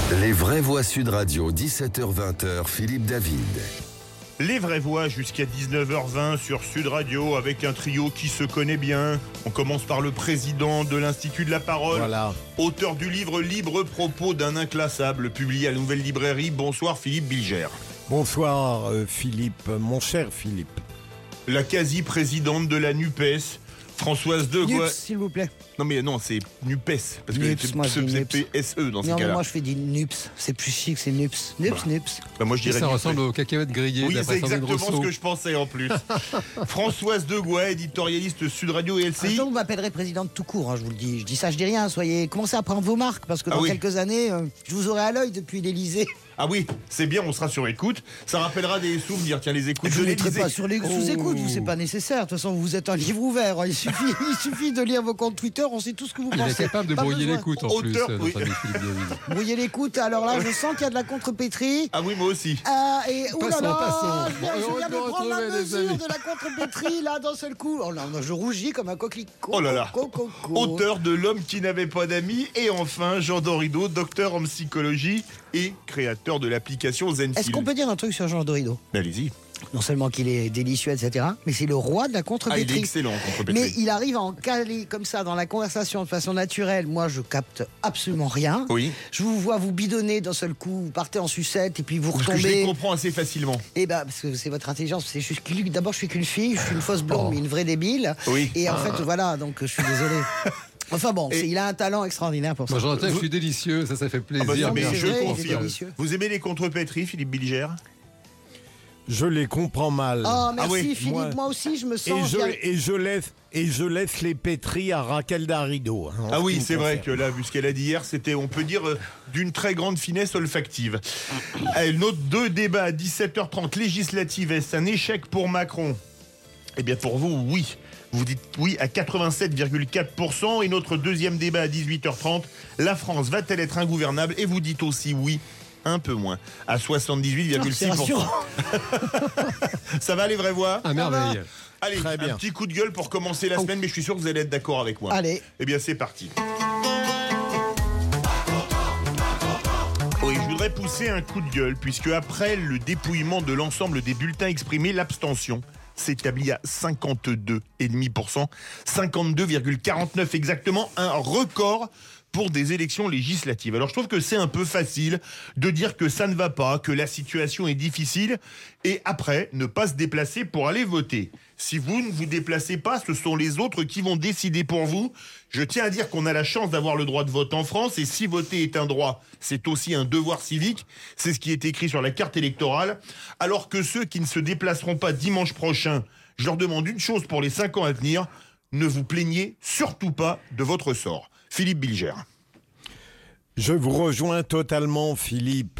Les vraies voix Sud Radio, 17h-20h, Philippe David. Les vraies voix jusqu'à 19h20 sur Sud Radio avec un trio qui se connaît bien. On commence par le président de l'Institut de la Parole, auteur du livre Libre propos d'un inclassable, publié à la Nouvelle Librairie. Bonsoir Philippe Bilger. Bonsoir Philippe, mon cher Philippe. La quasi-présidente de la NUPES, Françoise Degois. NUPS, s'il vous plaît. Non mais non, c'est NUPES, parce NUPS, que moi, c'est PSE dans ces cas-là. Non, moi je fais du NUPS, c'est plus chic, c'est NUPS. NUPS. Bah, moi je dirais ça NUPES. ressemble aux cacahuètes grillées. Oui, c'est exactement ce que je pensais en plus. Françoise Degois, éditorialiste Sud Radio et LCI. Attends, vous m'appellerez présidente tout court, je vous le dis. Je dis ça, je dis rien. Commencez à prendre vos marques, parce que dans quelques années, je vous aurai à l'œil depuis l'Élysée. Ah oui, c'est bien, on sera sur écoute. Ça rappellera des souvenirs, tiens, les écoutes je de ne mettrai l'Élysée. pas sur les sous-écoutes, vous, c'est pas nécessaire. De toute façon, vous êtes un livre ouvert. Il suffit de lire vos comptes Twitter, on sait tout ce que vous pensez. Il est capable de brouiller l'écoute en plus. Oui. Brouiller l'écoute, alors là, je sens qu'il y a de la contrepétrie. Ah oui, moi aussi. Et Passons. Je viens de prendre la mesure de la contrepétrie, là, d'un seul coup. Oh là, je rougis comme un coquelicot. Oh là là. Auteur de L'homme qui n'avait pas d'amis. Et enfin, Jean Dorido, docteur en psychologie et créateur de l'application Zenfil. Est-ce qu'on peut dire un truc sur Jean Dorido ? Allez-y. Non seulement qu'il est délicieux, etc., mais c'est le roi de la contrepétrie. Ah, il est excellent en contrepétrie. Mais il arrive à en caler comme ça dans la conversation de façon naturelle. Moi, je capte absolument rien. Oui. Je vous vois vous bidonner d'un seul coup, vous partez en sucette et puis vous retombez. Parce que je les comprends assez facilement. Eh ben, parce que c'est votre intelligence. C'est juste que d'abord, je suis qu'une fille, je suis une fausse blonde, mais une vraie débile. Oui. Et en fait, voilà, donc je suis désolé. Enfin bon, il a un talent extraordinaire pour ça. Moi, j'entends que je suis délicieux, ça fait plaisir. Ah bah non, mais bien. je C'est vrai, confirme. délicieux. Vous aimez les contrepétries, Philippe Bilger ? Je les comprends mal. Oh, merci oui. Philippe, moi aussi, je me sens... Et je laisse les pétris à Raquel Darido. Ah oui, c'est vrai que là, vu ce qu'elle a dit hier, c'était, on peut dire, d'une très grande finesse olfactive. Allez, notre deux débats à 17h30 législative, est-ce un échec pour Macron ? Eh bien, pour vous, oui. Vous dites oui à 87,4%. Et notre deuxième débat à 18h30, la France va-t-elle être ingouvernable ? Et vous dites aussi oui, un peu moins, à 78,6%. Ça va les vraies voix ? À merveille. Allez, Très bien. un petit coup de gueule pour commencer la semaine, mais je suis sûr que vous allez être d'accord avec moi. Allez. Eh bien, c'est parti. Oui, je voudrais pousser un coup de gueule, puisque après le dépouillement de l'ensemble des bulletins exprimés, l'abstention s'établit à 52,5%, 52,49 exactement, un record pour des élections législatives. Alors je trouve que c'est un peu facile de dire que ça ne va pas, que la situation est difficile, et après ne pas se déplacer pour aller voter. Si vous ne vous déplacez pas, ce sont les autres qui vont décider pour vous. Je tiens à dire qu'on a la chance d'avoir le droit de vote en France, et si voter est un droit, c'est aussi un devoir civique. C'est ce qui est écrit sur la carte électorale. Alors que ceux qui ne se déplaceront pas dimanche prochain, je leur demande une chose pour les 5 ans à venir, ne vous plaignez surtout pas de votre sort. Philippe Bilger. Je vous rejoins totalement, Philippe.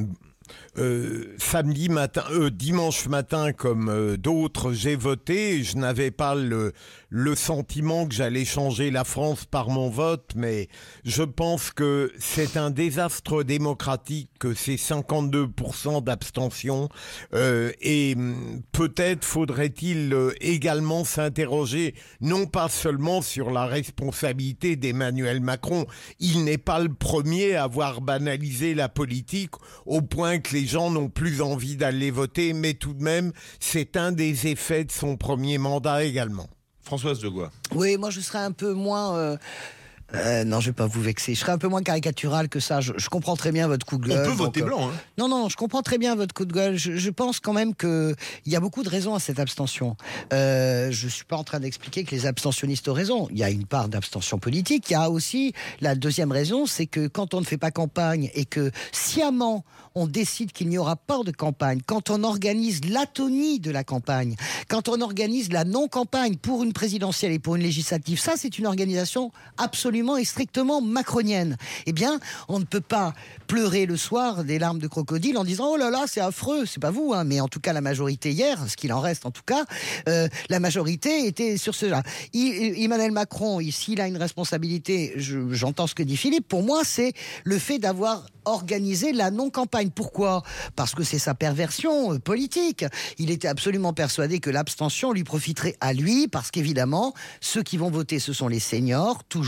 Dimanche matin, comme d'autres, j'ai voté. Je n'avais pas le sentiment que j'allais changer la France par mon vote, mais je pense que c'est un désastre démocratique que ces 52% d'abstention. Et peut-être faudrait-il également s'interroger, non pas seulement sur la responsabilité d'Emmanuel Macron. Il n'est pas le premier à avoir banalisé la politique au point que les gens n'ont plus envie d'aller voter, mais tout de même, c'est un des effets de son premier mandat également. Françoise Degois. Oui, moi je serais un peu moins... non, je vais pas vous vexer. Je serais un peu moins caricatural que ça. Je comprends très bien votre coup de gueule. On peut voter blanc, hein. Non, je comprends très bien votre coup de gueule. Je pense quand même que il y a beaucoup de raisons à cette abstention. Je suis pas en train d'expliquer que les abstentionnistes ont raison. Il y a une part d'abstention politique. Il y a aussi la deuxième raison, c'est que quand on ne fait pas campagne et que sciemment on décide qu'il n'y aura pas de campagne, quand on organise l'atonie de la campagne, quand on organise la non-campagne pour une présidentielle et pour une législative, ça c'est une organisation absolument et strictement macronienne. Eh bien, on ne peut pas pleurer le soir des larmes de crocodile en disant « Oh là là, c'est affreux », c'est pas vous, hein, mais en tout cas la majorité hier, ce qu'il en reste en tout cas, la majorité était sur cela. Emmanuel Macron, s'il a une responsabilité, j'entends ce que dit Philippe, pour moi c'est le fait d'avoir organisé la non-campagne. Pourquoi ? Parce que c'est sa perversion politique. Il était absolument persuadé que l'abstention lui profiterait à lui, parce qu'évidemment, ceux qui vont voter, ce sont les seniors, toujours,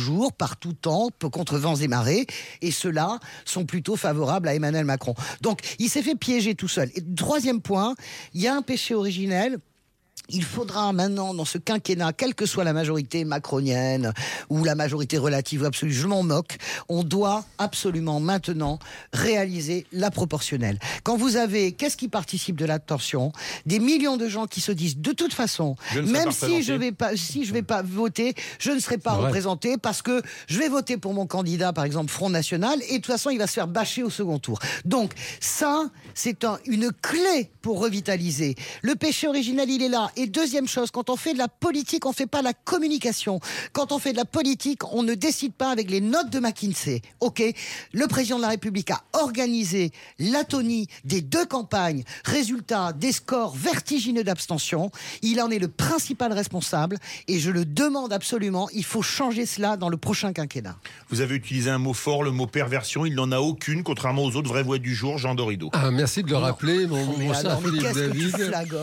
par tout temps, contre vents et marées, et ceux-là sont plutôt favorables à Emmanuel Macron. Donc, il s'est fait piéger tout seul. Et troisième point, il y a un péché originel. Il faudra maintenant, dans ce quinquennat, quelle que soit la majorité macronienne ou la majorité relative ou absolue, je m'en moque, on doit absolument maintenant réaliser la proportionnelle. Quand vous avez, qu'est-ce qui participe de l'abstention ? Des millions de gens qui se disent, de toute façon, même si je vais pas voter, je ne serai pas représenté parce que je vais voter pour mon candidat, par exemple Front National, et de toute façon, il va se faire bâcher au second tour. Donc, ça, c'est une clé pour revitaliser. Le péché originel, il est là. Et deuxième chose, quand on fait de la politique, on ne fait pas la communication. Quand on fait de la politique, on ne décide pas avec les notes de McKinsey. Ok, le président de la République a organisé l'atonie des 2 campagnes. Résultat, des scores vertigineux d'abstention. Il en est le principal responsable. Et je le demande absolument, il faut changer cela dans le prochain quinquennat. Vous avez utilisé un mot fort, le mot perversion. Il n'en a aucune, contrairement aux autres vraies voix du jour, Jean Dorido. Merci de le rappeler, mon cher Philippe David.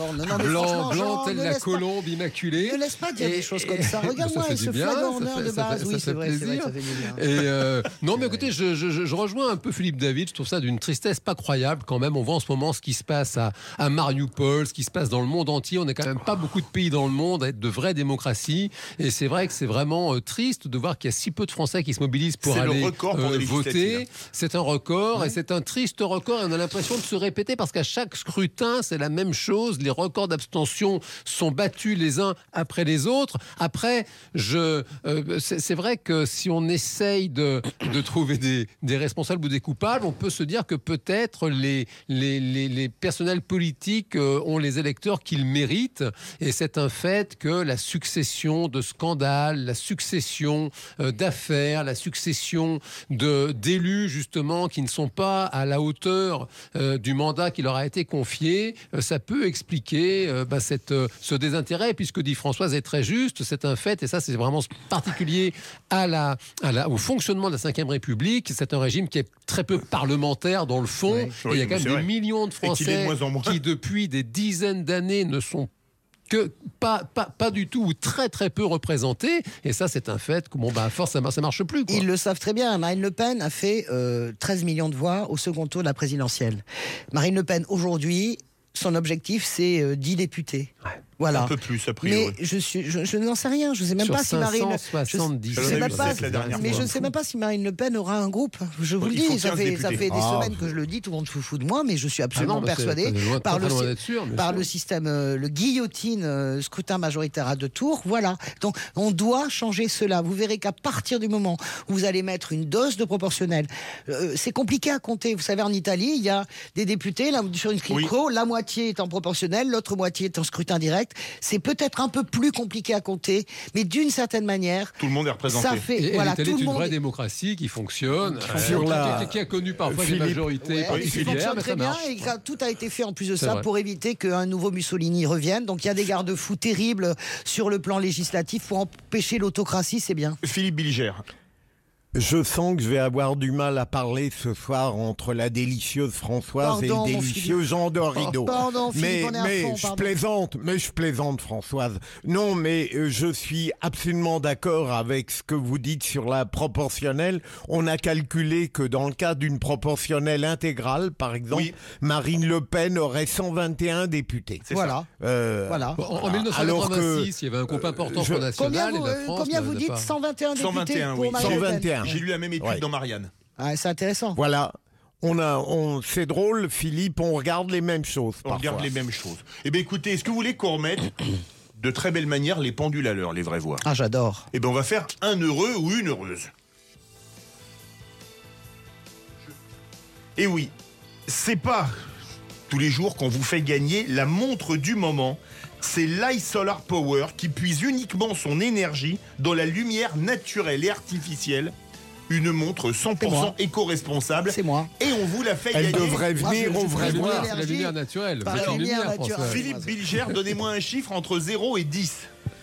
Blanc tel la colombe immaculée. Ne laisse pas dire des choses comme ça. Regarde-moi, ce flagorneur de base. Oui, c'est vrai, ça fait du bien. Non, mais écoutez, je rejoins un peu Philippe David. Je trouve ça d'une tristesse pas croyable quand même. On voit en ce moment ce qui se passe à Mariupol, ce qui se passe dans le monde entier. On n'est quand même pas beaucoup de pays dans le monde à être de vraies démocraties. Et c'est vrai que c'est vraiment triste de voir qu'il y a si peu de Français qui se mobilisent pour aller voter. C'est un record et c'est un triste record. Et on a l'impression de se répéter parce qu'à chaque scrutin, c'est la même chose. Les records d'abstention sont battus les uns après les autres. Après, c'est vrai que si on essaye de trouver des responsables ou des coupables, on peut se dire que peut-être les personnels politiques ont les électeurs qu'ils méritent. Et c'est un fait que la succession de scandales, la succession d'affaires, la succession d'élus justement qui ne sont pas à la hauteur du mandat qui leur a été confié, ça peut expliquer ce désintérêt, puisque dit Françoise est très juste, c'est un fait, et ça c'est vraiment particulier au fonctionnement de la Ve République. C'est un régime qui est très peu parlementaire dans le fond, et il y a quand même des millions de Français qui depuis des dizaines d'années ne sont que pas du tout ou très très peu représentés, et ça c'est un fait que à force ça marche plus, quoi. Ils le savent très bien. Marine Le Pen a fait 13 millions de voix au second tour de la présidentielle. Marine Le Pen aujourd'hui, son objectif c'est 10 députés. Ouais. Voilà. Un peu plus, a priori. Mais je n'en sais rien. Je ne sais même pas si Marine. Je ne sais même pas si Marine Le Pen aura un groupe. Je vous le dis, ça fait des semaines que je le dis, tout le monde se fout de moi, mais je suis absolument persuadé par le système, le guillotine, scrutin majoritaire à 2 tours. Voilà. Donc, on doit changer cela. Vous verrez qu'à partir du moment où vous allez mettre une dose de proportionnel, c'est compliqué à compter. Vous savez, en Italie, il y a des députés sur une clico, la moitié est en proportionnel, l'autre moitié est en scrutin direct. C'est peut-être un peu plus compliqué à compter, mais d'une certaine manière, tout le monde est représenté. Ça fait, et l'Italie est une vraie démocratie qui fonctionne, qui a connu parfois des majorités particulières, mais ça marche. Et tout a été fait en plus de ça pour éviter qu'un nouveau Mussolini revienne. Donc il y a des garde-fous terribles sur le plan législatif pour empêcher l'autocratie, c'est bien. Philippe Bilger. Je sens que je vais avoir du mal à parler ce soir entre la délicieuse Françoise et le délicieux Jean Dorido. Pardon, Philippe, je plaisante, Françoise. Non, mais je suis absolument d'accord avec ce que vous dites sur la proportionnelle. On a calculé que dans le cas d'une proportionnelle intégrale, par exemple, Marine Le Pen aurait 121 députés. Voilà. Voilà. En 1986, il y avait un groupe important pour National. Combien vous dites 121 députés pour Marine Le Pen. J'ai lu la même étude dans Marianne. Ah, c'est intéressant. Voilà. C'est drôle, Philippe, on regarde les mêmes choses. On regarde les mêmes choses. Eh bien, écoutez, est-ce que vous voulez qu'on remette de très belle manière les pendules à l'heure, les vraies voix? Ah, j'adore. Eh bien, on va faire un heureux ou une heureuse. Et oui, c'est pas tous les jours qu'on vous fait gagner la montre du moment. C'est l'iSolar Power qui puise uniquement son énergie dans la lumière naturelle et artificielle. Une montre 100% éco-responsable. C'est moi. Et on vous la fait gagner. Elle devrait venir au vrai voir. C'est la lumière naturelle. Philippe Bilger, donnez-moi un chiffre entre 0 et 10.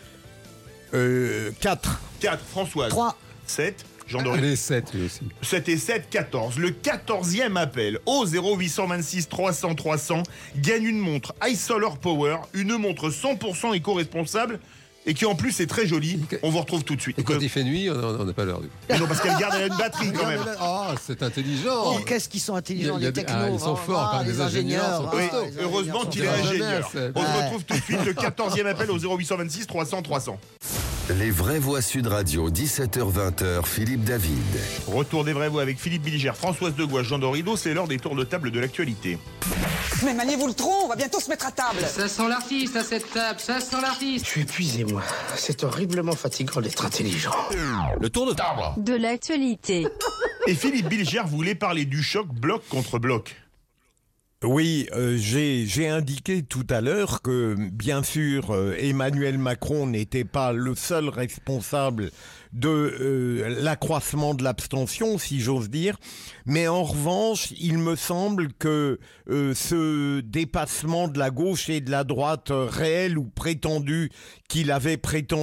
4. 4, Françoise. 3. 7. Jean-Dorido. Allez, 7 lui aussi. 7 et 7, 14. Le 14e appel au 0826 300 300 gagne une montre iSolar Power, une montre 100% éco-responsable. et qui en plus est très jolie. On vous retrouve tout de suite. Et quand il fait nuit, on n'a pas l'heure. Mais non, parce qu'elle garde une batterie quand même. Ah, c'est intelligent. Oh, qu'est-ce qu'ils sont intelligents, les technos. Ils sont forts quand même, les ingénieurs. Oui, les ingénieurs heureusement sont qu'il est forts. ingénieur. On se Ouais. retrouve tout de suite, le 14e appel au 0826 300 300. Les vraies voix Sud Radio, 17h-20h, Philippe David. Retour des vraies voix avec Philippe Bilger, Françoise Degouache, Jean Dorido, c'est l'heure des tours de table de l'actualité. Mais maniez-vous le tronc, on va bientôt se mettre à table. Ça sent l'artiste à cette table, ça sent l'artiste. Je suis épuisé, moi. C'est horriblement fatigant d'être intelligent. Le tour de table. De l'actualité. Et Philippe Bilger voulait parler du choc bloc contre bloc. Oui, j'ai indiqué tout à l'heure que, bien sûr, Emmanuel Macron n'était pas le seul responsable de l'accroissement de l'abstention, si j'ose dire, mais en revanche, il me semble que ce dépassement de la gauche et de la droite réel ou prétendu qu'il avait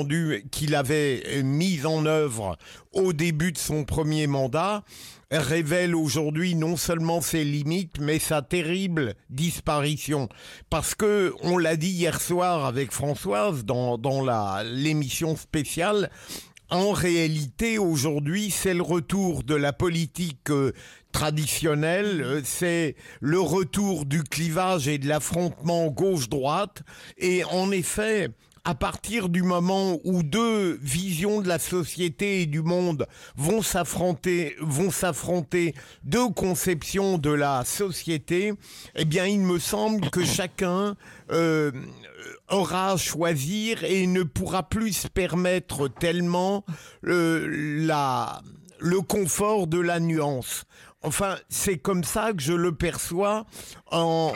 mis en œuvre au début de son premier mandat, révèle aujourd'hui non seulement ses limites, mais sa terrible disparition. Parce que, on l'a dit hier soir avec Françoise dans l'émission spéciale, en réalité, aujourd'hui, c'est le retour de la politique traditionnelle, c'est le retour du clivage et de l'affrontement gauche-droite. Et en effet, à partir du moment où deux visions de la société et du monde vont s'affronter, deux conceptions de la société, eh bien, il me semble que chacun aura à choisir et ne pourra plus se permettre tellement le confort de la nuance. Enfin, c'est comme ça que je le perçois en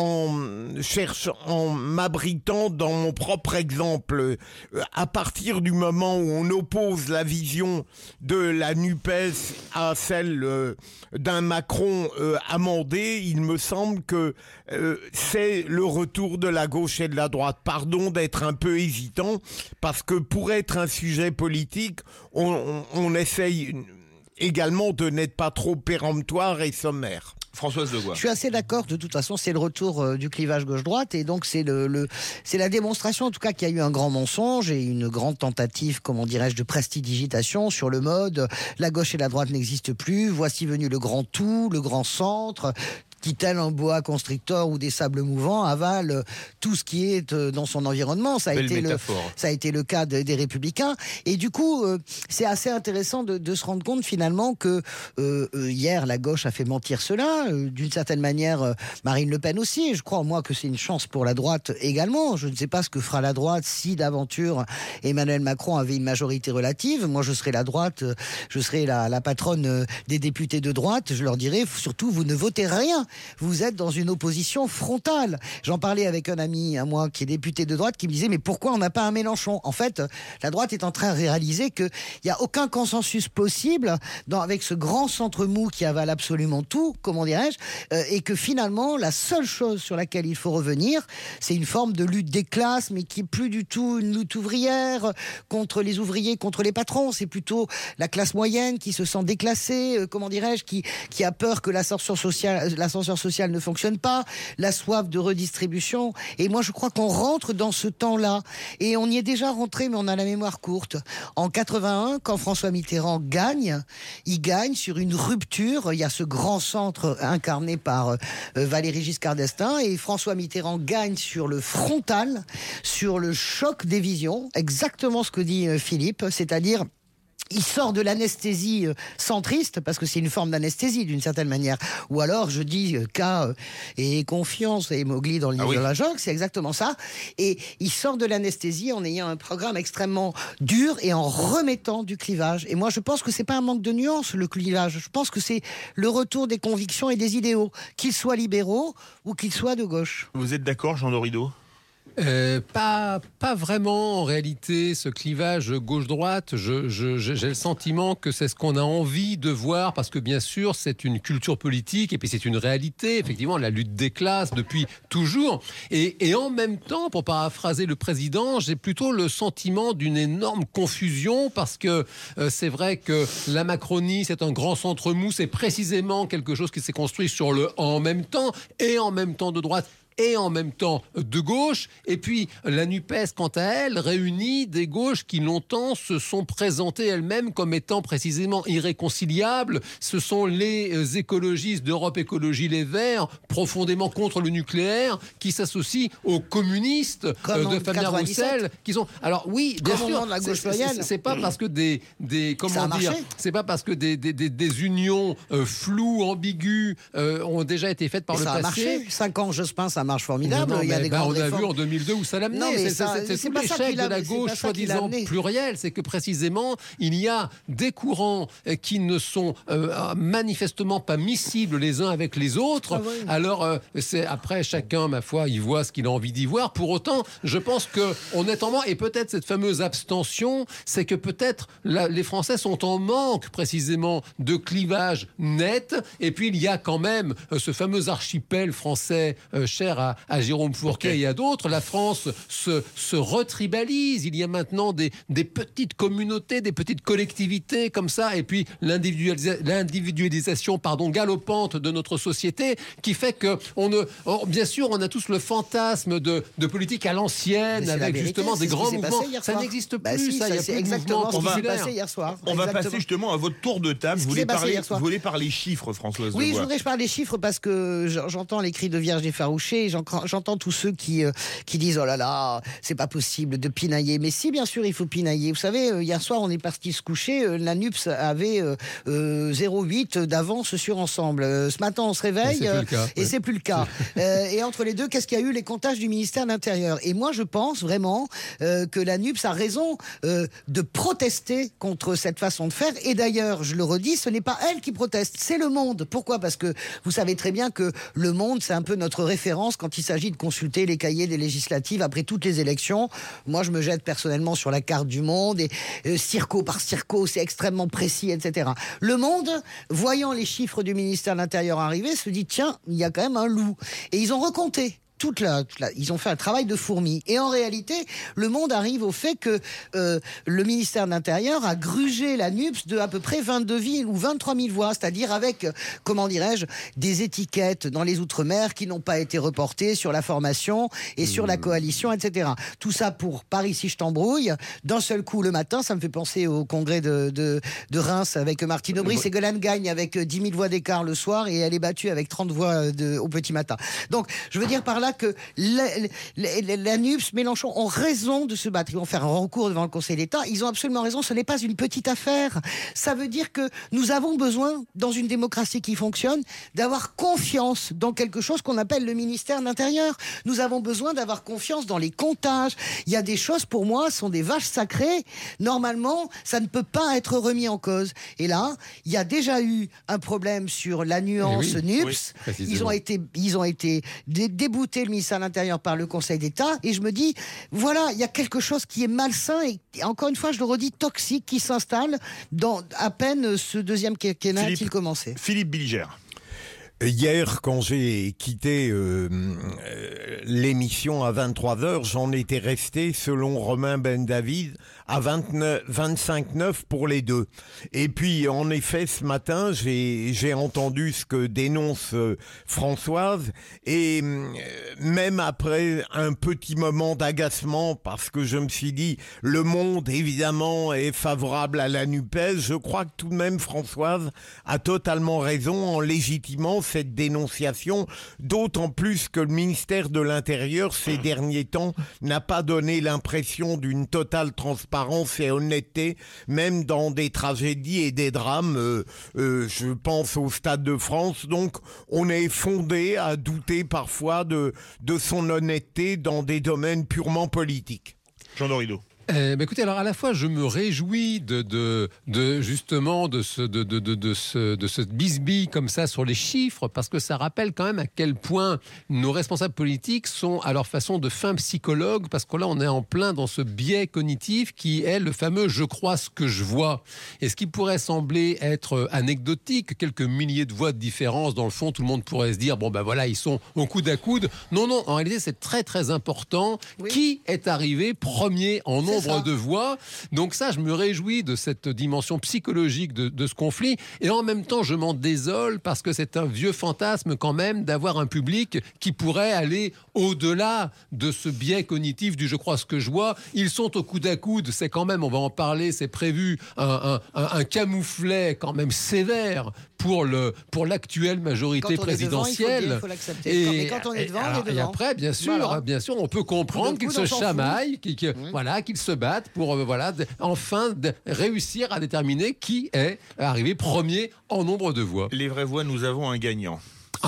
m'abritant dans mon propre exemple. À partir du moment où on oppose la vision de la NUPES à celle d'un Macron amendé, il me semble que c'est le retour de la gauche et de la droite. Pardon d'être un peu hésitant, parce que pour être un sujet politique, on essaye également de n'être pas trop péremptoire et sommaire. Françoise Degouache. Je suis assez d'accord, de toute façon, c'est le retour du clivage gauche-droite, et donc c'est c'est la démonstration, en tout cas, qu'il y a eu un grand mensonge et une grande tentative, comment dirais-je, de prestidigitation sur le mode la gauche et la droite n'existent plus, voici venu le grand tout, le grand centre, qui, tel un boa constrictor ou des sables mouvants, avale tout ce qui est dans son environnement. Ça a été le cas des Républicains. Et du coup, c'est assez intéressant de se rendre compte finalement que hier, la gauche a fait mentir cela. D'une certaine manière, Marine Le Pen aussi. Et je crois, moi, que c'est une chance pour la droite également. Je ne sais pas ce que fera la droite si, d'aventure, Emmanuel Macron avait une majorité relative. Moi, je serai la droite, je serai la patronne des députés de droite. Je leur dirai, surtout, vous ne votez rien. Vous êtes dans une opposition frontale. J'en parlais avec un ami à moi qui est député de droite qui me disait mais pourquoi on n'a pas un Mélenchon ? En fait, la droite est en train de réaliser qu'il n'y a aucun consensus possible avec ce grand centre mou qui avale absolument tout, comment dirais-je, et que finalement la seule chose sur laquelle il faut revenir, c'est une forme de lutte des classes, mais qui est plus du tout une lutte ouvrière contre les ouvriers, contre les patrons. C'est plutôt la classe moyenne qui se sent déclassée, comment dirais-je, qui a peur que l'ascenseur social ne fonctionne pas, la soif de redistribution. Et moi, je crois qu'on rentre dans ce temps-là. Et on y est déjà rentré, mais on a la mémoire courte. En 81, quand François Mitterrand gagne, il gagne sur une rupture. Il y a ce grand centre incarné par Valéry Giscard d'Estaing, et François Mitterrand gagne sur le frontal, sur le choc des visions. Exactement ce que dit Philippe, c'est-à-dire il sort de l'anesthésie centriste, parce que c'est une forme d'anesthésie d'une certaine manière. Ou alors, je dis et confiance et Mowgli dans le livre de la jungle, c'est exactement ça. Et il sort de l'anesthésie en ayant un programme extrêmement dur et en remettant du clivage. Et moi, je pense que c'est pas un manque de nuance, le clivage. Je pense que c'est le retour des convictions et des idéaux, qu'ils soient libéraux ou qu'ils soient de gauche. Vous êtes d'accord, Jean Dorido ? Pas vraiment en réalité, ce clivage gauche-droite. J'ai le sentiment que c'est ce qu'on a envie de voir, parce que bien sûr c'est une culture politique et puis c'est une réalité, effectivement, la lutte des classes depuis toujours, et en même temps, pour paraphraser le président, j'ai plutôt le sentiment d'une énorme confusion, parce que c'est vrai que la Macronie, c'est un grand centre mou, c'est précisément quelque chose qui s'est construit sur le en même temps, et en même temps de droite et en même temps de gauche. Et puis la NUPES, quant à elle, réunit des gauches qui longtemps se sont présentées elles-mêmes comme étant précisément irréconciliables. Ce sont les écologistes d'Europe Écologie Les Verts, profondément contre le nucléaire, qui s'associent aux communistes de Fabien Roussel, qui sont... Alors oui, bien sûr, c'est pas parce que c'est pas parce que des unions floues, ambiguës ont déjà été faites par le passé. Ça a marché. 5 ans Jospin, ça marche formidable. Non, il y a des on grandes a réformes. vu en 2002 où ça l'a mené. C'est tout l'échec de la gauche soi-disant plurielle. C'est que précisément, il y a des courants qui ne sont manifestement pas miscibles les uns avec les autres. Ah oui. Alors, c'est après, chacun, ma foi, il voit ce qu'il a envie d'y voir. Pour autant, je pense que on est en manque. Et peut-être cette fameuse abstention, c'est que peut-être les Français sont en manque précisément de clivage net. Et puis, il y a quand même ce fameux archipel français cher à Jérôme Fourquet et à d'autres. La France se retribalise. Il y a maintenant des petites communautés, des petites collectivités comme ça. Et puis, l'individualisation galopante de notre société qui fait que bien sûr, on a tous le fantasme de politique à l'ancienne avec justement des grands mouvements. Ça n'existe plus. Il y a plus de mouvements populaires. On va passer justement à votre tour de table. Vous voulez parler chiffres, Françoise Oui, Levoy. je voudrais parler chiffres parce que j'entends les cris de vierge effarouchés. J'entends tous ceux qui disent « Oh là là, c'est pas possible de pinailler ». Mais si, bien sûr, il faut pinailler. Vous savez, hier soir, on est parti se coucher. La NUPS avait 0,8 d'avance sur Ensemble. Ce matin, on se réveille et c'est plus le cas. Et entre les deux, qu'est-ce qu'il y a eu? Les comptages du ministère de l'Intérieur. Et moi, je pense vraiment que la NUPS a raison de protester contre cette façon de faire. Et d'ailleurs, je le redis, ce n'est pas elle qui proteste, c'est le Monde. Pourquoi? Parce que vous savez très bien que le Monde, c'est un peu notre référence quand il s'agit de consulter les cahiers des législatives après toutes les élections. Moi, je me jette personnellement sur la carte du Monde et circo par circo, c'est extrêmement précis, etc. Le Monde, voyant les chiffres du ministère de l'Intérieur arriver, se dit tiens, il y a quand même un loup. Et ils ont recompté. Ils ont fait un travail de fourmi. Et en réalité, le Monde arrive au fait que le ministère de l'Intérieur a grugé la NUPS de à peu près 22 000 ou 23 000 voix, c'est-à-dire avec, comment dirais-je, des étiquettes dans les Outre-mer qui n'ont pas été reportées sur la formation et sur la coalition, etc. Tout ça pour par ici je t'embrouille. D'un seul coup, le matin, ça me fait penser au congrès de Reims avec Martine Aubry. Ségolène gagne avec 10 000 voix d'écart le soir et elle est battue avec 30 voix au petit matin. Donc, je veux dire par là que la NUPS, Mélenchon ont raison de se battre. Ils vont faire un recours devant le Conseil d'État. Ils ont absolument raison. Ce n'est pas une petite affaire. Ça veut dire que nous avons besoin, dans une démocratie qui fonctionne, d'avoir confiance dans quelque chose qu'on appelle le ministère de l'Intérieur. Nous avons besoin d'avoir confiance dans les comptages. Il y a des choses, pour moi, sont des vaches sacrées. Normalement, ça ne peut pas être remis en cause. Et là, il y a déjà eu un problème sur la nuance NUPS. Ils ont été déboutés, le ministère de l'Intérieur, par le Conseil d'État. Et je me dis, voilà, il y a quelque chose qui est malsain et encore une fois, je le redis, toxique, qui s'installe dans à peine ce deuxième quinquennat a-t-il commencé. Philippe Bilger. Hier, quand j'ai quitté l'émission à 23h, j'en étais resté, selon Romain Ben David, à 25,9 pour les deux. Et puis, en effet, ce matin, j'ai entendu ce que dénonce Françoise, et même après un petit moment d'agacement, parce que je me suis dit, le Monde, évidemment, est favorable à la NUPES, je crois que tout de même, Françoise a totalement raison en légitimant cette dénonciation, d'autant plus que le ministère de l'Intérieur, ces derniers temps, n'a pas donné l'impression d'une totale transparence et honnêteté, même dans des tragédies et des drames, je pense au Stade de France. Donc, on est fondé à douter parfois de son honnêteté dans des domaines purement politiques. Jean Dorido. Écoutez, alors à la fois je me réjouis justement de ce bisbille comme ça sur les chiffres, parce que ça rappelle quand même à quel point nos responsables politiques sont à leur façon de fins psychologues, parce que là on est en plein dans ce biais cognitif qui est le fameux je crois ce que je vois. Et ce qui pourrait sembler être anecdotique, quelques milliers de voix de différence, dans le fond tout le monde pourrait se dire bon ben voilà, ils sont au coude à coude. Non, en réalité c'est très très important. Oui. Qui est arrivé premier en nombre nombre de voix. Donc ça, je me réjouis de cette dimension psychologique de ce conflit. Et en même temps, je m'en désole parce que c'est un vieux fantasme quand même d'avoir un public qui pourrait aller au-delà de ce biais cognitif du « je crois ce que je vois ». Ils sont au coude à coude, c'est quand même, on va en parler, c'est prévu, un camouflet quand même sévère pour l'actuelle majorité présidentielle. Il faut l'accepter. Mais quand on est devant, on est devant. Et après, bien sûr, on peut comprendre qu'ils se chamaillent, qu'ils se battent pour enfin réussir à déterminer qui est arrivé premier en nombre de voix. Les vraies voix, nous avons un gagnant.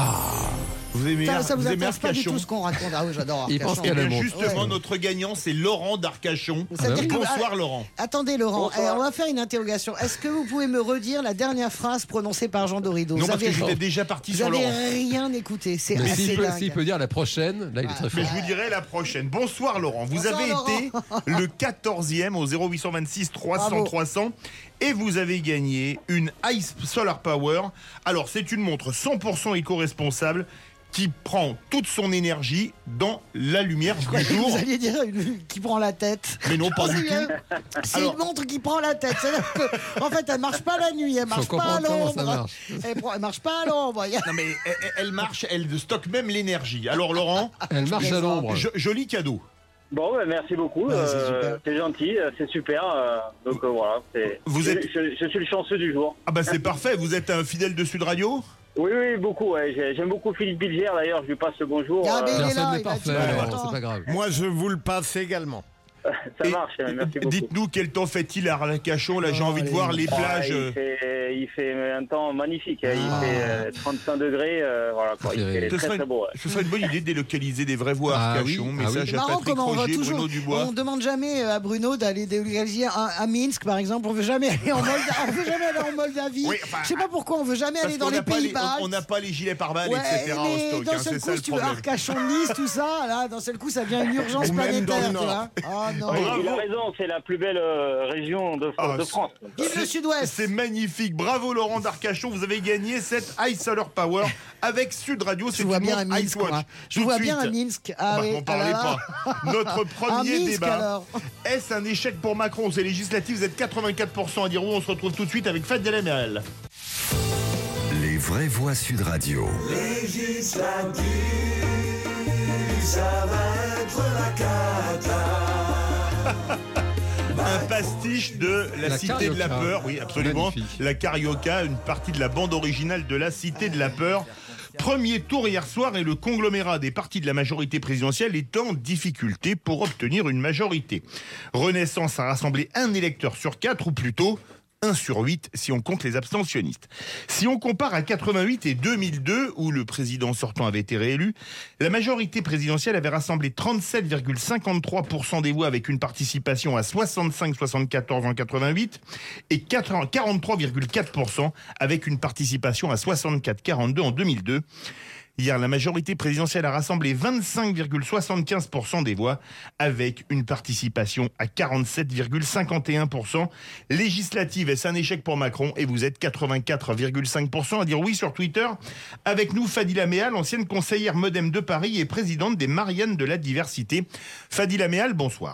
Vous aimez ça vous intéresse pas du tout ce qu'on raconte. Ah oui, j'adore Arcachon. Il pense qu'elle est justement, notre gagnant, c'est Laurent d'Arcachon. Bonsoir Laurent. Attendez Laurent, on va faire une interrogation. Est-ce que vous pouvez me redire la dernière phrase prononcée par Jean Dorido? Non, parce que j'étais déjà parti sur Laurent. Vous n'avez rien écouté, c'est assez dingue. S'il peut dire la prochaine, là il est très fort. Mais je vous dirai la prochaine. Bonsoir Laurent. Vous avez été le 14e au 0826 300 300 et vous avez gagné une Ice Solar Power. Alors c'est une montre 100% éco-responsable qui prend toute son énergie dans la lumière du jour. Vous alliez dire qui prend la tête. Mais non, pas du tout. C'est une montre qui prend la tête. En fait, elle marche pas la nuit, elle marche pas à l'ombre. Elle marche pas à l'ombre. Non mais elle marche, elle stocke même l'énergie. Alors Laurent, elle marche à l'ombre. Joli cadeau. Bon, merci beaucoup. C'est gentil, c'est super. Donc voilà, je suis le chanceux du jour. Ah bah c'est parfait. Vous êtes un fidèle de Sud Radio? Oui, beaucoup. Ouais. J'aime beaucoup Philippe Bilger, d'ailleurs. Je lui passe le bonjour. Personne n'est parfait, c'est pas grave. Moi, je vous le passe également. Ça marche, merci beaucoup. Dites-nous, quel temps fait-il à Arcachon? Là, j'ai envie de voir les plages. Il fait un temps magnifique. Il fait 35 degrés. Voilà, quoi. Il fait très, très beau. Ce serait une bonne idée de délocaliser des vraies voies à Arcachon. Message à Patrick Roger, Bruno Dubois. On ne demande jamais à Bruno d'aller délocaliser à Minsk, par exemple. On ne veut jamais aller en Moldavie. Oui, je ne sais pas pourquoi on ne veut jamais aller dans les pays baltes. On n'a pas les gilets pare-balles, etc. en stock. D'un seul coup, si tu veux Arcachon, Nice, tout ça, là, d'un seul coup, ça devient une urgence planétaire. Non. Il a raison, c'est la plus belle région de France. Vive le Sud-Ouest. C'est magnifique. Bravo Laurent d'Arcachon, vous avez gagné cette Ice Solar Power avec Sud Radio. Je vois bien à Minsk. Je vois bien à Minsk. N'en parlez pas. Notre premier débat. Est-ce un échec pour Macron? C'est législatif, vous êtes 84% à dire oui. On se retrouve tout de suite avec Fadel Amel. Les vraies voix Sud Radio. Législative, ça va être la cata. Un pastiche de la Cité de la Peur, oui absolument, magnifique. La Carioca, une partie de la bande originale de la Cité de la Peur. Premier tour hier soir et le conglomérat des partis de la majorité présidentielle est en difficulté pour obtenir une majorité. Renaissance a rassemblé un électeur sur 4, ou plutôt 1 sur 8 si on compte les abstentionnistes. Si on compare à 88 et 2002, où le président sortant avait été réélu, la majorité présidentielle avait rassemblé 37,53% des voix avec une participation à 65,74 en 88 et 43,4% avec une participation à 64,42 en 2002. Hier, la majorité présidentielle a rassemblé 25,75% des voix avec une participation à 47,51%. Législative, est-ce un échec pour Macron? Et vous êtes 84,5% à dire oui sur Twitter. Avec nous, Fadila Mehal, ancienne conseillère Modem de Paris et présidente des Mariannes de la Diversité. Fadila Mehal, bonsoir.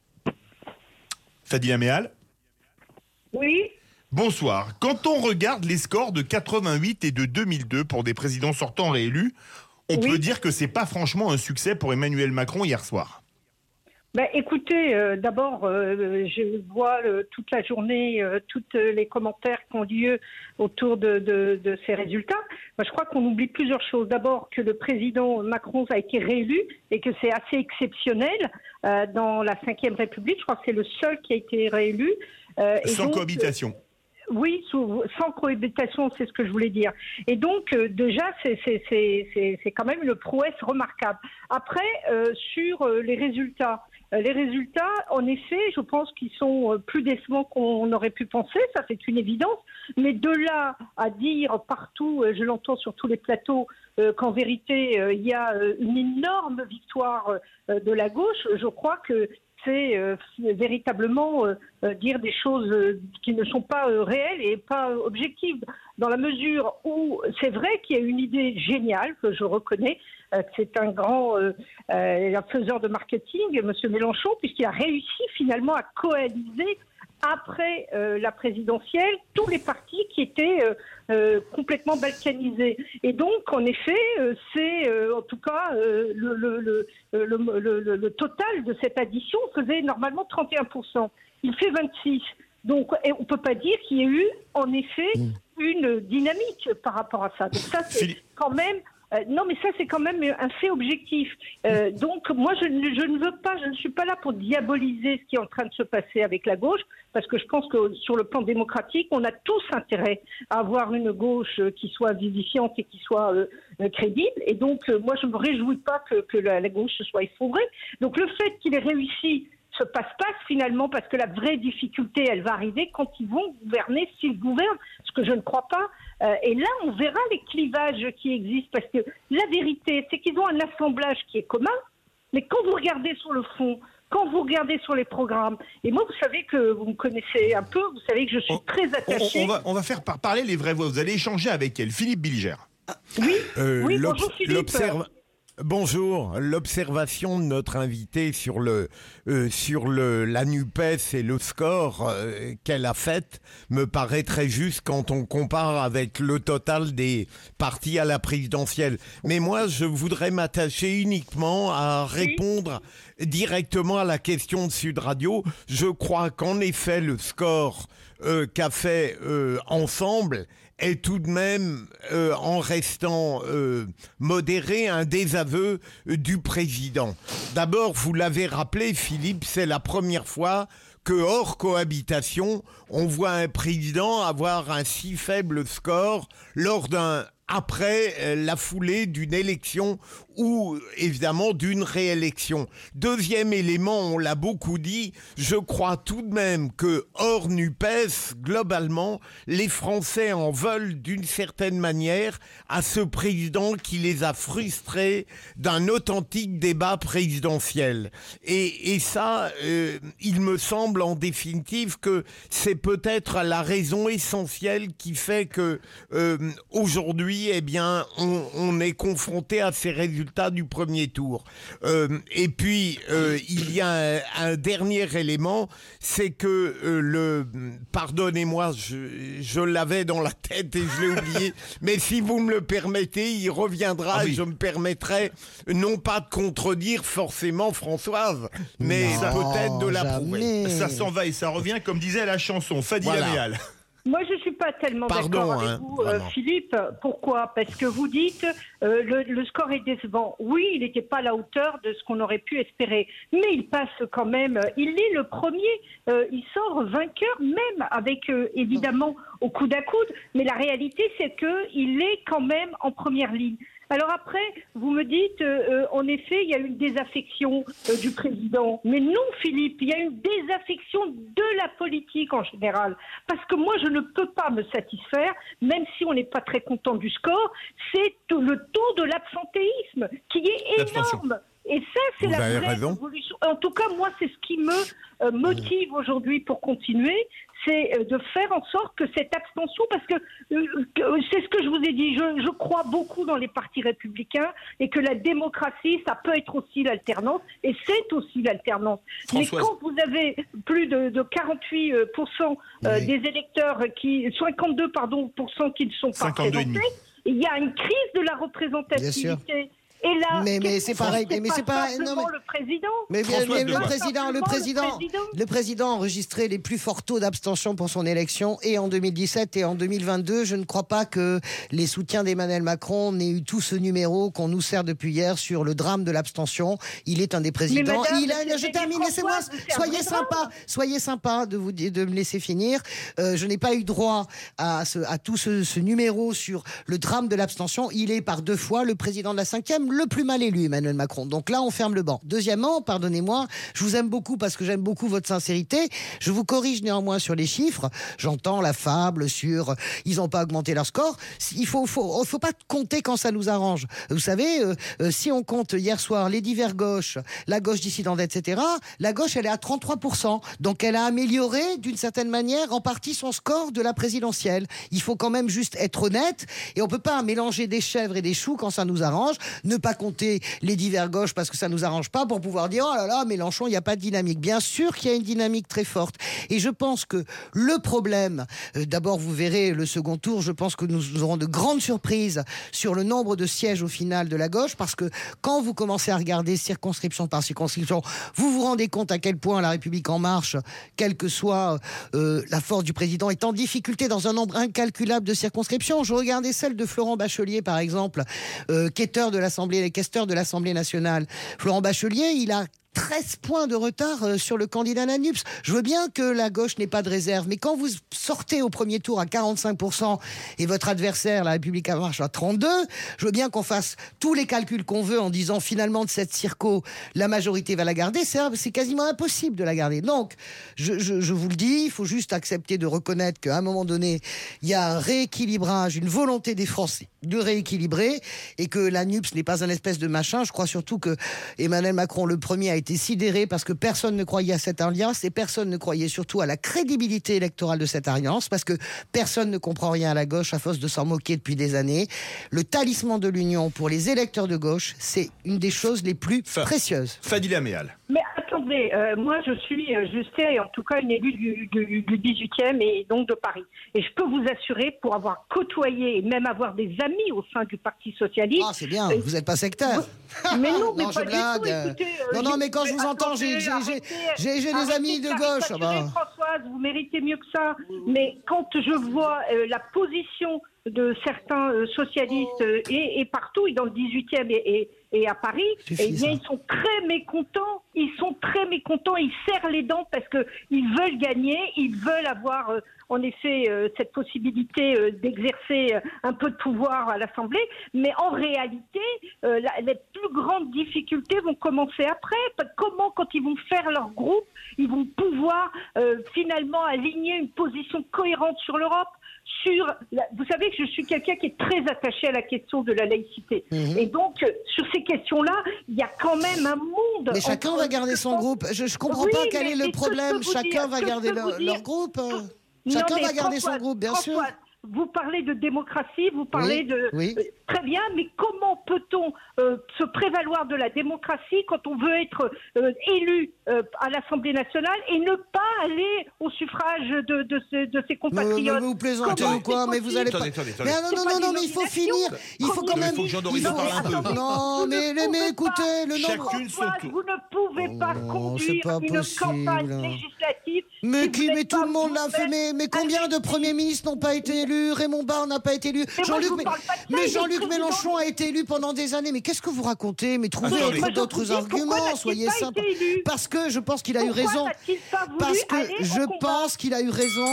Fadila Mehal? Oui. Bonsoir. Quand on regarde les scores de 88 et de 2002 pour des présidents sortants réélus, on peut dire que c'est pas franchement un succès pour Emmanuel Macron hier soir. Écoutez, d'abord, je vois toute la journée tous les commentaires qui ont lieu autour de ces résultats. Je crois qu'on oublie plusieurs choses. D'abord, que le président Macron a été réélu et que c'est assez exceptionnel dans la Ve République. Je crois que c'est le seul qui a été réélu. Sans cohabitation. Oui, sans cohabitation, c'est ce que je voulais dire. Et donc, déjà, c'est quand même une prouesse remarquable. Après, sur les résultats, en effet, je pense qu'ils sont plus décevants qu'on aurait pu penser, ça c'est une évidence. Mais de là à dire partout, je l'entends sur tous les plateaux, qu'en vérité, il y a une énorme victoire de la gauche, je crois que c'est véritablement dire des choses qui ne sont pas réelles et pas objectives, dans la mesure où c'est vrai qu'il y a une idée géniale, que je reconnais, c'est un grand faiseur de marketing, M. Mélenchon, puisqu'il a réussi finalement à coaliser après la présidentielle tous les partis qui étaient complètement balkanisés. Et donc, en effet, c'est en tout cas le total de cette addition faisait normalement 31%. Il fait 26%. Donc, on ne peut pas dire qu'il y ait eu, en effet, une dynamique par rapport à ça. Donc ça, c'est quand même... non, mais ça, c'est quand même un fait objectif. Donc, moi, je ne suis pas là pour diaboliser ce qui est en train de se passer avec la gauche, parce que je pense que sur le plan démocratique, on a tous intérêt à avoir une gauche qui soit vivifiante et qui soit crédible. Et donc, moi, je ne me réjouis pas que la gauche se soit effondrée. Donc, le fait qu'il ait réussi se passe finalement, parce que la vraie difficulté, elle va arriver quand ils vont gouverner, s'ils gouvernent, ce que je ne crois pas. Et là, on verra les clivages qui existent, parce que la vérité, c'est qu'ils ont un assemblage qui est commun, mais quand vous regardez sur le fond, quand vous regardez sur les programmes, et moi, vous savez que vous me connaissez un peu, vous savez que je suis très attachée... On va faire parler les vraies voix. Vous allez échanger avec elle. Philippe Bilger. Oui, bonjour Philippe. Bonjour. L'observation de notre invité sur la NUPES et le score qu'elle a fait me paraît très juste quand on compare avec le total des partis à la présidentielle. Mais moi, je voudrais m'attacher uniquement à répondre directement à la question de Sud Radio. Je crois qu'en effet, le score qu'a fait Ensemble est tout de même, en restant modéré, un désaveu du président. D'abord, vous l'avez rappelé, Philippe, c'est la première fois que, hors cohabitation, on voit un président avoir un si faible score après la foulée d'une élection ou évidemment d'une réélection. Deuxième élément, on l'a beaucoup dit, je crois tout de même que hors NUPES, globalement, les Français en veulent d'une certaine manière à ce président qui les a frustrés d'un authentique débat présidentiel. Et ça, il me semble en définitive que c'est peut-être la raison essentielle qui fait que aujourd'hui, eh bien, on est confronté à ces résultats du premier tour. Et puis, il y a un dernier élément, c'est que pardonnez-moi, je l'avais dans la tête et je l'ai oublié, mais si vous me le permettez, il reviendra et je me permettrai non pas de contredire forcément Françoise, mais peut-être de l'approuver. Ça s'en va et ça revient, comme disait la chanson, Fadila Meal. Moi, je ne suis pas tellement d'accord avec vous, Philippe. Pourquoi ? Parce que vous dites le score est décevant. Oui, il n'était pas à la hauteur de ce qu'on aurait pu espérer. Mais il passe quand même. Il est le premier. Il sort vainqueur, même avec, évidemment, au coude à coude. Mais la réalité, c'est qu'il est quand même en première ligne. Alors après, vous me dites, en effet, il y a une désaffection du président. Mais non, Philippe, il y a une désaffection de la politique en général. Parce que moi, je ne peux pas me satisfaire, même si on n'est pas très content du score, c'est le taux de l'absentéisme qui est énorme. Et ça, c'est la vraie évolution. En tout cas, moi, c'est ce qui me motive aujourd'hui pour continuer, c'est de faire en sorte que cette abstention, parce que c'est ce que je vous ai dit, je crois beaucoup dans les partis républicains et que la démocratie, ça peut être aussi l'alternance, et c'est aussi l'alternance. Mais quand vous avez plus de 48% des électeurs 52% qui ne sont pas représentés, il y a une crise de la représentativité. Et là, mais c'est pareil, mais c'est pas le président. Mais le président a enregistré les plus forts taux d'abstention pour son élection et en 2017 et en 2022. Je ne crois pas que les soutiens d'Emmanuel Macron n'aient eu tout ce numéro qu'on nous sert depuis hier sur le drame de l'abstention. Il est un des présidents. Je termine, laissez-moi. Soyez sympa de me laisser finir. Je n'ai pas eu droit à tout ce numéro sur le drame de l'abstention. Il est par 2 fois le président de la 5e même le plus mal élu, Emmanuel Macron. Donc là, on ferme le banc. Deuxièmement, pardonnez-moi, je vous aime beaucoup parce que j'aime beaucoup votre sincérité. Je vous corrige néanmoins sur les chiffres. J'entends la fable sur ils n'ont pas augmenté leur score. Il faut pas compter quand ça nous arrange. Vous savez, si on compte hier soir les divers gauches, la gauche dissidente, etc., la gauche, elle est à 33%. Donc elle a amélioré d'une certaine manière en partie son score de la présidentielle. Il faut quand même juste être honnête et on peut pas mélanger des chèvres et des choux quand ça nous arrange, ne pas compter les divers gauches parce que ça nous arrange pas pour pouvoir dire oh là là, Mélenchon, il n'y a pas de dynamique. Bien sûr qu'il y a une dynamique très forte. Et je pense que le problème, d'abord vous verrez le second tour, je pense que nous aurons de grandes surprises sur le nombre de sièges au final de la gauche, parce que quand vous commencez à regarder circonscription par circonscription, vous vous rendez compte à quel point la République en marche, quelle que soit la force du président, est en difficulté dans un nombre incalculable de circonscriptions. Je regardais celle de Florent Bachelier, par exemple, quêteur de l'Assemblée, questeur de l'Assemblée nationale. Florent Bachelier, il a 13 points de retard sur le candidat NUPES. Je veux bien que la gauche n'ait pas de réserve, mais quand vous sortez au premier tour à 45% et votre adversaire, la République en marche, à 32%, je veux bien qu'on fasse tous les calculs qu'on veut en disant finalement de cette circo, la majorité va la garder. C'est quasiment impossible de la garder. Donc, je vous le dis, il faut juste accepter de reconnaître qu'à un moment donné, il y a un rééquilibrage, une volonté des Français de rééquilibrer et que la NUPES n'est pas un espèce de machin. Je crois surtout que Emmanuel Macron, le premier, a été sidéré parce que personne ne croyait à cette alliance et personne ne croyait surtout à la crédibilité électorale de cette alliance parce que personne ne comprend rien à la gauche à force de s'en moquer depuis des années. Le talisman de l'union pour les électeurs de gauche, c'est une des choses les plus précieuses. Fadila Méal. Mais attendez, moi je suis Justet, en tout cas une élue du 18e et donc de Paris. Et je peux vous assurer, pour avoir côtoyé et même avoir des amis au sein du Parti Socialiste... Ah, c'est bien, vous n'êtes pas sectaire. Mais non, mais non, pas je blague. du tout. Écoutez, non, mais quand je vous entends, j'ai des amis de gauche. Françoise, vous méritez mieux que ça. Mais quand je vois la position de certains socialistes et partout, et dans le 18e et à Paris, eh bien, ils sont très mécontents. Ils serrent les dents parce qu'ils veulent gagner, ils veulent avoir en effet cette possibilité d'exercer un peu de pouvoir à l'Assemblée. Mais en réalité, les plus grandes difficultés vont commencer après. Comment, quand ils vont faire leur groupe, ils vont pouvoir finalement aligner une position cohérente sur l'Europe? Vous savez que je suis quelqu'un qui est très attaché à la question de la laïcité. Et donc, sur ces questions-là, il y a quand même un monde... Mais chacun va garder son groupe. Je ne comprends pas quel est le problème. Chacun va garder leur groupe. Chacun va garder son groupe, bien sûr. Vous parlez de démocratie, vous parlez de... Très bien, mais comment peut-on se prévaloir de la démocratie quand on veut être élu à l'Assemblée nationale et ne pas aller au suffrage de ses compatriotes? Vous plaisantez ou quoi? Mais vous allez pas... Non, mais il faut finir. Il faut quand même... Il faut que Jean-Doris en parle un peu. Non, mais écoutez, le nombre... Vous ne pouvez pas conduire une campagne législative. Mais tout le monde l'a fait. Mais combien de premiers ministres n'ont pas été élus? Raymond Barre n'a pas été élu. Jean-Luc Mélenchon a été élu pendant des années. Mais qu'est-ce que vous racontez? Mais trouvez d'autres arguments, soyez simple. Parce que je pense qu'il a eu raison. Parce que je pense qu'il a eu raison.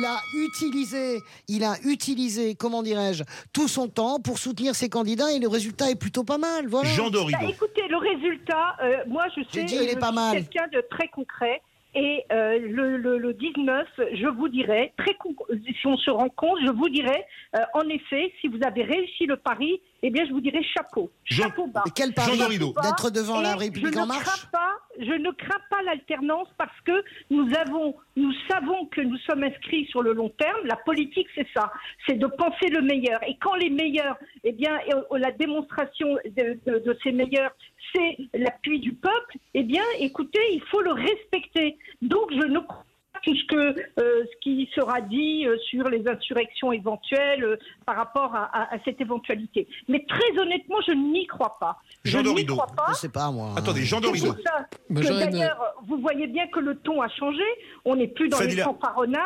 Il a utilisé, comment dirais-je, tout son temps pour soutenir ses candidats et le résultat est plutôt pas mal. Voilà. Jean Dorido. Écoutez, le résultat, moi je sais, il est pas mal. Quelqu'un de très concret. Et le 19, je vous dirai, si on se rend compte, je vous dirai, en effet, si vous avez réussi le pari, eh bien, je vous dirai chapeau. Chapeau bas. Quel pari? D'être devant la République en marche? Je ne crains pas l'alternance parce que nous savons que nous sommes inscrits sur le long terme. La politique, c'est ça. C'est de penser le meilleur. Et quand les meilleurs, eh bien, la démonstration de ces meilleurs, c'est l'appui du peuple, eh bien, écoutez, il faut le respecter. Donc, je ne crois pas tout ce qui sera dit sur les insurrections éventuelles par rapport à cette éventualité. Mais très honnêtement, je n'y crois pas. Jean Dorido. Je sais pas, moi. Attendez, Jean Dorido. D'ailleurs, vous voyez bien que le ton a changé. On n'est plus dans les fanfaronnades.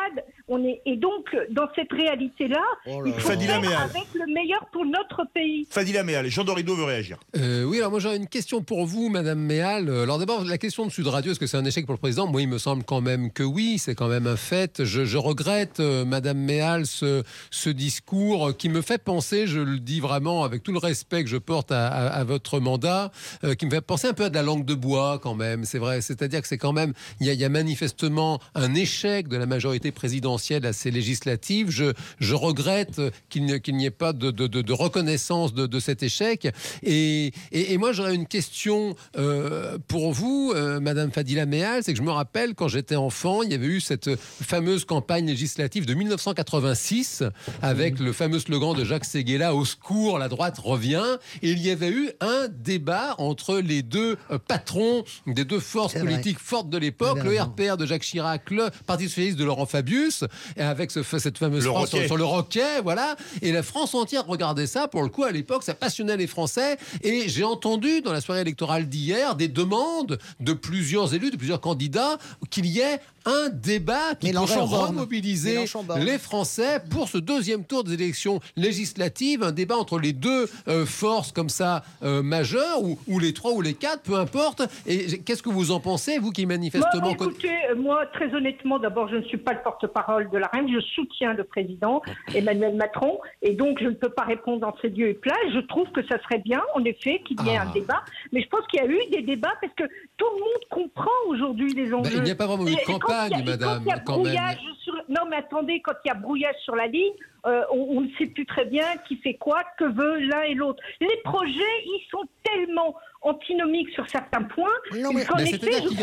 Et donc, dans cette réalité-là, il faut Fadila faire Meal. avec le meilleur pour notre pays. Fadila Meal, Jean Dorido veut réagir. Oui, alors moi j'aurais une question pour vous, Madame Méal. Alors d'abord, la question de Sud Radio, est-ce que c'est un échec pour le président? Moi, il me semble quand même que oui, c'est quand même un fait. Je regrette, Madame Méal, ce discours qui me fait penser, je le dis vraiment avec tout le respect que je porte à votre mandat, qui me fait penser un peu à de la langue de bois quand même, c'est vrai. C'est-à-dire que c'est quand même, il y a manifestement un échec de la majorité présidentielle à ces législatives. Je regrette qu'il n'y ait pas de reconnaissance de cet échec. Et moi, j'aurais une question pour vous, Madame Fadila Meal, c'est que je me rappelle quand j'étais enfant, il y avait eu cette fameuse campagne législative de 1986 avec le fameux slogan de Jacques Séguéla, au secours, la droite revient. Et il y avait eu un débat entre les deux patrons des deux forces politiques fortes de l'époque, le RPR de Jacques Chirac, le Parti socialiste de Laurent Fabius, et avec cette fameuse phrase sur le Roquet, voilà. Et la France entière regardait ça. Pour le coup, à l'époque, ça passionnait les Français. Et j'ai entendu dans la soirée électorale d'hier des demandes de plusieurs élus, de plusieurs candidats, qu'il y ait un débat qui pourrait remobiliser les Français pour ce deuxième tour des élections législatives, un débat entre les deux forces comme ça majeures, ou les trois ou les quatre, peu importe. Et qu'est-ce que vous en pensez, vous qui manifestement... Écoutez, moi, très honnêtement, d'abord, je ne suis pas le porte-parole de la reine, je soutiens le président Emmanuel Macron, et donc je ne peux pas répondre en ces lieux et places. Je trouve que ça serait bien, en effet, qu'il y ait un débat, mais je pense qu'il y a eu des débats parce que tout le monde comprend aujourd'hui les enjeux. Il n'y a pas vraiment eu de campagne, madame, quand même. Non, mais attendez, quand il y a brouillage sur la ligne, on ne sait plus très bien qui fait quoi, que veut l'un et l'autre. Les projets, ils sont tellement antinomiques sur certains points. Non, mais c'est-à-dire qu'il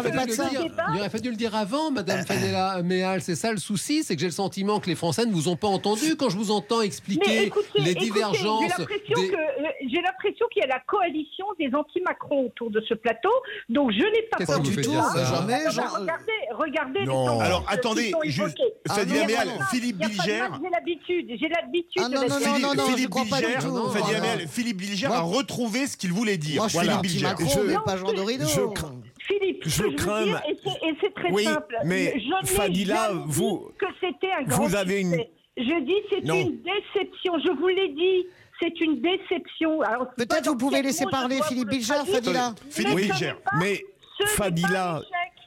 aurait fallu le dire avant, Madame Fadila Meal. C'est ça le souci, c'est que j'ai le sentiment que les Français ne vous ont pas entendu quand je vous entends expliquer les divergences. J'ai l'impression qu'il y a la coalition des anti-Macron autour de ce plateau, donc je n'ai pas peur du tout. Regardez. Non. Alors attendez, juste Fadila Meal, Philippe Bilger. J'ai l'habitude de la dire. Philippe Bilger, Fadila Meal, Philippe Bilger a retrouvé ce qu'il voulait dire. Philippe Bilger. Pas Jean Dorido. Philippe, je veux dire, et c'est très simple. Mais Fadila, que c'était un grand succès. Je dis c'est une déception. Je vous l'ai dit. C'est une déception. Peut-être vous pouvez laisser parler Philippe Bilger, Fadila. Philippe Bilger. Mais Fadila,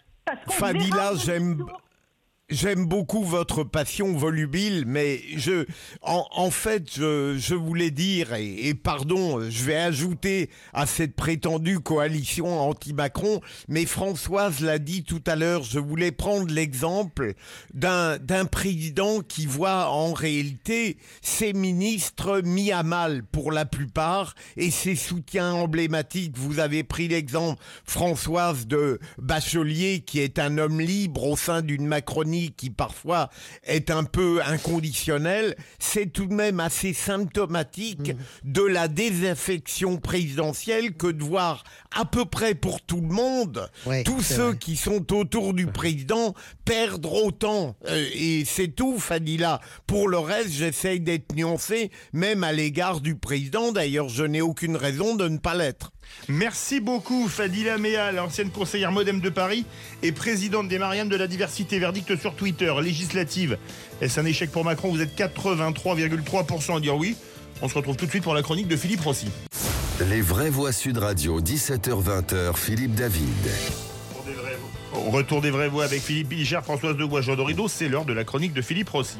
j'aime beaucoup votre passion volubile, mais en fait, je voulais dire, et pardon, je vais ajouter à cette prétendue coalition anti-Macron, mais Françoise l'a dit tout à l'heure, je voulais prendre l'exemple d'un président qui voit en réalité ses ministres mis à mal pour la plupart, et ses soutiens emblématiques. Vous avez pris l'exemple, Françoise, de Bachelier, qui est un homme libre au sein d'une Macronie qui parfois est un peu inconditionnel. C'est tout de même assez symptomatique de la désaffection présidentielle que de voir à peu près pour tout le monde, tous ceux qui sont autour du président perdre autant. Et c'est tout, Fadila. Pour le reste, j'essaye d'être nuancé, même à l'égard du président. D'ailleurs, je n'ai aucune raison de ne pas l'être. Merci beaucoup, Fadila Meal, ancienne conseillère Modem de Paris et présidente des Mariannes de la diversité. Verdict sur Twitter, législative. Est-ce un échec pour Macron? Vous êtes 83,3% à dire oui. On se retrouve tout de suite pour la chronique de Philippe Rossi. Les vraies voix Sud Radio, 17h-20h, Philippe David. Retour des vraies voix avec Philippe Bilger, Françoise Degois, Jean Dorido. C'est l'heure de la chronique de Philippe Rossi.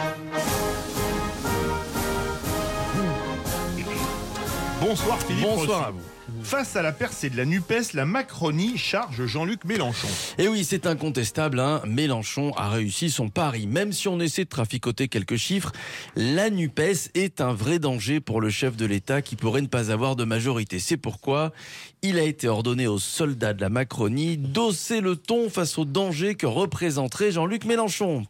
Bonsoir Philippe Rossi. Bonsoir à vous. Face à la percée de la NUPES, la Macronie charge Jean-Luc Mélenchon. Et oui, c'est incontestable, hein. Mélenchon a réussi son pari. Même si on essaie de traficoter quelques chiffres, la NUPES est un vrai danger pour le chef de l'État qui pourrait ne pas avoir de majorité. C'est pourquoi il a été ordonné aux soldats de la Macronie d'hausser le ton face au danger que représenterait Jean-Luc Mélenchon.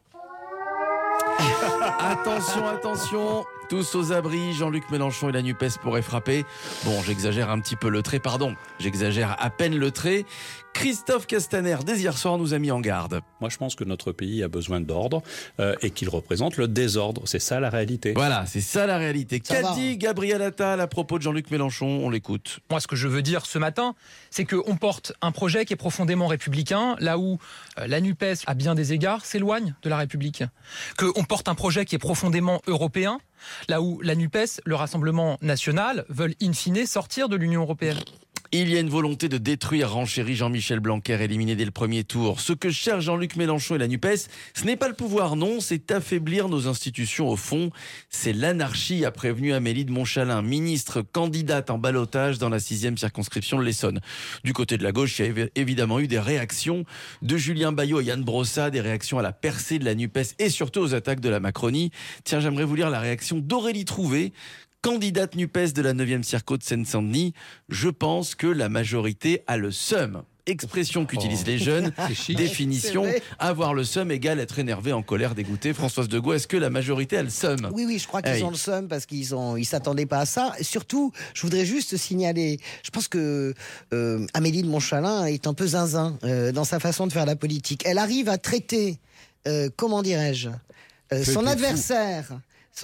Attention, tous aux abris, Jean-Luc Mélenchon et la NUPES pourraient frapper. Bon, j'exagère un petit peu le trait, pardon, j'exagère à peine le trait. Christophe Castaner, dès hier soir, nous a mis en garde. Moi, je pense que notre pays a besoin d'ordre et qu'il représente le désordre. C'est ça la réalité. Voilà, c'est ça la réalité. Qu'a dit Gabriel Attal à propos de Jean-Luc Mélenchon? On l'écoute. Moi, ce que je veux dire ce matin, c'est qu'on porte un projet qui est profondément républicain, là où la NUPES, à bien des égards, s'éloigne de la République. Qu'on porte un projet qui est profondément européen, là où la NUPES, le Rassemblement national, veulent in fine sortir de l'Union européenne. Il y a une volonté de détruire, renchérit Jean-Michel Blanquer, éliminé dès le premier tour. Ce que cherchent Jean-Luc Mélenchon et la NUPES, ce n'est pas le pouvoir, non, c'est affaiblir nos institutions au fond. C'est l'anarchie, a prévenu Amélie de Montchalin, ministre candidate en ballottage dans la 6e circonscription de l'Essonne. Du côté de la gauche, il y a évidemment eu des réactions de Julien Bayot et Yann Brossa, des réactions à la percée de la NUPES et surtout aux attaques de la Macronie. Tiens, j'aimerais vous lire la réaction d'Aurélie Trouvé, candidate NUPES de la 9e circo de Seine-Saint-Denis. Je pense que la majorité a le seum. Expression qu'utilisent les jeunes. Définition, avoir le seum égale être énervé, en colère, dégoûté. Françoise Degaut, est-ce que la majorité a le seum? Oui, je crois qu'ils ont le seum parce qu'ils s'attendaient pas à ça. Et surtout, je voudrais juste signaler, je pense que Amélie de Montchalin est un peu zinzin dans sa façon de faire la politique. Elle arrive à traiter, comment dirais-je, son adversaire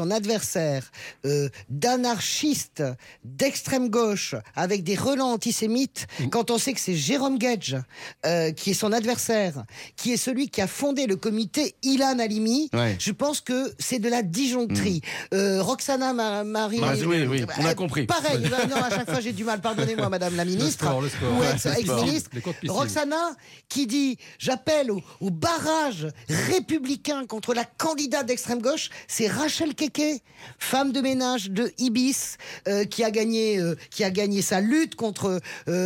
d'anarchiste, d'extrême gauche, avec des relents antisémites, quand on sait que c'est Jérôme Guedj qui est son adversaire, qui est celui qui a fondé le comité Ilan Halimi, je pense que c'est de la disjoncterie. Roxana Marie... oui, on a compris. Pareil, non, à chaque fois j'ai du mal, pardonnez-moi madame la ministre, ou ex-ministre. Roxana qui dit, j'appelle au barrage républicain contre la candidate d'extrême gauche, c'est Rachel Keke, femme de ménage de Ibis, qui a gagné sa lutte contre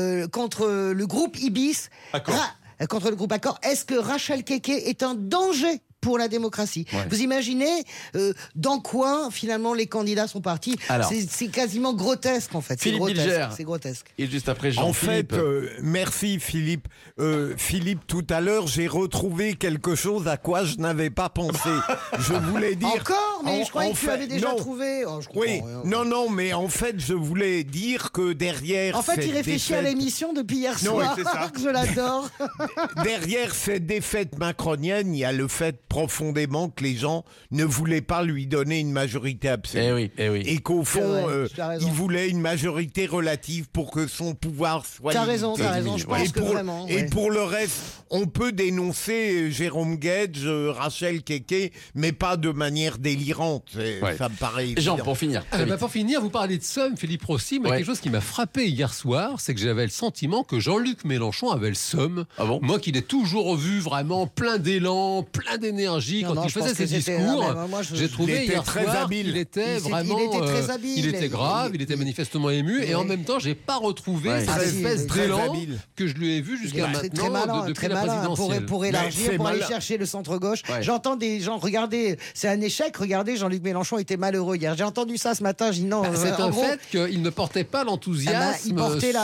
le groupe Ibis, contre le groupe Accor. Est-ce que Rachel Keke est un danger pour la démocratie? Vous imaginez dans quoi finalement les candidats sont partis? C'est quasiment grotesque en fait. Philippe Bilger. C'est grotesque. Et juste après Jean-Philippe. En fait, merci Philippe. Philippe, tout à l'heure, j'ai retrouvé quelque chose à quoi je n'avais pas pensé. Je voulais dire... Encore? Mais je croyais que tu avais déjà trouvé. Non, mais en fait, je voulais dire que derrière... En fait, il réfléchit à l'émission depuis hier soir. Je l'adore. Derrière cette défaite macronienne, il y a le fait profondément que les gens ne voulaient pas lui donner une majorité absolue. Et qu'au fond, il voulait une majorité relative pour que son pouvoir soit... T'as raison, je pense que vraiment... Et pour le reste, on peut dénoncer Jérôme Guedj, Rachel Keke, mais pas de manière délirante. Ça me paraît évident. Jean, pour finir. Pour finir, vous parlez de seum, Philippe Rossi, mais quelque chose qui m'a frappé hier soir, c'est que j'avais le sentiment que Jean-Luc Mélenchon avait le seum. Ah bon? Moi qui l'ai toujours vu vraiment plein d'élan, plein d'énergie quand il faisait ses discours. J'ai trouvé hier soir qu'il était vraiment... Il était très habile. Il était grave, il était manifestement ému, et en même temps, j'ai pas retrouvé cette espèce d'élan que je lui ai vu jusqu'à maintenant depuis la présidentielle. Pour élargir, pour aller chercher le centre-gauche. J'entends des gens, regardez, c'est un échec, regardez, Jean-Luc Mélenchon était malheureux hier. J'ai entendu ça ce matin, j'ai dit non. C'est un fait qu'il ne portait pas l'enthousiasme. Il portait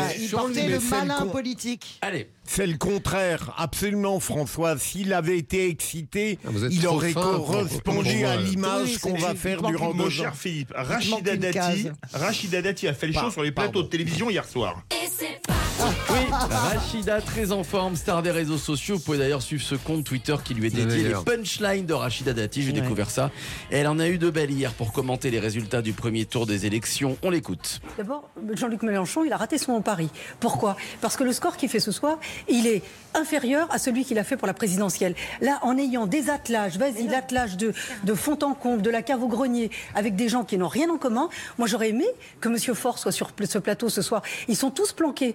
le malin politique. Allez. C'est le contraire, absolument, François. S'il avait été excité, il aurait correspondu à l'image qu'on va faire durant 2 ans. Mon cher Philippe, Rachida Dati a fait le show sur les plateaux de télévision hier soir. Oui, Rachida, très en forme, star des réseaux sociaux. Vous pouvez d'ailleurs suivre ce compte Twitter qui lui est dédié, les punchlines de Rachida Dati. J'ai découvert ça. Et elle en a eu de belles hier pour commenter les résultats du premier tour des élections. On l'écoute. D'abord, Jean-Luc Mélenchon, il a raté son pari. Pourquoi? Parce que le score qu'il fait ce soir, il est inférieur à celui qu'il a fait pour la présidentielle. Là, en ayant des attelages, l'attelage de fond en comble, de la cave au grenier, avec des gens qui n'ont rien en commun, moi j'aurais aimé que M. Faure soit sur ce plateau ce soir. Ils sont tous planqués,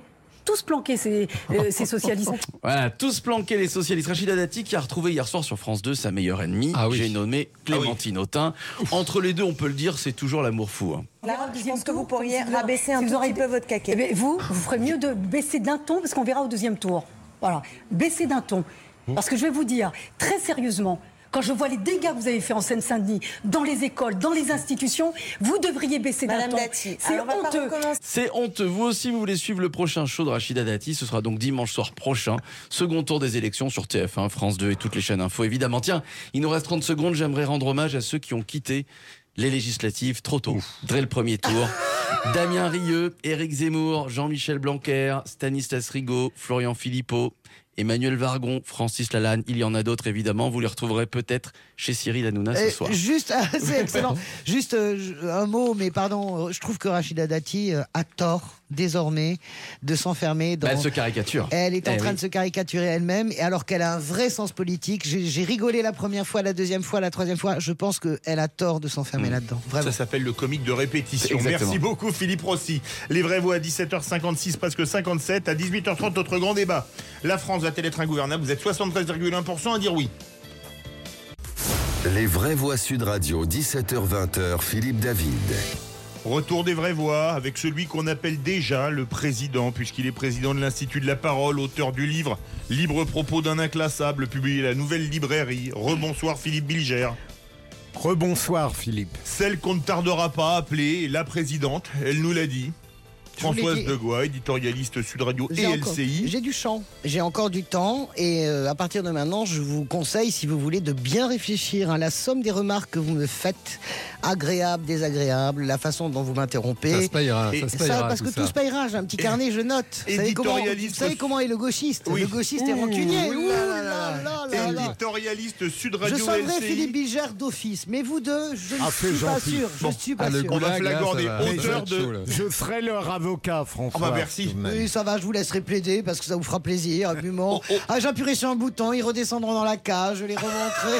ces socialistes. Voilà, tous planqués les socialistes. Rachida Dati qui a retrouvé hier soir sur France 2 sa meilleure ennemie. J'ai nommé Clémentine Autain. Entre les deux, on peut le dire, c'est toujours l'amour fou. Là, je pense que vous pourriez rabaisser un tout petit peu votre caquet. Eh bien, vous ferez mieux de baisser d'un ton, parce qu'on verra au deuxième tour. Voilà, baisser d'un ton. Parce que je vais vous dire, très sérieusement, quand je vois les dégâts que vous avez fait en Seine-Saint-Denis, dans les écoles, dans les institutions, vous devriez baisser d'un ton. Dati, c'est honteux. C'est honteux. Vous aussi, vous voulez suivre le prochain show de Rachida Dati. Ce sera donc dimanche soir prochain. Second tour des élections sur TF1, France 2 et toutes les chaînes info, évidemment. Tiens, il nous reste 30 secondes. J'aimerais rendre hommage à ceux qui ont quitté les législatives, trop tôt. Dès le premier tour. Damien Rieu, Éric Zemmour, Jean-Michel Blanquer, Stanislas Rigaud, Florian Philippot, Emmanuel Vargon, Francis Lalanne, il y en a d'autres évidemment, vous les retrouverez peut-être chez Cyril Hanouna ce soir. Juste, c'est excellent. Juste un mot, mais pardon, je trouve que Rachida Dati a tort désormais de s'enfermer dans... Elle se caricature. Elle est en train de se caricaturer elle-même, et alors qu'elle a un vrai sens politique. J'ai rigolé la première fois, la deuxième fois, la troisième fois. Je pense qu'elle a tort de s'enfermer là-dedans. Vraiment. Ça s'appelle le comique de répétition. Exactement. Merci beaucoup Philippe Rossi. Les vraies voix à 17h56, presque 57. À 18h30, notre grand débat. La France va-t-elle être ingouvernable? Vous êtes 73,1% à dire oui. Les vraies voix Sud Radio, 17h-20h, Philippe David. Retour des vraies voix avec celui qu'on appelle déjà le président, puisqu'il est président de l'Institut de la Parole, auteur du livre Libre propos d'un inclassable, publié à la Nouvelle Librairie. Rebonsoir Philippe Bilger. Rebonsoir Philippe. Celle qu'on ne tardera pas à appeler la présidente, elle nous l'a dit. Françoise Degois, éditorialiste Sud Radio et LCI. J'ai du champ, j'ai encore du temps, et à partir de maintenant, je vous conseille, si vous voulez, de bien réfléchir à la somme des remarques que vous me faites, agréables, désagréables, la façon dont vous m'interrompez. Ça se payera, parce que tout se payera. J'ai un petit carnet, je note. Vous savez comment est le gauchiste? Le gauchiste est rancunier. Éditorialiste Sud Radio LCI. Je sonnerai Philippe Bilger d'office, mais vous deux, je ne suis pas sûr. Je suis pas sûr. On va flagorner. Auteur de... Je serai leur avocat, François. Ah bah merci. Oui, ça va, je vous laisserai plaider parce que ça vous fera plaisir. J'appuierai sur un bouton, ils redescendront dans la cage, je les remonterai.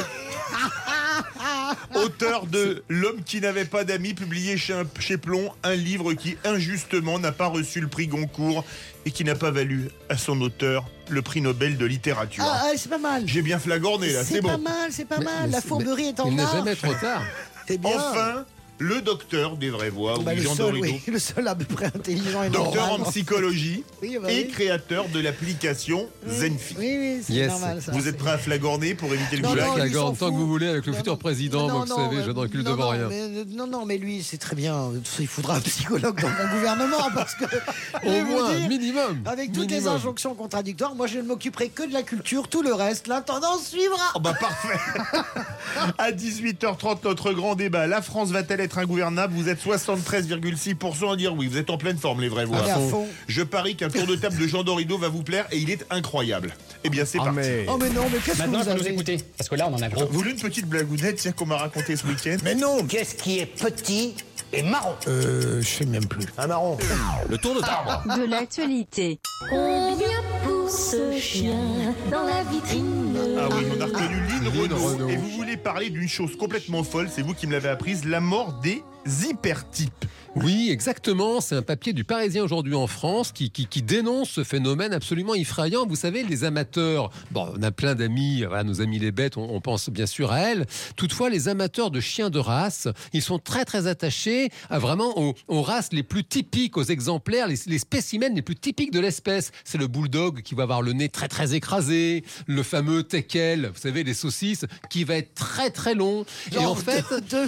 Auteur de L'homme qui n'avait pas d'amis, publié chez Plomb, un livre qui injustement n'a pas reçu le prix Goncourt et qui n'a pas valu à son auteur le prix Nobel de littérature. C'est pas mal. J'ai bien flagorné là, c'est bon. C'est pas mal, la fourberie est en marche. Il n'est jamais trop tard. C'est bien. Enfin, le docteur des vraies voix, Jean Dorido. Le seul à peu près intelligent et normal. Docteur en psychologie et créateur de l'application Zenfi. Oui, c'est normal ça. Vous êtes prêt à flagorner pour éviter le goulag? Je flagorne tant que vous voulez avec le futur président, donc vous savez, je ne recule devant rien. Mais lui, c'est très bien. Il faudra un psychologue dans mon gouvernement parce que... Au moins, minimum. Avec toutes les injonctions contradictoires, moi je ne m'occuperai que de la culture, tout le reste, l'intendance suivra. Parfait. À 18h30, notre grand débat. La France va-t-elle être ingouvernable? Vous êtes 73,6% à dire oui. Vous êtes en pleine forme, les vraies voix. Je parie qu'un tour de table de Jean Dorido va vous plaire et il est incroyable. Eh bien, c'est parti. Mais non, mais qu'est-ce que vous avez? Nous écouter, parce que là, on en a gros. Vous voulez une petite blagounette, c'est qu'on m'a raconté ce week-end? Mais non, qu'est-ce qui est petit et marron? Je sais même plus. Un marron. Le tour de table. De l'actualité. Combien pour ce chien dans la vitrine? Ah oui, on a reconnu Lynn Renaud. Et vous voulez parler d'une chose complètement folle, c'est vous qui me l'avez apprise, la mort des hypertypes. Oui, exactement. C'est un papier du Parisien aujourd'hui en France qui dénonce ce phénomène absolument effrayant. Vous savez, les amateurs, on a plein d'amis, nos amis les bêtes, on pense bien sûr à elles. Toutefois, les amateurs de chiens de race, ils sont très très attachés aux races les plus typiques, aux exemplaires, les spécimens les plus typiques de l'espèce. C'est le bulldog qui va avoir le nez très très écrasé, le fameux teckel, vous savez, les saucisses, qui va être très très long. Genre et en fait,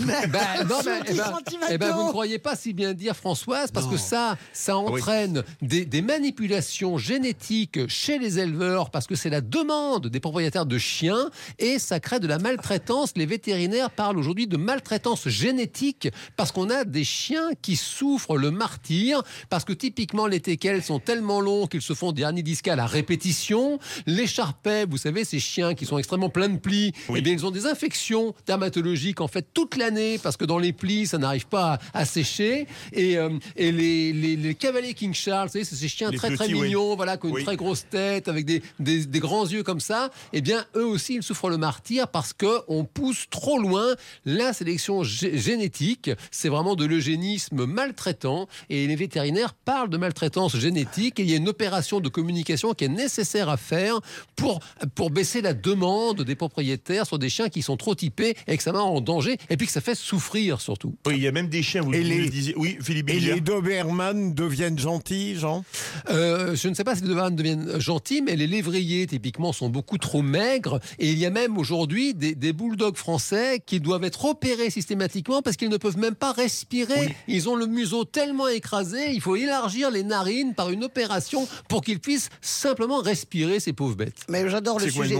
vous ne croyez pas si bien dire, Françoise, parce que ça entraîne des manipulations génétiques chez les éleveurs, parce que c'est la demande des propriétaires de chiens, et ça crée de la maltraitance. Les vétérinaires parlent aujourd'hui de maltraitance génétique, parce qu'on a des chiens qui souffrent le martyre, parce que typiquement les teckels sont tellement longs qu'ils se font des hernies discales à répétition. Les charpais, vous savez, ces chiens qui sont extrêmement pleins de plis, eh bien, ils ont des infections dermatologiques en fait toute l'année, parce que dans les plis, ça n'arrive pas à sécher. Et les cavaliers King Charles, c'est ces chiens très très mignons, qui ont une très grosse tête, avec des grands yeux comme ça. Eh bien, eux aussi, ils souffrent le martyre parce qu'on pousse trop loin la sélection génétique. C'est vraiment de l'eugénisme maltraitant. Et les vétérinaires parlent de maltraitance génétique. Et il y a une opération de communication qui est nécessaire à faire pour baisser la demande des propriétaires sur des chiens qui sont trop typés, extrêmement en danger, et puis que ça fait souffrir surtout. Oui, il y a même des chiens, vous le disiez. Oui, Philippe. Et les Doberman deviennent gentils, Jean? Je ne sais pas si les Doberman deviennent gentils, mais les lévriers, typiquement, sont beaucoup trop maigres. Et il y a même aujourd'hui des bulldogs français qui doivent être opérés systématiquement parce qu'ils ne peuvent même pas respirer. Oui. Ils ont le museau tellement écrasé, il faut élargir les narines par une opération pour qu'ils puissent simplement respirer, ces pauvres bêtes. Mais j'adore le sujet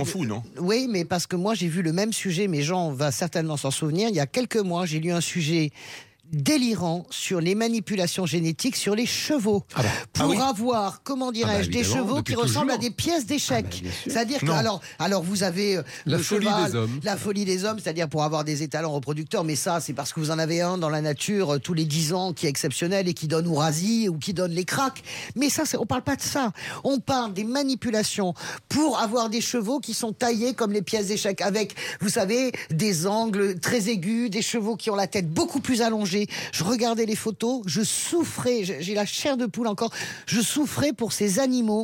fous, non? Oui, mais parce que moi, j'ai vu le même sujet, mais Jean va certainement s'en souvenir. Il y a quelques mois, j'ai lu un sujet délirant sur les manipulations génétiques sur les chevaux pour avoir, comment dirais-je, des chevaux qui ressemblent à des pièces d'échecs. C'est-à-dire que alors vous avez la folie des hommes. La folie des hommes, c'est-à-dire pour avoir des étalons reproducteurs, mais ça c'est parce que vous en avez un dans la nature tous les 10 ans qui est exceptionnel et qui donne Ourasi ou qui donne les cracks. Mais ça, on parle pas de ça. On parle des manipulations pour avoir des chevaux qui sont taillés comme les pièces d'échecs avec, vous savez, des angles très aigus, des chevaux qui ont la tête beaucoup plus allongée. Je regardais les photos, je souffrais, j'ai la chair de poule encore, je souffrais pour ces animaux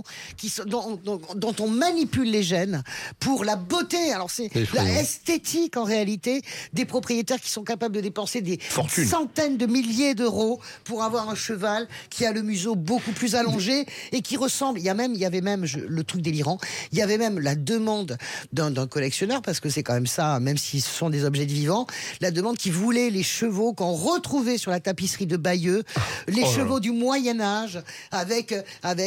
dont on manipule les gènes pour la beauté. Alors c'est la esthétique en réalité des propriétaires qui sont capables de dépenser des centaines de milliers d'euros pour avoir un cheval qui a le museau beaucoup plus allongé et qui ressemble, il y avait même le truc délirant, il y avait même la demande d'un collectionneur, parce que c'est quand même ça, même si ce sont des objets de vivants, la demande qui voulait les chevaux qu'on retrouvait sur la tapisserie de Bayeux, les chevaux du Moyen-Âge, avec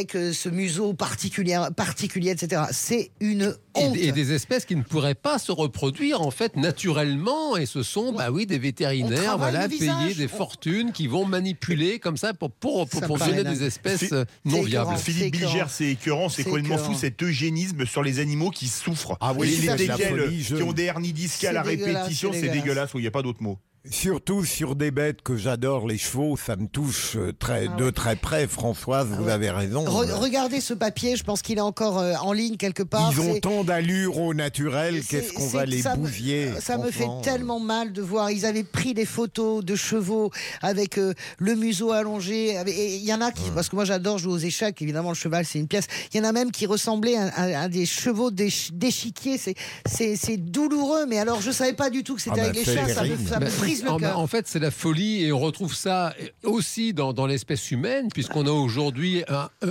ce museau particulier, etc. C'est une honte. Et des espèces qui ne pourraient pas se reproduire, en fait, naturellement, et ce sont, des vétérinaires, payés des fortunes qui vont manipuler comme ça pour donner des espèces non viables. Philippe Bilger, c'est écœurant, c'est complètement fou cet eugénisme sur les animaux qui souffrent. Les dégueules qui ont des hernies discales à répétition, c'est dégueulasse, il n'y a pas d'autre mot. Surtout sur des bêtes que j'adore, les chevaux, ça me touche de très près. Françoise, vous avez raison. Regardez ce papier, je pense qu'il est encore en ligne quelque part. Ils ont tant d'allure au naturel, qu'est-ce qu'on va les bousiller? Ça me fait tellement mal de voir. Ils avaient pris des photos de chevaux avec le museau allongé. Il y en a qui, parce que moi j'adore jouer aux échecs, évidemment le cheval c'est une pièce. Il y en a même qui ressemblaient à des chevaux d'échiquier. C'est douloureux, mais alors je savais pas du tout que c'était avec les chats. Ça me brise le cœur. En fait, c'est la folie, et on retrouve ça aussi dans l'espèce humaine, puisqu'on a aujourd'hui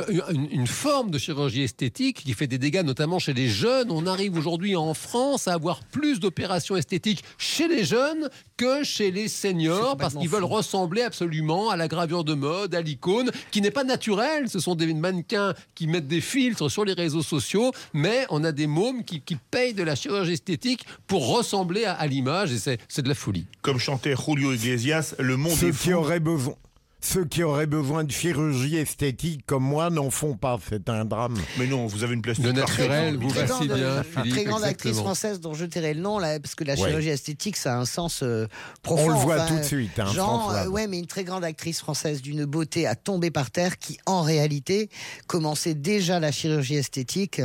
une forme de chirurgie esthétique qui fait des dégâts, notamment chez les jeunes. On arrive aujourd'hui en France à avoir plus d'opérations esthétiques chez les jeunes que chez les seniors, parce qu'ils veulent ressembler absolument à la gravure de mode, à l'icône, qui n'est pas naturelle. Ce sont des mannequins qui mettent des filtres sur les réseaux sociaux, mais on a des mômes qui payent de la chirurgie esthétique pour ressembler à l'image, et c'est de la folie. Comme chantait Julio Iglesias, le monde est fou. Ceux qui auraient besoin de chirurgie esthétique comme moi n'en font pas, c'est un drame. Mais non, vous avez une place de naturel, vous va si bien, Philippe. Une très grande actrice française dont je tairai le nom, là, parce que la chirurgie esthétique, ça a un sens profond. On le voit tout de suite, mais une très grande actrice française d'une beauté à tomber par terre, qui en réalité commençait déjà la chirurgie esthétique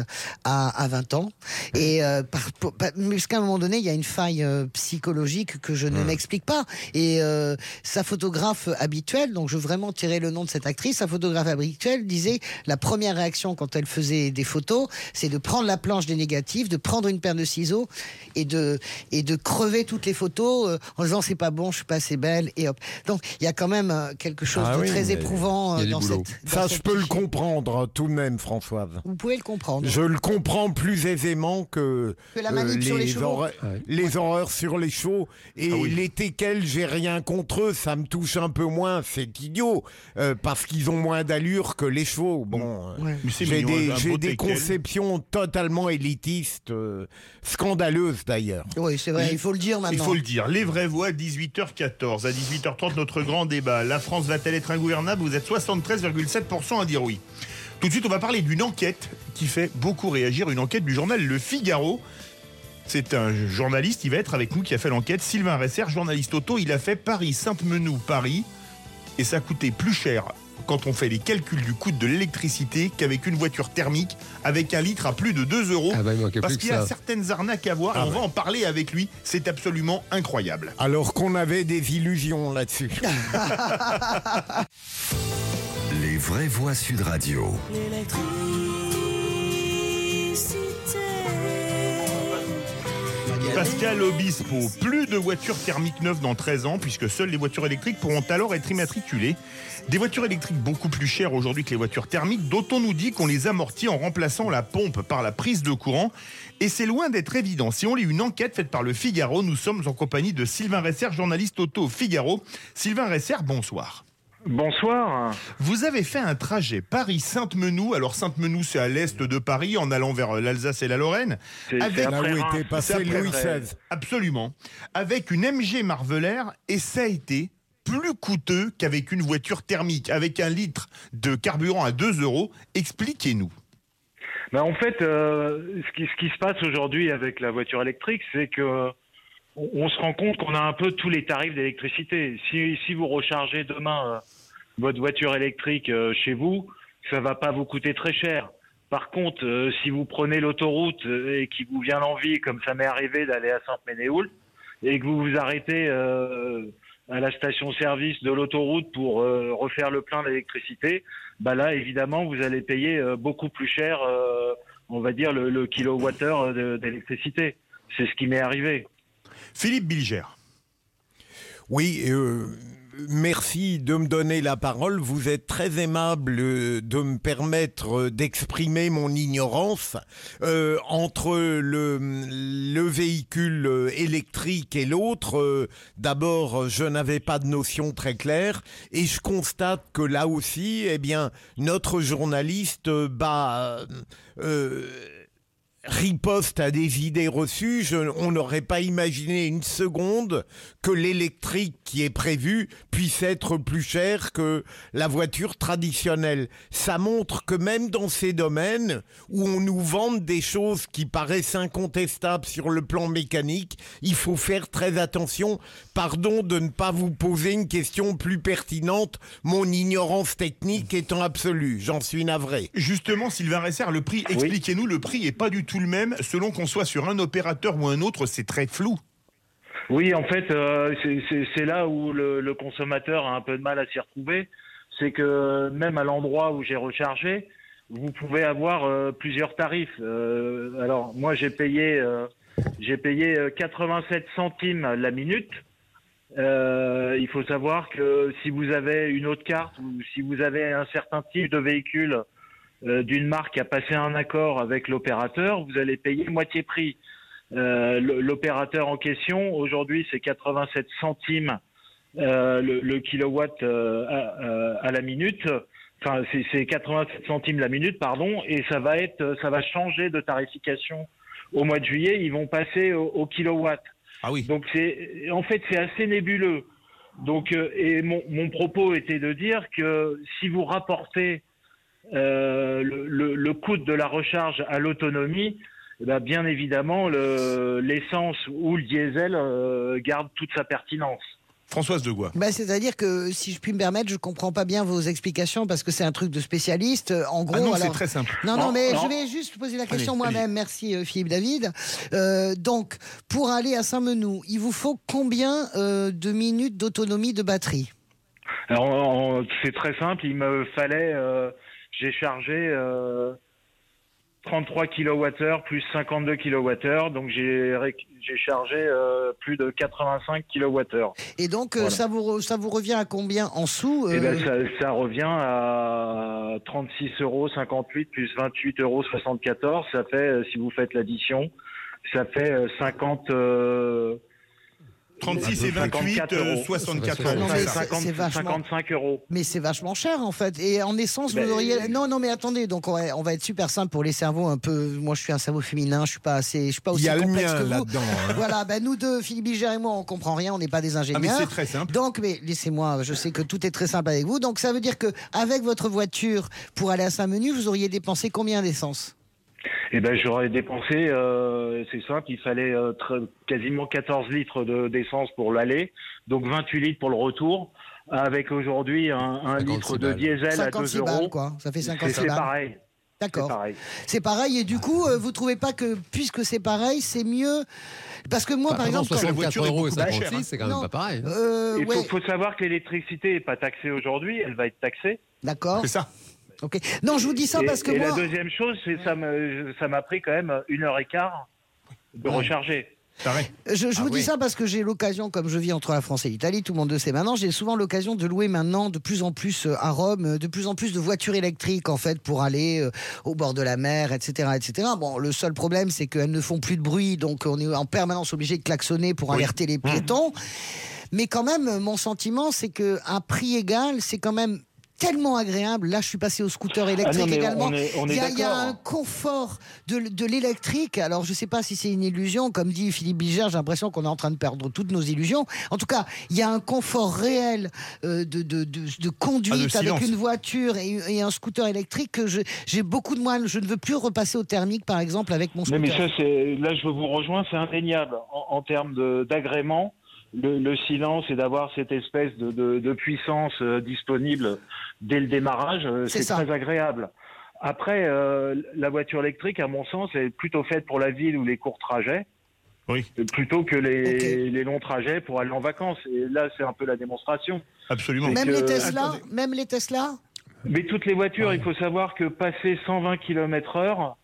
à 20 ans. Et jusqu'à un moment donné, il y a une faille psychologique que je ne m'explique pas. Et sa photographe habituelle, donc je veux vraiment tirer le nom de cette actrice, sa photographe habituelle disait la première réaction quand elle faisait des photos, c'est de prendre la planche des négatifs, de prendre une paire de ciseaux et de crever toutes les photos en disant c'est pas bon, je suis pas assez belle, et hop. Donc il y a quand même quelque chose de très éprouvant dans cette. Ça, je peux le comprendre tout de même, Françoise. Vous pouvez le comprendre. Je le comprends plus aisément que la manip sur les chevaux. Les horreurs sur les chevaux et les teckels, j'ai rien contre eux, ça me touche un peu moins. C'est idiot, parce qu'ils ont moins d'allure que les chevaux. Bon, j'ai des conceptions totalement élitistes, scandaleuses d'ailleurs. Oui, c'est vrai, il faut le dire maintenant. Il faut le dire. Les vraies voix, 18h14. À 18h30, notre grand débat. La France va-t-elle être ingouvernable? Vous êtes 73,7% à dire oui. Tout de suite, on va parler d'une enquête qui fait beaucoup réagir, une enquête du journal Le Figaro. C'est un journaliste, il va être avec nous, qui a fait l'enquête. Sylvain Resser, journaliste auto, il a fait Paris-Sainte-Menou, Paris. Et ça coûtait plus cher quand on fait les calculs du coût de l'électricité qu'avec une voiture thermique avec un litre à plus de 2 euros. Parce qu'il y a certaines arnaques à voir, et on va en parler avec lui. C'est absolument incroyable. Alors qu'on avait des illusions là-dessus. Les vraies voix Sud Radio. Pascal Obispo, plus de voitures thermiques neuves dans 13 ans, puisque seules les voitures électriques pourront alors être immatriculées. Des voitures électriques beaucoup plus chères aujourd'hui que les voitures thermiques, dont on nous dit qu'on les amortit en remplaçant la pompe par la prise de courant. Et c'est loin d'être évident. Si on lit une enquête faite par Le Figaro, nous sommes en compagnie de Sylvain Resser, journaliste auto au Figaro. Sylvain Resser, bonsoir. Bonsoir. Vous avez fait un trajet Paris-Sainte-Menou. Alors Sainte-Menou, c'est à l'est de Paris, en allant vers l'Alsace et la Lorraine. C'est là où était passé Louis XVI. Absolument. Avec une MG Marvelère, et ça a été plus coûteux qu'avec une voiture thermique, avec 1 litre de carburant à 2 €. Expliquez-nous. En fait, ce qui se passe aujourd'hui avec la voiture électrique, c'est que on se rend compte qu'on a un peu tous les tarifs d'électricité. Si vous rechargez demain votre voiture électrique chez vous, ça va pas vous coûter très cher. Par contre, si vous prenez l'autoroute et qu'il vous vient l'envie, comme ça m'est arrivé, d'aller à Sainte-Ménéhould, et que vous vous arrêtez à la station-service de l'autoroute pour refaire le plein d'électricité, là, évidemment, vous allez payer beaucoup plus cher, on va dire, le kilowattheure d'électricité. C'est ce qui m'est arrivé. Philippe Bilger. Oui, merci de me donner la parole. Vous êtes très aimable de me permettre d'exprimer mon ignorance entre le véhicule électrique et l'autre. D'abord, je n'avais pas de notion très claire et je constate que là aussi, notre journaliste riposte à des idées reçues. On n'aurait pas imaginé une seconde que l'électrique qui est prévu puisse être plus cher que la voiture traditionnelle. Ça montre que même dans ces domaines où on nous vante des choses qui paraissent incontestables sur le plan mécanique, il faut faire très attention. Pardon de ne pas vous poser une question plus pertinente, mon ignorance technique étant absolue. J'en suis navré. Justement, Sylvain Resser, le prix, expliquez-nous, le prix n'est pas du tout le même selon qu'on soit sur un opérateur ou un autre, c'est très flou. Oui, en fait, c'est là où le consommateur a un peu de mal à s'y retrouver. C'est que même à l'endroit où j'ai rechargé, vous pouvez avoir plusieurs tarifs. Alors, moi, j'ai payé 87 centimes la minute. Il faut savoir que si vous avez une autre carte ou si vous avez un certain type de véhicule d'une marque à passer un accord avec l'opérateur, vous allez payer moitié prix. L'opérateur en question, aujourd'hui, c'est 87 centimes le kilowatt à la minute. Enfin, c'est 87 centimes la minute, pardon, et ça va changer de tarification au mois de juillet. Ils vont passer au kilowatt. Ah oui. Donc c'est assez nébuleux. Donc et mon propos était de dire que si vous rapportez le coût de la recharge à l'autonomie, bien évidemment l'essence ou le diesel garde toute sa pertinence. Françoise Degois. C'est-à-dire que, si je puis me permettre, je ne comprends pas bien vos explications parce que c'est un truc de spécialiste. En gros, c'est très simple. Je vais juste poser la question moi-même. Merci Philippe David. Donc, pour aller à Sainte-Menou, il vous faut combien de minutes d'autonomie de batterie ? Alors, c'est très simple. Il me fallait... j'ai chargé 33 kWh plus 52 kWh, donc j'ai chargé plus de 85 kWh. Et donc voilà. ça vous revient à combien en sous ça revient à 36,58 € plus 28,74 €. Ça fait, si vous faites l'addition, ça fait 50... 36 et 28, 64 euros. Non, mais c'est vachement... 55 €. Mais c'est vachement cher, en fait. Et en essence, vous auriez... Non, mais attendez. Donc, on va être super simple pour les cerveaux un peu... Moi, je suis un cerveau féminin. Je suis pas aussi complexe que vous. Là-dedans, hein. Voilà. Nous deux, Philippe Bilger et moi, on comprend rien. On n'est pas des ingénieurs. Mais c'est très simple. Donc, mais laissez-moi. Je sais que tout est très simple avec vous. Donc, ça veut dire que avec votre voiture, pour aller à Sainte-Menou, vous auriez dépensé combien d'essence ? J'aurais dépensé, c'est simple, il fallait quasiment 14 litres d'essence pour l'aller, donc 28 litres pour le retour, avec aujourd'hui un litre de diesel à 2 €. Balles, quoi. Ça fait 56 balles. C'est pareil. D'accord. C'est pareil, et du coup, vous trouvez pas que, puisque c'est pareil, c'est mieux... Parce que moi, par exemple... 64 € et 56, c'est quand même pas pareil. Il faut savoir que l'électricité n'est pas taxée aujourd'hui, elle va être taxée. D'accord. C'est ça. Okay. Non, je vous dis ça parce que moi... la deuxième chose, c'est ça m'a pris quand même 1h15 de recharger. Je vous dis ça parce que j'ai l'occasion, comme je vis entre la France et l'Italie, tout le monde le sait maintenant, j'ai souvent l'occasion de louer maintenant de plus en plus à Rome, de plus en plus de voitures électriques en fait pour aller au bord de la mer, etc., etc. Bon, le seul problème c'est qu'elles ne font plus de bruit, donc on est en permanence obligé de klaxonner pour alerter les piétons. Mais quand même, mon sentiment c'est qu'à prix égal, c'est quand même tellement agréable. Là, je suis passé au scooter électrique également. Il y a un confort de l'électrique. Alors, je ne sais pas si c'est une illusion. Comme dit Philippe Bilger, j'ai l'impression qu'on est en train de perdre toutes nos illusions. En tout cas, il y a un confort réel de conduite avec une voiture et un scooter électrique que j'ai beaucoup de mal. Je ne veux plus repasser au thermique, par exemple, avec mon scooter. Mais ça, là, je vous rejoins, c'est indéniable. En termes d'agrément, le silence et d'avoir cette espèce de puissance disponible dès le démarrage, c'est très agréable. Après, la voiture électrique, à mon sens, est plutôt faite pour la ville ou les courts trajets, plutôt que les longs trajets pour aller en vacances. Et là, c'est un peu la démonstration. Absolument. Même les Tesla Mais toutes les voitures, il faut savoir que passer 120 km/h,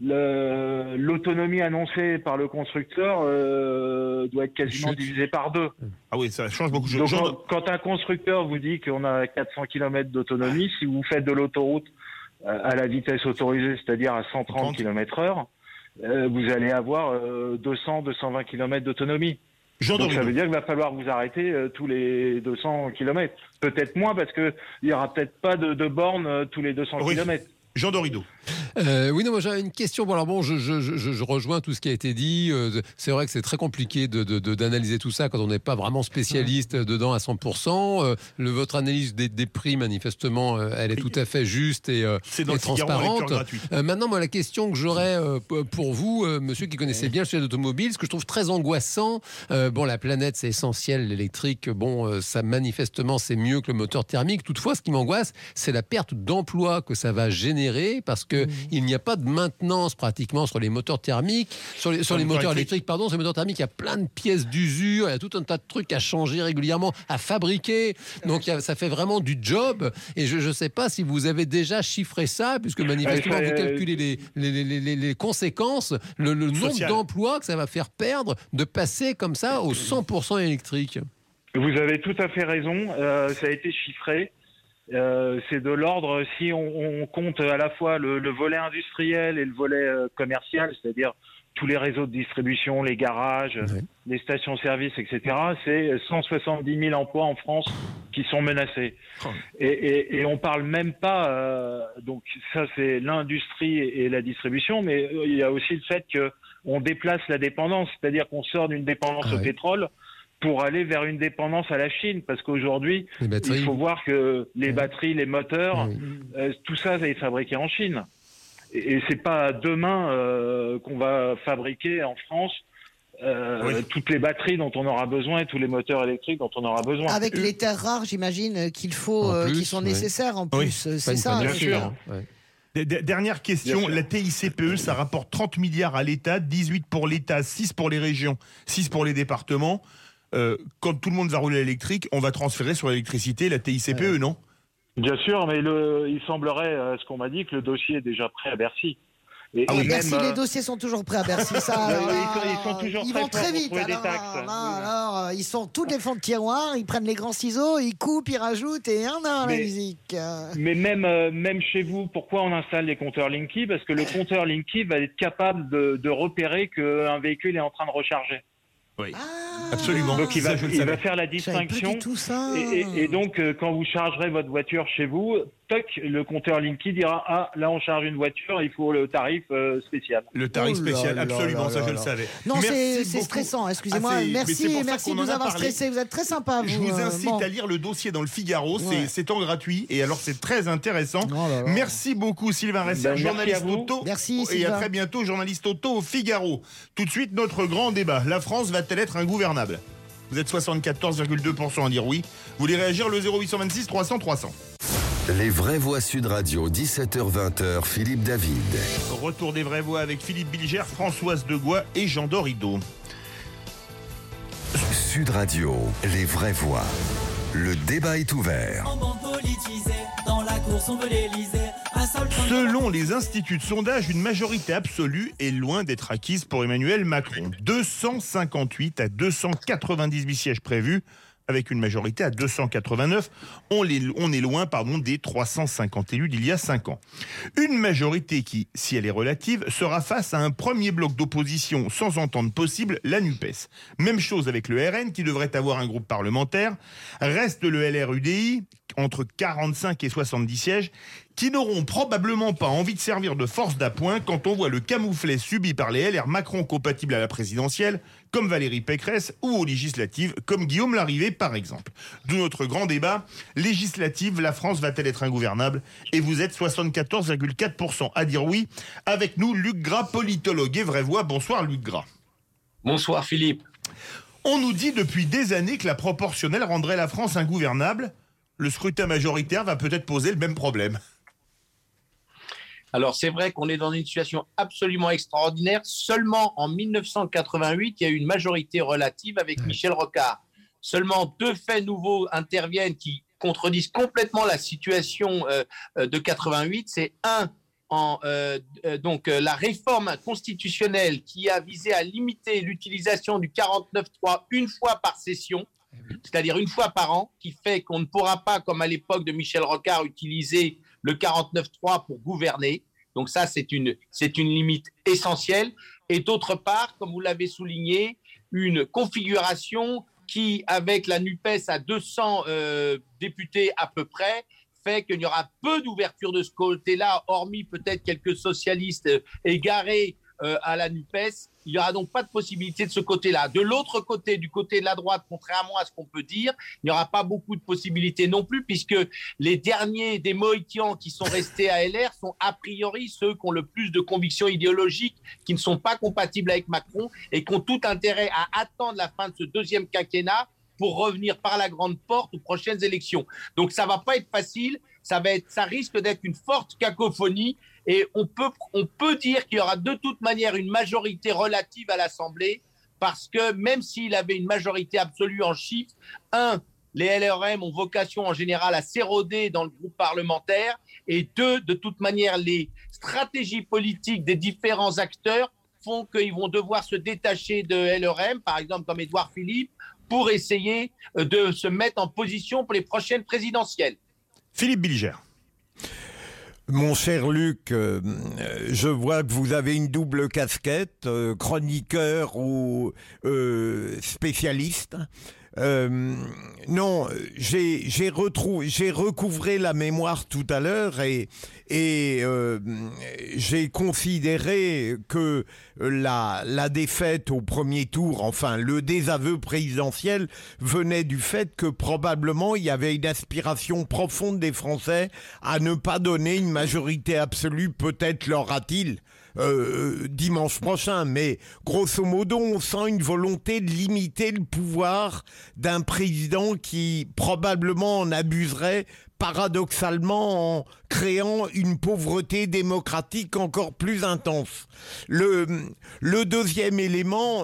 l'autonomie annoncée par le constructeur doit être quasiment divisée par 2. Ah oui, ça change beaucoup. Donc, quand un constructeur vous dit qu'on a 400 km d'autonomie, si vous faites de l'autoroute à la vitesse autorisée, c'est-à-dire à 130 km/h, vous allez avoir 200-220 km d'autonomie. Donc ça veut dire qu'il va falloir vous arrêter tous les 200 km. Peut-être moins parce qu'il n'y aura peut-être pas de borne tous les 200 km. Jean Dorido. Oui, non, moi j'avais une question. Bon, alors bon, je rejoins tout ce qui a été dit. C'est vrai que c'est très compliqué d'analyser tout ça quand on n'est pas vraiment spécialiste dedans à 100%. Votre analyse des prix, manifestement, elle est tout à fait juste et transparente. Maintenant, moi, la question que j'aurais pour vous, monsieur qui connaissez bien le sujet d'automobile, ce que je trouve très angoissant, bon, la planète, c'est essentiel, l'électrique, bon, ça manifestement, c'est mieux que le moteur thermique. Toutefois, ce qui m'angoisse, c'est la perte d'emploi que ça va générer parce que il n'y a pas de maintenance pratiquement sur les moteurs thermiques, sur les moteurs électriques, pardon, sur les moteurs thermiques, il y a plein de pièces d'usure, il y a tout un tas de trucs à changer régulièrement, à fabriquer. Donc ça fait vraiment du job. Et je ne sais pas si vous avez déjà chiffré ça, puisque manifestement vous calculez les conséquences, le nombre d'emplois que ça va faire perdre de passer comme ça au 100% électrique. Vous avez tout à fait raison. Ça a été chiffré. C'est de l'ordre, si on compte à la fois le volet industriel et le volet commercial, c'est-à-dire tous les réseaux de distribution, les garages, les stations-service, etc., c'est 170 000 emplois en France qui sont menacés. Et on parle même pas, donc ça c'est l'industrie et la distribution, mais il y a aussi le fait qu'on déplace la dépendance, c'est-à-dire qu'on sort d'une dépendance au pétrole pour aller vers une dépendance à la Chine, parce qu'aujourd'hui, il faut voir que les batteries, les moteurs, tout ça est fabriqué en Chine. Et c'est pas demain qu'on va fabriquer en France toutes les batteries dont on aura besoin et tous les moteurs électriques dont on aura besoin. Avec les terres rares, j'imagine qu'il faut, qui sont nécessaires en plus. C'est ça. Bien sûr. Dernière question, la TICPE, ça rapporte 30 milliards à l'État, 18 pour l'État, 6 pour les régions, 6 pour les départements. Quand tout le monde va rouler à l'électrique, on va transférer sur l'électricité la TICPE, non ? Bien sûr, mais il semblerait, ce qu'on m'a dit, que le dossier est déjà prêt à Bercy. Et Bercy, les dossiers sont toujours prêts à Bercy. Ils vont très vite. Ils sont tous les fonds de tiroir, ils prennent les grands ciseaux, ils coupent, ils rajoutent et la musique. Mais même chez vous, pourquoi on installe les compteurs Linky ? Parce que le compteur Linky va être capable de repérer qu'un véhicule est en train de recharger. Oui, absolument. Donc il va faire la distinction. Et donc quand vous chargerez votre voiture chez vous, toc, le compteur Linky dira là on charge une voiture, il faut le tarif spécial. Le tarif spécial, absolument, ça je le savais. Non, c'est stressant, excusez-moi. Merci de nous avoir stressés, vous êtes très sympa. Je vous incite à lire le dossier dans le Figaro, c'est en gratuit et alors c'est très intéressant. Merci beaucoup Sylvain Resser, journaliste auto. Merci et à très bientôt, journaliste auto au Figaro. Tout de suite notre grand débat. La France va-t-elle être ingouvernable ? Vous êtes 74,2% à dire oui. Vous voulez réagir, le 0826 300 300. Les vraies voix Sud Radio, 17h-20h, Philippe David. Retour des vraies voix avec Philippe Bilger, Françoise Degois et Jean Dorido. Sud Radio, les vraies voix. Le débat est ouvert. Dans la course, on veut l'Élysée. Selon les instituts de sondage, une majorité absolue est loin d'être acquise pour Emmanuel Macron. 258 à 298 sièges prévus, avec une majorité à 289. On est loin des 350 élus d'il y a 5 ans. Une majorité qui, si elle est relative, sera face à un premier bloc d'opposition sans entente possible, la NUPES. Même chose avec le RN qui devrait avoir un groupe parlementaire. Reste le LR-UDI, entre 45 et 70 sièges, qui n'auront probablement pas envie de servir de force d'appoint quand on voit le camouflet subi par les LR Macron compatibles à la présidentielle, comme Valérie Pécresse, ou aux législatives, comme Guillaume Larrivé par exemple. D'où notre grand débat, législative, la France va-t-elle être ingouvernable? Et vous êtes 74,4% à dire oui. Avec nous, Luc Gras, politologue et vraie voix. Bonsoir Luc Gras. Bonsoir Philippe. On nous dit depuis des années que la proportionnelle rendrait la France ingouvernable. Le scrutin majoritaire va peut-être poser le même problème. Alors c'est vrai qu'on est dans une situation absolument extraordinaire. Seulement en 1988, il y a eu une majorité relative avec Michel Rocard. Seulement 2 faits nouveaux interviennent qui contredisent complètement la situation de 88. C'est la réforme constitutionnelle qui a visé à limiter l'utilisation du 49.3 une fois par session, c'est-à-dire une fois par an, qui fait qu'on ne pourra pas, comme à l'époque de Michel Rocard, utiliser le 49.3 pour gouverner. Donc ça, c'est une limite essentielle. Et d'autre part, comme vous l'avez souligné, une configuration qui, avec la NUPES à 200 députés à peu près, fait qu'il y aura peu d'ouverture de ce côté-là, hormis peut-être quelques socialistes égarés à la NUPES. Il n'y aura donc pas de possibilité de ce côté-là. De l'autre côté, du côté de la droite, contrairement à ce qu'on peut dire, il n'y aura pas beaucoup de possibilités non plus, puisque les derniers des Mohicans qui sont restés à LR sont a priori ceux qui ont le plus de convictions idéologiques, qui ne sont pas compatibles avec Macron et qui ont tout intérêt à attendre la fin de ce deuxième quinquennat pour revenir par la grande porte aux prochaines élections. Donc ça ne va pas être facile, ça risque d'être une forte cacophonie. Et on peut dire qu'il y aura de toute manière une majorité relative à l'Assemblée, parce que même s'il avait une majorité absolue en chiffres, les LRM ont vocation en général à s'éroder dans le groupe parlementaire, et 2, de toute manière, les stratégies politiques des différents acteurs font qu'ils vont devoir se détacher de LRM, par exemple comme Édouard Philippe, pour essayer de se mettre en position pour les prochaines présidentielles. Philippe Bilger. Mon cher Luc, je vois que vous avez une double casquette, chroniqueur ou spécialiste. Non, j'ai recouvré la mémoire tout à l'heure et j'ai considéré que la défaite au premier tour, enfin le désaveu présidentiel, venait du fait que probablement il y avait une aspiration profonde des Français à ne pas donner une majorité absolue, peut-être l'aura-t-il dimanche prochain, mais grosso modo on sent une volonté de limiter le pouvoir d'un président qui probablement en abuserait paradoxalement en créant une pauvreté démocratique encore plus intense. Le deuxième élément,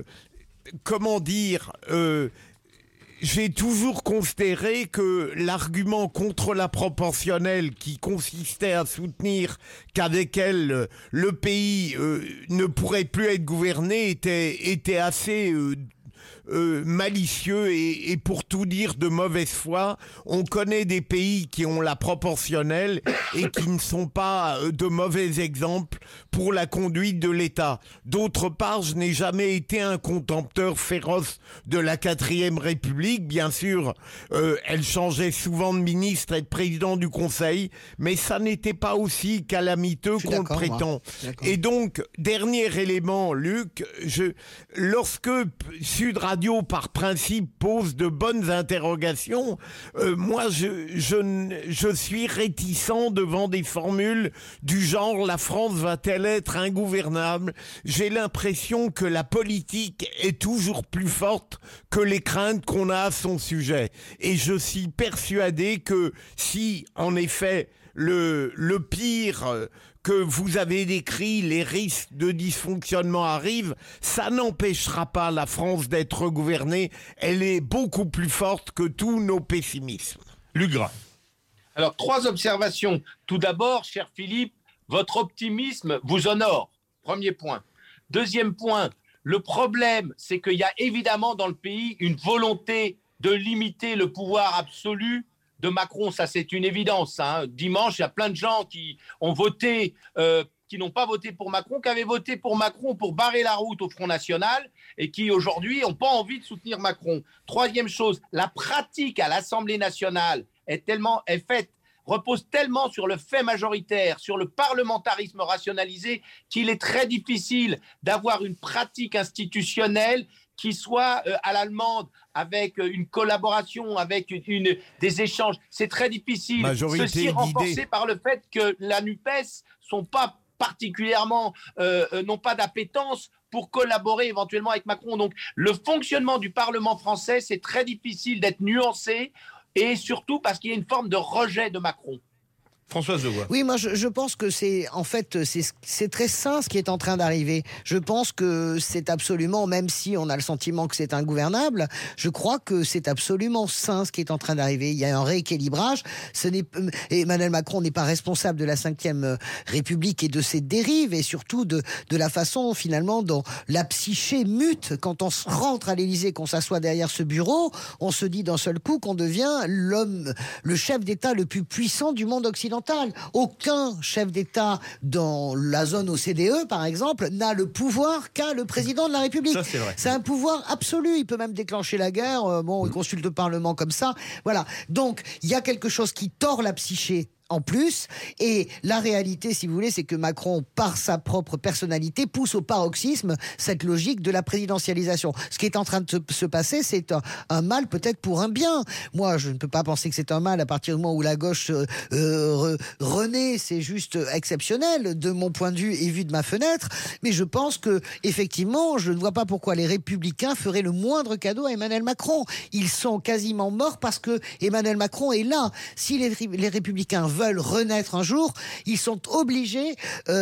j'ai toujours considéré que l'argument contre la proportionnelle qui consistait à soutenir qu'avec elle, le pays ne pourrait plus être gouverné était assez malicieux et pour tout dire de mauvaise foi. On connaît des pays qui ont la proportionnelle et qui ne sont pas de mauvais exemples pour la conduite de l'État. D'autre part, je n'ai jamais été un contempteur féroce de la 4e République. Bien sûr, elle changeait souvent de ministre et de président du Conseil, mais ça n'était pas aussi calamiteux qu'on le prétend. Et donc, dernier élément, Luc, lorsque Sud Radio, par principe, pose de bonnes interrogations, moi, je suis réticent devant des formules du genre « la France va-t-elle être ingouvernable ?» J'ai l'impression que la politique est toujours plus forte que les craintes qu'on a à son sujet. Et je suis persuadé que si, en effet, le pire que vous avez décrit, les risques de dysfonctionnement arrivent, ça n'empêchera pas la France d'être gouvernée. Elle est beaucoup plus forte que tous nos pessimismes. Luc Gras. Alors, 3 observations. Tout d'abord, cher Philippe, votre optimisme vous honore. Premier point. Deuxième point, le problème, c'est qu'il y a évidemment dans le pays une volonté de limiter le pouvoir absolu de Macron. Ça, c'est une évidence. Dimanche, il y a plein de gens qui ont voté, qui n'ont pas voté pour Macron, qui avaient voté pour Macron pour barrer la route au Front National et qui, aujourd'hui, n'ont pas envie de soutenir Macron. Troisième chose, la pratique à l'Assemblée nationale repose tellement sur le fait majoritaire, sur le parlementarisme rationalisé, qu'il est très difficile d'avoir une pratique institutionnelle qui soit à l'allemande, avec une collaboration, avec des échanges. C'est très difficile. Ceci renforcé par le fait que la NUPES sont pas particulièrement, n'ont pas d'appétence pour collaborer éventuellement avec Macron. Donc le fonctionnement du Parlement français, c'est très difficile d'être nuancé, et surtout parce qu'il y a une forme de rejet de Macron. Françoise Degois. Oui, moi je pense que c'est très sain ce qui est en train d'arriver. Je pense que c'est absolument, même si on a le sentiment que c'est ingouvernable, je crois que c'est absolument sain ce qui est en train d'arriver. Il y a un rééquilibrage. Emmanuel Macron n'est pas responsable de la Ve République et de ses dérives, et surtout de la façon finalement dont la psyché mute. Quand on rentre à l'Élysée, qu'on s'assoit derrière ce bureau, on se dit d'un seul coup qu'on devient le chef d'État le plus puissant du monde occidental. Aucun chef d'État dans la zone OCDE, par exemple, n'a le pouvoir qu'a le président de la République. Ça, c'est vrai. C'est un pouvoir absolu. Il peut même déclencher la guerre. Il consulte le Parlement comme ça. Voilà. Donc, il y a quelque chose qui tord la psyché en plus, et la réalité, si vous voulez, c'est que Macron, par sa propre personnalité, pousse au paroxysme cette logique de la présidentialisation. Ce qui est en train de se passer, c'est un mal peut-être pour un bien. Moi, je ne peux pas penser que c'est un mal à partir du moment où la gauche renaît. C'est juste exceptionnel de mon point de vue et vu de ma fenêtre, mais je pense que effectivement, je ne vois pas pourquoi les Républicains feraient le moindre cadeau à Emmanuel Macron. Ils sont quasiment morts parce que Emmanuel Macron est là. Si les Républicains veulent renaître un jour, ils sont obligés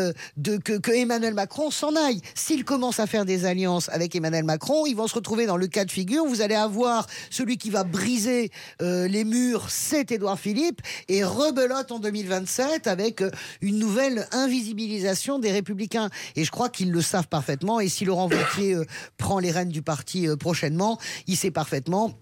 que Emmanuel Macron s'en aille. S'ils commencent à faire des alliances avec Emmanuel Macron, ils vont se retrouver dans le cas de figure. Vous allez avoir celui qui va briser les murs, c'est Édouard Philippe, et rebelote en 2027 avec une nouvelle invisibilisation des Républicains. Et je crois qu'ils le savent parfaitement. Et si Laurent Wauquiez prend les rênes du parti prochainement, il sait parfaitement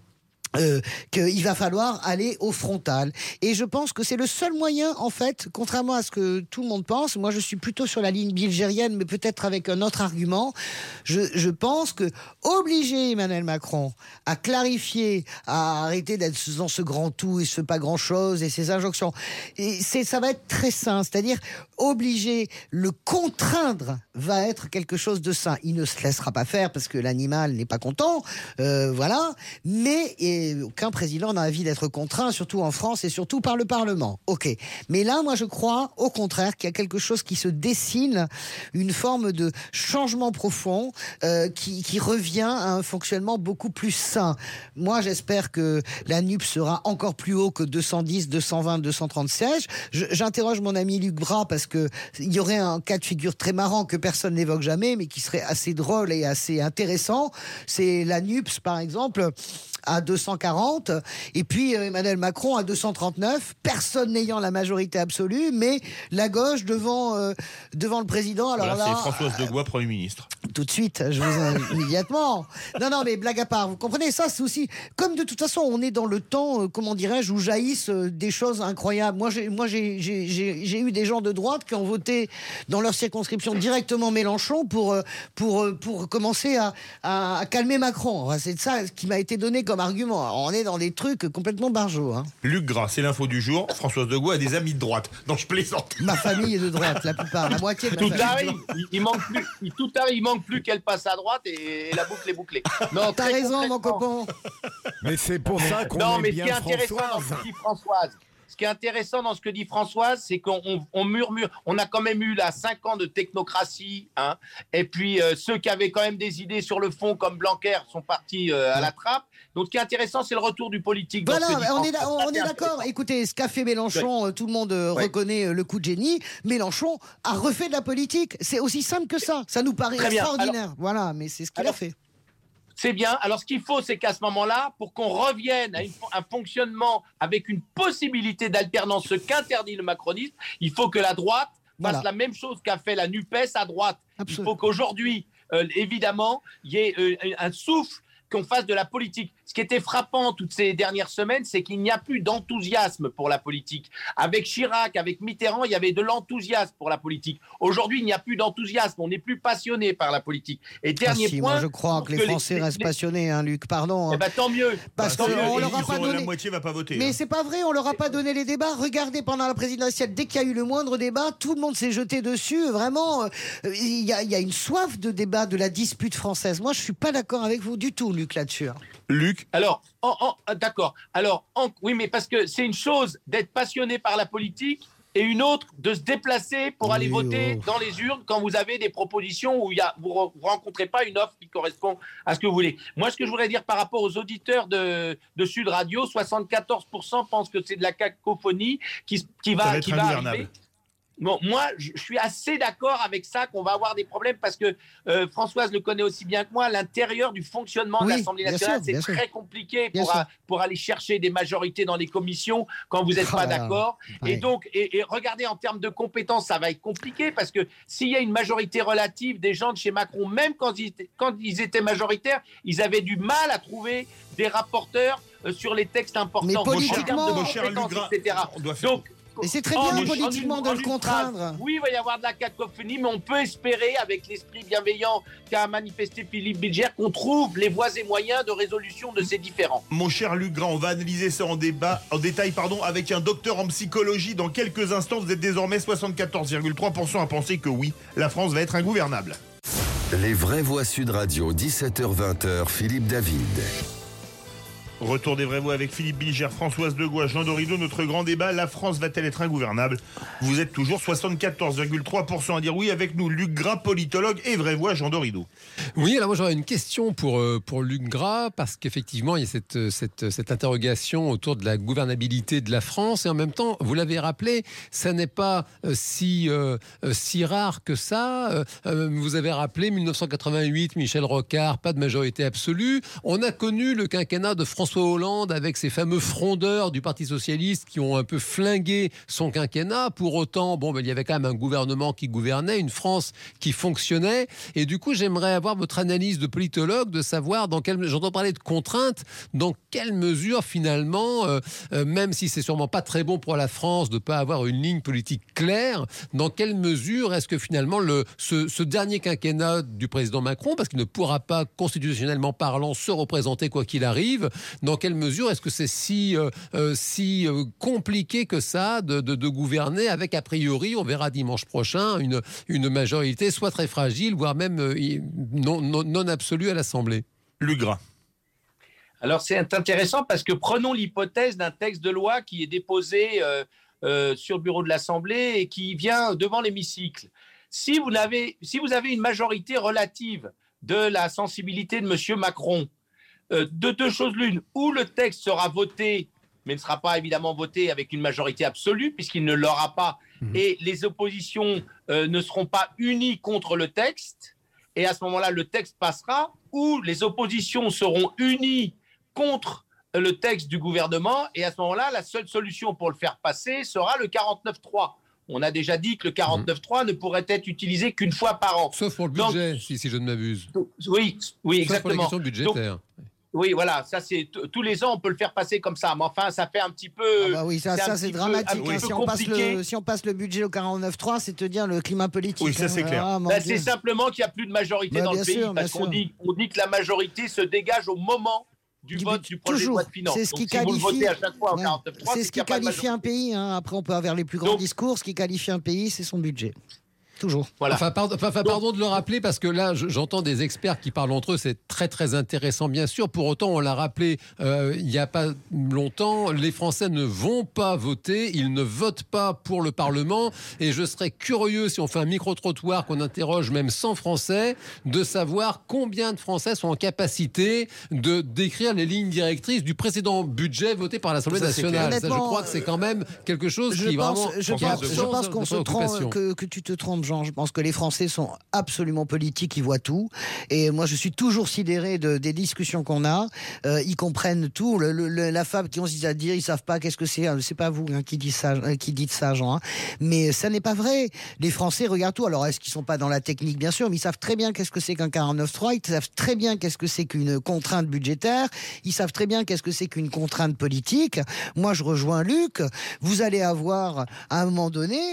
qu'il va falloir aller au frontal. Et je pense que c'est le seul moyen, en fait, contrairement à ce que tout le monde pense. Moi, je suis plutôt sur la ligne bilgérienne, mais peut-être avec un autre argument. Je pense que obliger Emmanuel Macron à clarifier, à arrêter d'être dans ce grand tout et ce pas grand-chose et ces injonctions, ça va être très sain. C'est-à-dire, obliger, le contraindre va être quelque chose de sain. Il ne se laissera pas faire parce que l'animal n'est pas content, voilà. Mais aucun président n'a envie d'être contraint, surtout en France et surtout par le Parlement. Ok. Mais là, moi, je crois, au contraire, qu'il y a quelque chose qui se dessine, une forme de changement profond qui revient à un fonctionnement beaucoup plus sain. Moi, j'espère que la NUP sera encore plus haut que 210, 220, 230 sièges. J'interroge mon ami Luc Bras parce que il y aurait un cas de figure très marrant que personne n'évoque jamais, mais qui serait assez drôle et assez intéressant. C'est la NUPS, par exemple, à 240, et puis Emmanuel Macron à 239, personne n'ayant la majorité absolue, mais la gauche devant le président. Alors voilà, là, c'est Françoise Degois, Premier ministre. Tout de suite, je vous immédiatement. Non, mais blague à part, vous comprenez, ça c'est aussi, comme de toute façon on est dans le temps, comment dirais-je, où jaillissent des choses incroyables. Moi j'ai eu des gens de droite qui ont voté dans leur circonscription directement Mélenchon pour commencer à calmer Macron. C'est ça qui m'a été donné comme argument. Alors, on est dans des trucs complètement barjots. Luc Gras, c'est l'info du jour. Françoise Degois a des amis de droite. Non, je plaisante. Ma famille est de droite, la plupart, la moitié de ma famille. Tout arrive, il manque plus qu'elle passe à droite et la boucle est bouclée. Non, t'as raison, mon copain. Mais c'est pour ça qu'on aime bien Françoise. Ce qui est intéressant dans ce que dit Françoise, c'est qu'on murmure. On a quand même eu là 5 ans de technocratie, hein, et puis ceux qui avaient quand même des idées sur le fond, comme Blanquer, sont partis à la trappe. Donc, ce qui est intéressant, c'est le retour du politique. Voilà, on est d'accord. Écoutez, ce qu'a fait Mélenchon, tout le monde reconnaît le coup de génie. Mélenchon a refait de la politique. C'est aussi simple que ça. Ça nous paraît extraordinaire. Voilà, mais c'est ce qu'il a fait. C'est bien. Alors, ce qu'il faut, c'est qu'à ce moment-là, pour qu'on revienne à un fonctionnement avec une possibilité d'alternance, ce qu'interdit le macronisme, il faut que la droite fasse la même chose qu'a fait la NUPES à droite. Il faut qu'aujourd'hui, évidemment, il y ait un souffle, qu'on fasse de la politique. Ce qui était frappant toutes ces dernières semaines, c'est qu'il n'y a plus d'enthousiasme pour la politique. Avec Chirac, avec Mitterrand, il y avait de l'enthousiasme pour la politique. Aujourd'hui, il n'y a plus d'enthousiasme. On n'est plus passionné par la politique. Et dernier point... Moi, je crois que les Français restent passionnés, hein, Luc, pardon. Eh ben, tant mieux. Parce qu'on leur a pas donné... La moitié va pas voter. Mais c'est pas vrai, on leur a pas donné les débats. Regardez, pendant la présidentielle, dès qu'il y a eu le moindre débat, tout le monde s'est jeté dessus. Vraiment, il y a une soif de débat, de la dispute française. Moi, je suis pas d'accord avec vous du tout, Luc, là-dessus. Luc ? Alors, d'accord. Alors, oui, mais parce que c'est une chose d'être passionné par la politique et une autre de se déplacer pour aller voter dans les urnes quand vous avez des propositions où vous ne rencontrez pas une offre qui correspond à ce que vous voulez. Moi, ce que je voudrais dire par rapport aux auditeurs de Sud Radio, 74% pensent que c'est de la cacophonie qui va arriver. Bon, moi, je suis assez d'accord avec ça qu'on va avoir des problèmes parce que Françoise le connaît aussi bien que moi. L'intérieur du fonctionnement de l'Assemblée nationale, c'est très compliqué pour aller chercher des majorités dans les commissions quand vous n'êtes pas d'accord. Et donc, et regardez, en termes de compétences, ça va être compliqué parce que s'il y a une majorité relative des gens de chez Macron, même quand ils étaient majoritaires, ils avaient du mal à trouver des rapporteurs sur les textes importants. Mais politiquement, etc. Donc, et c'est très bien politiquement de le contraindre. Oui, il va y avoir de la cacophonie, mais on peut espérer, avec l'esprit bienveillant qu'a manifesté Philippe Bilger, qu'on trouve les voies et moyens de résolution de ces différends. Mon cher Luc Grand, on va analyser ça en détail, avec un docteur en psychologie. Dans quelques instants, vous êtes désormais 74,3% à penser que oui, la France va être ingouvernable. Les vraies voix Sud Radio, 17h-20h, Philippe David. Retour des vraies voix avec Philippe Bilger, Françoise Degois, Jean Dorido. Notre grand débat, la France va-t-elle être ingouvernable ? Vous êtes toujours 74,3% à dire oui avec nous. Luc Gras, politologue et vraie voix, Jean Dorido. Oui, alors moi j'aurais une question pour Luc Gras, parce qu'effectivement il y a cette interrogation autour de la gouvernabilité de la France, et en même temps, vous l'avez rappelé, ça n'est pas si rare que ça. Vous avez rappelé 1988, Michel Rocard, pas de majorité absolue. On a connu le quinquennat de François Hollande avec ces fameux frondeurs du Parti Socialiste qui ont un peu flingué son quinquennat. Pour autant, il y avait quand même un gouvernement qui gouvernait, une France qui fonctionnait. Et du coup, j'aimerais avoir votre analyse de politologue, de savoir j'entends parler de contraintes, dans quelle mesure finalement, même si c'est sûrement pas très bon pour la France de ne pas avoir une ligne politique claire, dans quelle mesure est-ce que finalement ce dernier quinquennat du président Macron, parce qu'il ne pourra pas constitutionnellement parlant se représenter quoi qu'il arrive, dans quelle mesure est-ce que c'est si compliqué que ça de gouverner avec, a priori, on verra dimanche prochain, une majorité soit très fragile, voire même non absolue à l'Assemblée. Luc Gras. Alors c'est intéressant parce que prenons l'hypothèse d'un texte de loi qui est déposé sur le bureau de l'Assemblée et qui vient devant l'hémicycle. Si vous avez une majorité relative de la sensibilité de M. Macron, de deux choses l'une, ou le texte sera voté, mais ne sera pas évidemment voté avec une majorité absolue, puisqu'il ne l'aura pas, et les oppositions ne seront pas unies contre le texte, et à ce moment-là, le texte passera, ou les oppositions seront unies contre le texte du gouvernement, et à ce moment-là, la seule solution pour le faire passer sera le 49.3. On a déjà dit que le 49.3 ne pourrait être utilisé qu'une fois par an. Sauf pour le budget, si je ne m'abuse. Oui, exactement. Sauf pour les questions budgétaires. Oui, voilà, ça c'est tous les ans on peut le faire passer comme ça, mais enfin ça fait un petit peu. Ça c'est dramatique. Si on passe le budget au 49.3, c'est te dire le climat politique. Oui, ça c'est clair. C'est simplement qu'il n'y a plus de majorité dans le pays, parce qu'on dit que la majorité se dégage au moment du vote du projet de loi de finances. C'est ce qui qualifie. Si vous le votez à chaque fois au 49.3, c'est ce qui qualifie un pays. Après, on peut avoir les plus grands discours. Ce qui qualifie un pays, c'est son budget. Toujours. Voilà. Pardon de le rappeler, parce que là, j'entends des experts qui parlent entre eux, c'est très très intéressant bien sûr. Pour autant, on l'a rappelé il n'y a pas longtemps, les Français ne vont pas voter, ils ne votent pas pour le Parlement, et je serais curieux, si on fait un micro-trottoir, qu'on interroge même 100 Français, de savoir combien de Français sont en capacité de décrire les lignes directrices du précédent budget voté par l'Assemblée nationale. Ça, je crois que c'est quand même quelque chose qui vraiment... Je pense qu'on se trompe, que tu te trompes, Jean. Je pense que les Français sont absolument politiques, ils voient tout. Et moi, je suis toujours sidéré des discussions qu'on a. Ils comprennent tout. La fable qui ont à dire, ils savent pas qu'est-ce que c'est. C'est pas vous qui dites ça, Jean. Hein. Mais ça n'est pas vrai. Les Français regardent tout. Alors, est-ce qu'ils sont pas dans la technique, bien sûr, mais ils savent très bien qu'est-ce que c'est qu'un 49.3. Ils savent très bien qu'est-ce que c'est qu'une contrainte budgétaire. Ils savent très bien qu'est-ce que c'est qu'une contrainte politique. Moi, je rejoins Luc. Vous allez avoir, à un moment donné,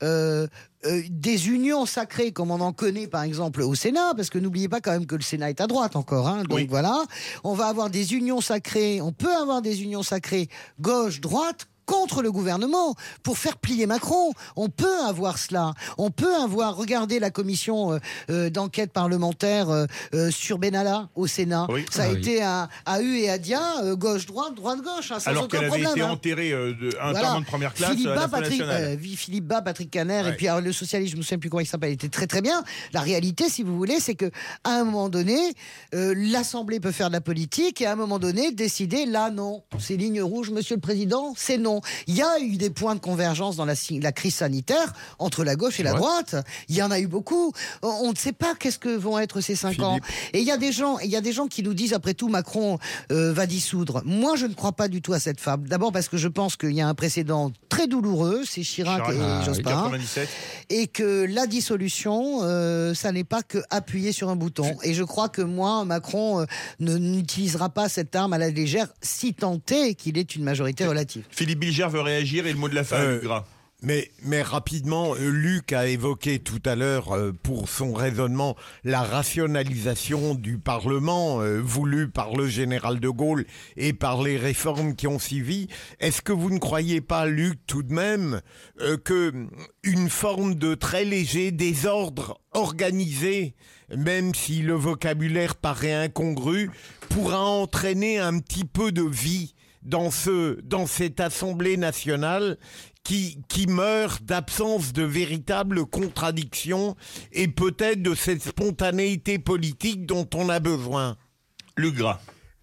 des unions sacrées, comme on en connaît par exemple au Sénat, parce que n'oubliez pas quand même que le Sénat est à droite encore. Hein, donc voilà, on va avoir des unions sacrées, on peut avoir des unions sacrées gauche-droite, contre le gouvernement pour faire plier Macron. On peut avoir cela. On peut avoir regardé la commission d'enquête parlementaire sur Benalla au Sénat. Oui. Ça a été à U et à Dia, gauche-droite, droite-gauche. Hein, alors qu'elle avait été enterrée un parlement de première classe à l'Assemblée nationale. Philippe Bas, Patrick Caner, et puis le socialiste, je ne me souviens plus comment il s'appelle, il était très très bien. La réalité, si vous voulez, c'est qu'à un moment donné, l'Assemblée peut faire de la politique et à un moment donné, décider, là non, c'est ligne rouge, Monsieur le Président, c'est non. Il y a eu des points de convergence dans la crise sanitaire entre la gauche et la droite. Il y en a eu beaucoup. On ne sait pas qu'est-ce que vont être ces 5 ans. Et il y a des gens qui nous disent, après tout, Macron va dissoudre. Moi, je ne crois pas du tout à cette fable. D'abord parce que je pense qu'il y a un précédent très douloureux, c'est Chirac et Jospin. 97. Et que la dissolution, ça n'est pas que appuyer sur un bouton. Et je crois que Macron n'utilisera pas cette arme à la légère, si tant est qu'il ait une majorité relative. Philippe Bilger veut réagir et le mot de la fin, Gras. Mais rapidement, Luc a évoqué tout à l'heure, pour son raisonnement, la rationalisation du Parlement voulue par le général de Gaulle et par les réformes qui ont suivi. Est-ce que vous ne croyez pas, Luc, tout de même, que une forme de très léger désordre organisé, même si le vocabulaire paraît incongru, pourra entraîner un petit peu de vie dans cette Assemblée nationale qui meurt d'absence de véritables contradictions et peut-être de cette spontanéité politique dont on a besoin? Le Gras.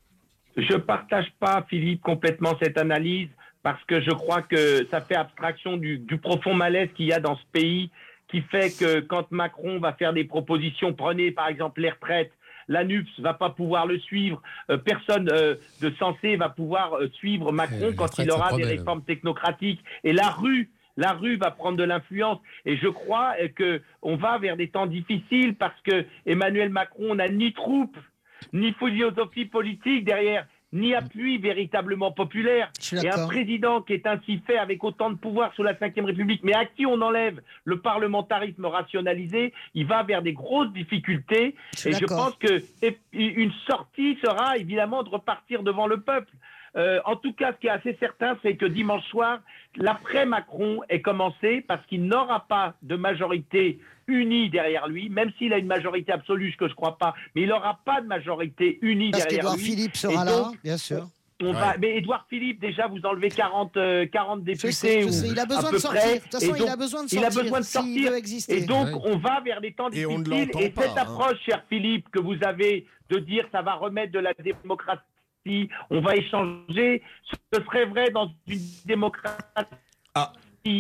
Je partage pas, Philippe, complètement cette analyse parce que je crois que ça fait abstraction du profond malaise qu'il y a dans ce pays, qui fait que quand Macron va faire des propositions, prenez par exemple les retraites, la NUPS va pas pouvoir le suivre, personne de sensé va pouvoir suivre Macron quand il aura des réformes technocratiques. Et la rue va prendre de l'influence. Et je crois qu'on va vers des temps difficiles parce que Emmanuel Macron n'a ni troupe, ni philosophie politique derrière, ni appui véritablement populaire. Et un président qui est ainsi fait avec autant de pouvoir sous la Ve République, mais à qui on enlève le parlementarisme rationalisé, il va vers des grosses difficultés. Et je pense qu'une sortie sera évidemment de repartir devant le peuple. En tout cas, ce qui est assez certain, c'est que dimanche soir, l'après-Macron est commencé parce qu'il n'aura pas de majorité unie derrière lui, même s'il a une majorité absolue, ce que je ne crois pas, mais il n'aura pas de majorité unie derrière lui. Parce qu'Édouard Philippe sera là, bien sûr. Mais Édouard Philippe, déjà, vous enlevez 40 députés. Je sais, il a besoin de sortir. De toute façon, il a besoin de sortir. Et donc, on va vers des temps difficiles. Et cette approche, cher Philippe, que vous avez de dire ça va remettre de la démocratie, on va échanger, ce serait vrai dans une démocratie. Ah,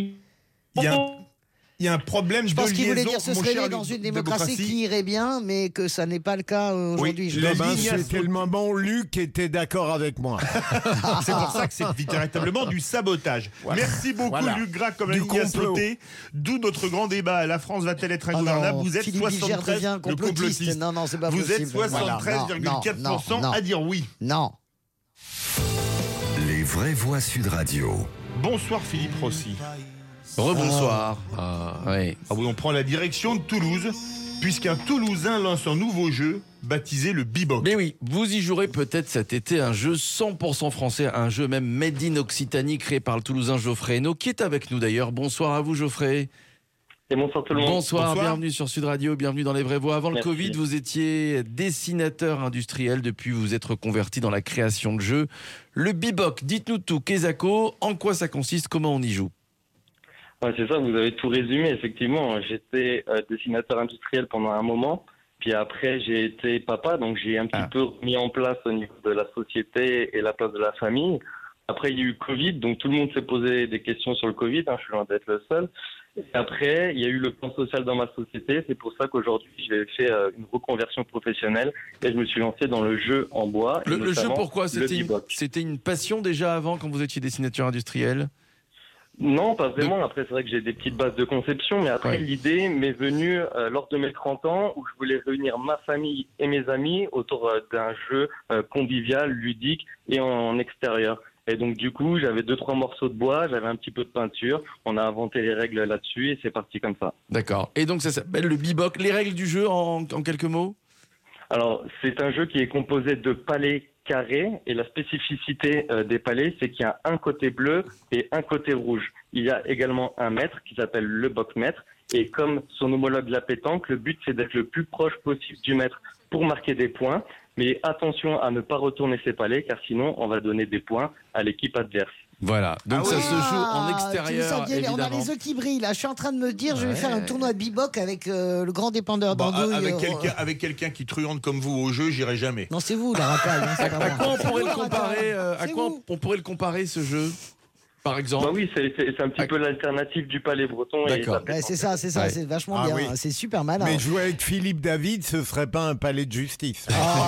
il y a un problème de liaison. Je pense qu'il voulait dire ce serait dans une démocratie qui irait bien, mais que ça n'est pas le cas aujourd'hui. C'était le moment où Luc était d'accord avec moi. C'est pour ça que c'est véritablement du sabotage. Voilà. Merci beaucoup, Luc Gras, comme la ligne a sauté. D'où notre grand débat. La France va-t-elle être ingouvernable? Vous êtes 73, le complotiste. Non, c'est pas possible. Vous êtes 73,4% à dire oui. Non. Les vraies voix Sud Radio. Bonsoir Philippe Rossi. Rebonsoir. Oui, on prend la direction de Toulouse, puisqu'un Toulousain lance un nouveau jeu baptisé le Bebop. Mais oui, vous y jouerez peut-être cet été un jeu 100% français, un jeu même made in Occitanie créé par le Toulousain Geoffrey Hainaut, qui est avec nous d'ailleurs. Bonsoir à vous Geoffrey. Et bonsoir tout le monde. Bonsoir, bienvenue sur Sud Radio, bienvenue dans Les Vraies Voix. Avant le Covid, vous étiez dessinateur industriel, depuis vous êtes reconverti dans la création de jeux. Le Bebop, dites-nous tout, Kezako, en quoi ça consiste, comment on y joue? Ouais, c'est ça, vous avez tout résumé, effectivement. J'étais dessinateur industriel pendant un moment, puis après j'ai été papa, donc j'ai un petit peu mis en place au niveau de la société et la place de la famille. Après il y a eu Covid, donc tout le monde s'est posé des questions sur le Covid, je suis loin d'être le seul. Et après, il y a eu le plan social dans ma société. C'est pour ça qu'aujourd'hui, j'ai fait une reconversion professionnelle et je me suis lancé dans le jeu en bois. Le jeu, pourquoi? le bebop. C'était une passion déjà avant, quand vous étiez dessinateur industriel? Non, pas vraiment. Après, c'est vrai que j'ai des petites bases de conception, mais après, l'idée m'est venue lors de mes 30 ans où je voulais réunir ma famille et mes amis autour d'un jeu convivial, ludique et en extérieur. Et donc, du coup, j'avais 2-3 morceaux de bois, j'avais un petit peu de peinture, on a inventé les règles là-dessus et c'est parti comme ça. D'accord. Et donc, ça s'appelle le bebop. Les règles du jeu en quelques mots? Alors, c'est un jeu qui est composé de palets carrés et la spécificité des palets, c'est qu'il y a un côté bleu et un côté rouge. Il y a également un mètre qui s'appelle le box-mètre et comme son homologue la pétanque, le but c'est d'être le plus proche possible du mètre pour marquer des points. Mais attention à ne pas retourner ses palets car sinon on va donner des points à l'équipe adverse. Voilà, donc ça se joue en extérieur, évidemment. On a les yeux qui brillent là. Je suis en train de me dire, je vais faire un tournoi de bebop avec le grand dépendeur d'andouille. Avec quelqu'un qui truande comme vous au jeu, j'irai jamais. Non, c'est vous la racaille. À quoi on pourrait le comparer on pourrait le comparer ce jeu? Par exemple. Bah oui, c'est un petit peu l'alternative du palais breton. D'accord. C'est ça, c'est vachement bien. Oui. C'est super malin. Mais jouer avec Philippe David, ce serait pas un palais de justice.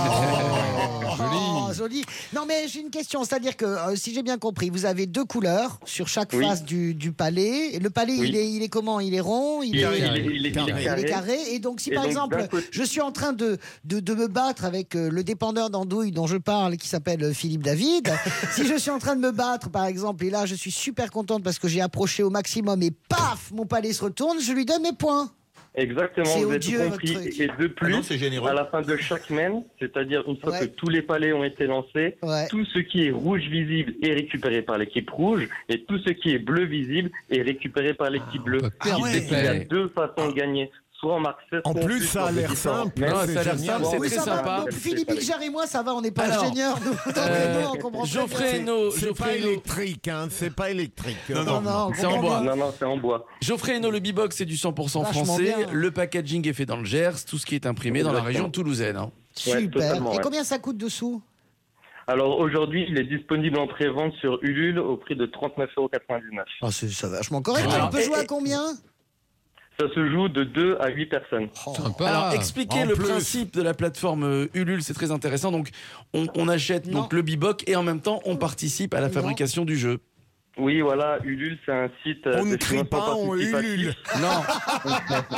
Joli. Non, mais j'ai une question, c'est-à-dire que si j'ai bien compris, vous avez 2 couleurs sur chaque face du palais. Le palais, il est comment? Il est rond? Il est carré. Et donc, si par exemple, je suis en train de me battre avec le dépendeur d'andouille dont je parle, qui s'appelle Philippe David, si je suis en train de me battre, par exemple, et là, je suis super contente parce que j'ai approché au maximum et paf, mon palais se retourne, je lui donne mes points. Exactement, vous avez tout compris. Et de plus, à la fin de chaque semaine, c'est-à-dire une fois que tous les palets ont été lancés, tout ce qui est rouge visible est récupéré par l'équipe rouge et tout ce qui est bleu visible est récupéré par l'équipe bleue. Il y a 2 façons de gagner. Soit on marque 16 en plus, ça a l'air simple. Non, ça a l'air simple, c'est très sympa. Donc, Philippe Bilger et moi, ça va, on n'est pas ingénieurs. On comprend c'est pas électrique, hein, c'est pas électrique. Non, c'est en bois. Non, c'est en bois. Geoffrey Hainaut, le bebop, c'est du 100% français. Le packaging est fait dans le Gers, tout ce qui est imprimé dans la région toulousaine. Hein. Super. Et combien ça coûte dessous? Alors aujourd'hui, il est disponible en pré-vente sur Ulule au prix de 39,99 €. Ah, c'est vachement correct. On peut jouer à combien? Ça se joue de 2 à 8 personnes. Alors, expliquez le principe de la plateforme Ulule, c'est très intéressant. Donc, on achète donc le bebop et en même temps, on participe à la fabrication du jeu. Oui, voilà, Ulule, c'est un site on de ne crie pas, on Ulule. Non.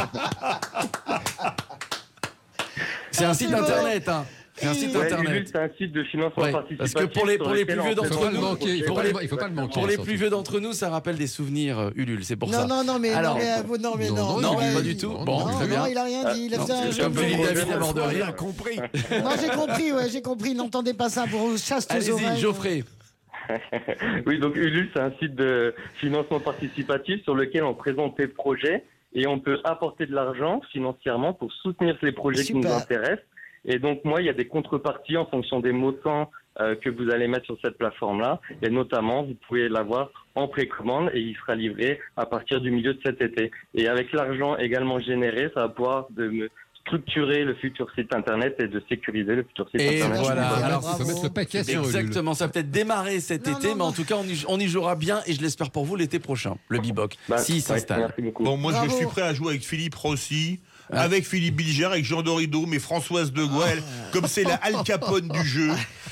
C'est un site internet, hein. C'est un site internet. Ulule, c'est un site de financement participatif. Parce que pour les plus vieux d'entre nous, il faut pas le manquer. Pour les plus vieux d'entre nous, ça rappelle des souvenirs Ulule, c'est pour ça. Non, pas du tout. Bon, très bien. Non, il a rien dit. Il a fait un jeu. Comme Philippe David a mort de rire. Compris. Moi, j'ai compris. N'entendez pas ça pour chasse aux oreilles. Allez-y, Geoffrey. Oui, donc Ulule, c'est un site de financement participatif sur lequel on présente des projets et on peut apporter de l'argent financièrement pour soutenir les projets qui nous intéressent. Et donc, moi, il y a des contreparties en fonction des montants que vous allez mettre sur cette plateforme-là. Et notamment, vous pouvez l'avoir en précommande et il sera livré à partir du milieu de cet été. Et avec l'argent également généré, ça va pouvoir structurer le futur site internet et de sécuriser le futur site internet. Et voilà, alors il faut mettre le paquet sur Ulule. Exactement, ça va peut-être démarrer cet été, mais en tout cas, on y jouera bien et je l'espère pour vous l'été prochain, le bebop, s'il s'installe. Merci beaucoup. Bon, moi, je suis prêt à jouer avec Philippe Rossi. Avec Philippe Bilger, avec Jean Dorido, mais Françoise de Gouel, comme c'est la Al Capone du jeu,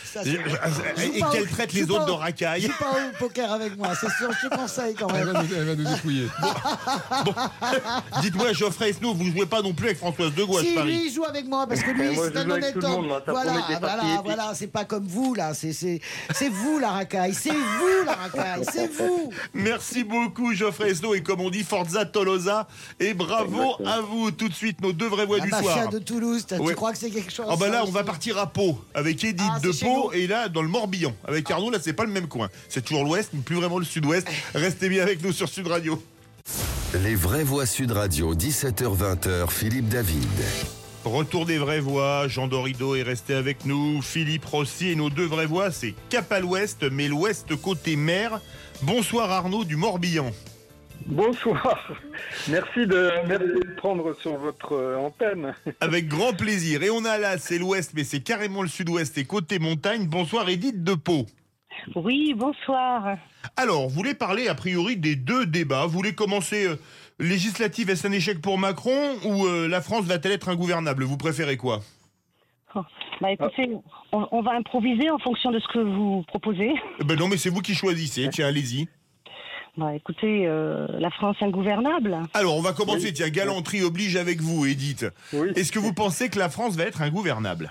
et qu'elle traite les autres de racailles. Je suis pas au poker avec moi, c'est sûr, je te conseille quand même. Elle va nous dépouiller. Bon. Dites-moi, Geoffrey Hainaut, vous ne jouez pas non plus avec Françoise de Gouel, si, Paris. lui, il joue avec moi, parce que lui, c'est un honnête homme. Voilà, c'est pas comme vous, là, c'est vous la racaille, c'est vous la racaille, c'est vous. Merci beaucoup, Geoffrey Hainaut, et comme on dit, Forza Tolosa, et bravo à vous. Tout de suite, nos 2 vraies voix du soir. La de Toulouse, tu crois que c'est quelque chose? Ah bah là, on va partir à Pau, avec Edith de Pau, et là, dans le Morbihan. Avec Arnaud, là, c'est pas le même coin. C'est toujours l'Ouest, mais plus vraiment le Sud-Ouest. Restez bien avec nous sur Sud Radio. Les vraies voix Sud Radio, 17h-20h, Philippe David. Retour des vraies voix, Jean Dorido est resté avec nous, Philippe Rossi, et nos 2 vraies voix, c'est cap à l'ouest, mais l'ouest côté mer. Bonsoir Arnaud du Morbihan. Bonsoir, merci de prendre sur votre antenne. Avec grand plaisir, et on a là, c'est l'ouest, mais c'est carrément le sud-ouest et côté montagne. Bonsoir Edith de Pau. Oui, bonsoir. Alors, vous voulez parler a priori des 2 débats, vous voulez commencer législative, est-ce un échec pour Macron ou la France va-t-elle être ingouvernable? Vous préférez quoi? Écoutez, on va improviser en fonction de ce que vous proposez. Non, mais c'est vous qui choisissez. Tiens, allez-y. Écoutez, la France ingouvernable. Alors, on va commencer. Tiens, galanterie oblige avec vous, Edith. Oui. Est-ce que vous pensez que la France va être ingouvernable?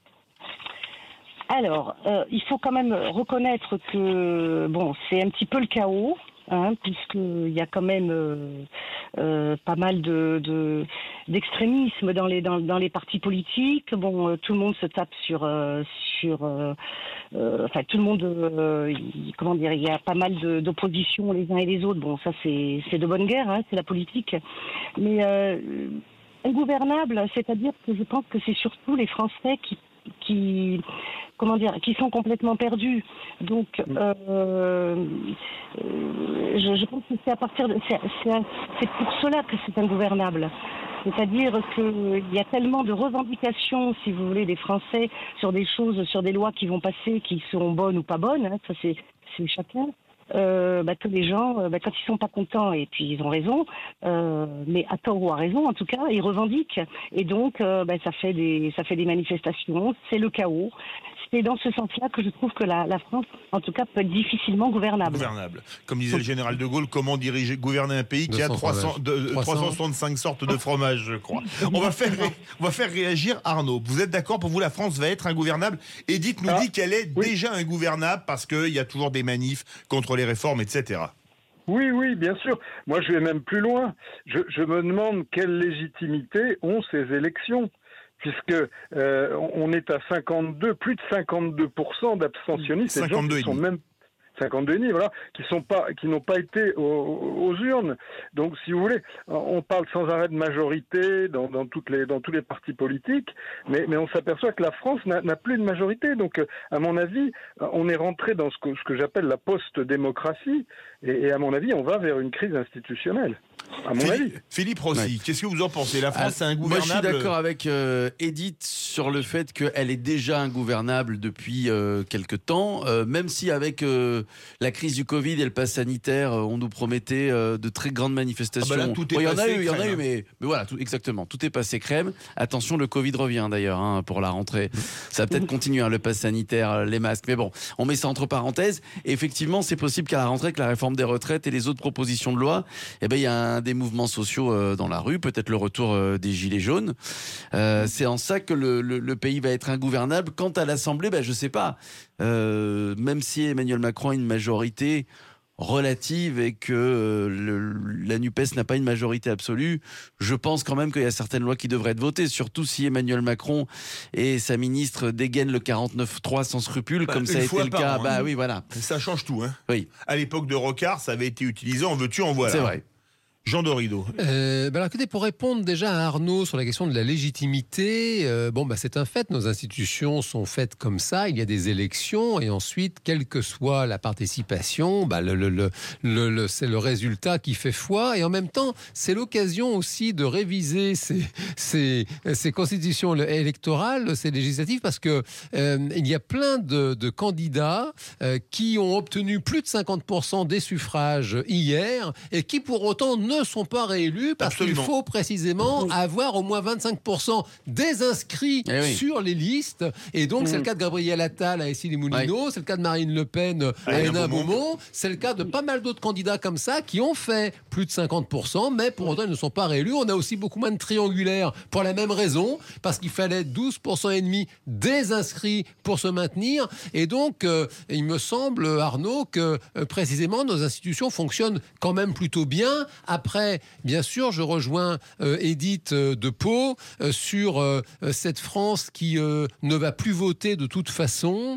Alors, il faut quand même reconnaître que, c'est un petit peu le chaos, puisqu'il y a quand même pas mal d'extrémisme dans les partis politiques. Tout le monde se tape sur tout le monde, il y a pas mal d'opposition les uns et les autres. Ça c'est de bonne guerre, c'est la politique. Mais ingouvernable, c'est-à-dire que je pense que c'est surtout les Français qui sont complètement perdus. Donc, je pense que c'est pour cela que c'est ingouvernable. C'est-à-dire qu'il y a tellement de revendications, si vous voulez, des Français sur des choses, sur des lois qui vont passer, qui seront bonnes ou pas bonnes, ça c'est chacun. Que les gens, quand ils sont pas contents, et puis ils ont raison, mais à tort ou à raison, en tout cas, ils revendiquent. Et donc, ça fait des manifestations, c'est le chaos. C'est dans ce sens-là que je trouve que la France, en tout cas, peut être difficilement gouvernable. Comme disait le général de Gaulle, comment gouverner un pays qui a 365 sortes de fromages, je crois. On va faire réagir Arnaud. Vous êtes d'accord, pour vous, la France va être ingouvernable? Edith nous dit qu'elle est déjà ingouvernable parce qu'il y a toujours des manifs contre les réformes, etc. Oui, bien sûr. Moi, je vais même plus loin. Je me demande quelle légitimité ont ces élections. Puisque on est à plus de 52% d'abstentionnistes, et des gens qui sont même 52,5, voilà, qui n'ont pas été aux urnes. Donc, si vous voulez, on parle sans arrêt de majorité dans tous les partis politiques, mais on s'aperçoit que la France n'a plus de majorité. Donc, à mon avis, on est rentré dans ce que j'appelle la post-démocratie, et à mon avis, on va vers une crise institutionnelle. À mon avis. Philippe Rossi, qu'est-ce que vous en pensez? La France est ingouvernable? Moi, je suis d'accord avec Edith sur le fait qu'elle est déjà ingouvernable depuis quelque temps, même si avec la crise du Covid et le pass sanitaire, on nous promettait de très grandes manifestations. Il y en a eu, mais voilà, exactement, tout est passé crème. Attention, le Covid revient d'ailleurs pour la rentrée. Ça va peut-être continuer, le pass sanitaire, les masques, mais bon, on met ça entre parenthèses. Et effectivement, c'est possible qu'à la rentrée, avec la réforme des retraites et les autres propositions de loi, il y a des mouvements sociaux dans la rue, peut-être le retour des gilets jaunes. C'est en ça que le pays va être ingouvernable. Quant à l'Assemblée, je sais pas. Même si Emmanuel Macron a une majorité relative et que la NUPES n'a pas une majorité absolue, je pense quand même qu'il y a certaines lois qui devraient être votées, surtout si Emmanuel Macron et sa ministre dégainent le 49.3 sans scrupule, comme ça a été le cas. Oui, voilà. Ça change tout. Oui. À l'époque de Rocard, ça avait été utilisé, en veux-tu, en voilà. C'est vrai. Jean Dorido. Alors écoutez, pour répondre déjà à Arnaud sur la question de la légitimité, c'est un fait, nos institutions sont faites comme ça, il y a des élections et ensuite, quelle que soit la participation, c'est le résultat qui fait foi, et en même temps, c'est l'occasion aussi de réviser ces constitutions électorales, ces législatives, parce que il y a plein de candidats qui ont obtenu plus de 50% des suffrages hier et qui pour autant ne sont pas réélus parce qu'il faut précisément avoir au moins 25% des inscrits sur les listes. Et donc, c'est le cas de Gabriel Attal à Issy-les-Moulineaux, c'est le cas de Marine Le Pen à Hénin-Beaumont, c'est le cas de pas mal d'autres candidats comme ça qui ont fait plus de 50%, mais pour autant, ils ne sont pas réélus. On a aussi beaucoup moins de triangulaires pour la même raison, parce qu'il fallait 12% et demi des inscrits pour se maintenir. Et donc, il me semble, Arnaud, que précisément, nos institutions fonctionnent quand même plutôt bien. Après, bien sûr, je rejoins Edith de Pau sur cette France qui ne va plus voter de toute façon.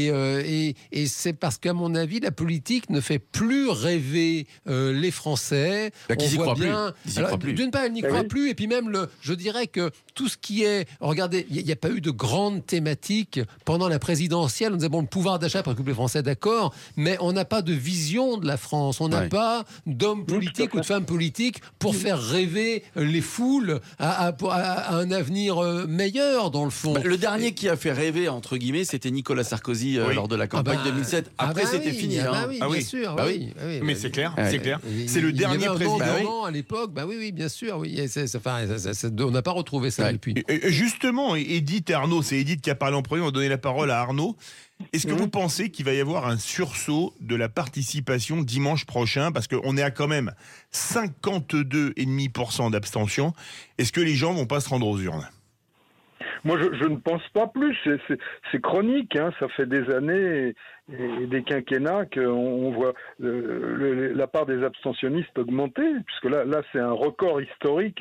Et c'est parce qu'à mon avis, la politique ne fait plus rêver les Français. Qui s'y croit plus. D'une part, elle n'y croit plus. Et puis même, je dirais que tout ce qui est... Regardez, il n'y a pas eu de grandes thématiques pendant la présidentielle. On disait, le pouvoir d'achat préoccupe les Français, d'accord, mais on n'a pas de vision de la France. On n'a pas d'hommes politiques ou de femmes politique pour faire rêver les foules à un avenir meilleur, dans le fond. Le dernier qui a fait rêver, entre guillemets, c'était Nicolas Sarkozy lors de la campagne 2007. Après, c'était fini. Bien sûr. Mais c'est clair, c'est clair. C'est le dernier président. À l'époque, oui, bien sûr. Oui. On n'a pas retrouvé ça depuis. Et justement, Edith et Arnaud, c'est Edith qui a parlé en premier, on va donner la parole à Arnaud. Est-ce que vous pensez qu'il va y avoir un sursaut de la participation dimanche prochain? Parce qu'on est à quand même 52,5% d'abstention. Est-ce que les gens vont pas se rendre aux urnes? Moi, je ne pense pas plus. C'est chronique. Hein. Ça fait des années et des quinquennats qu'on voit la part des abstentionnistes augmenter, puisque là c'est un record historique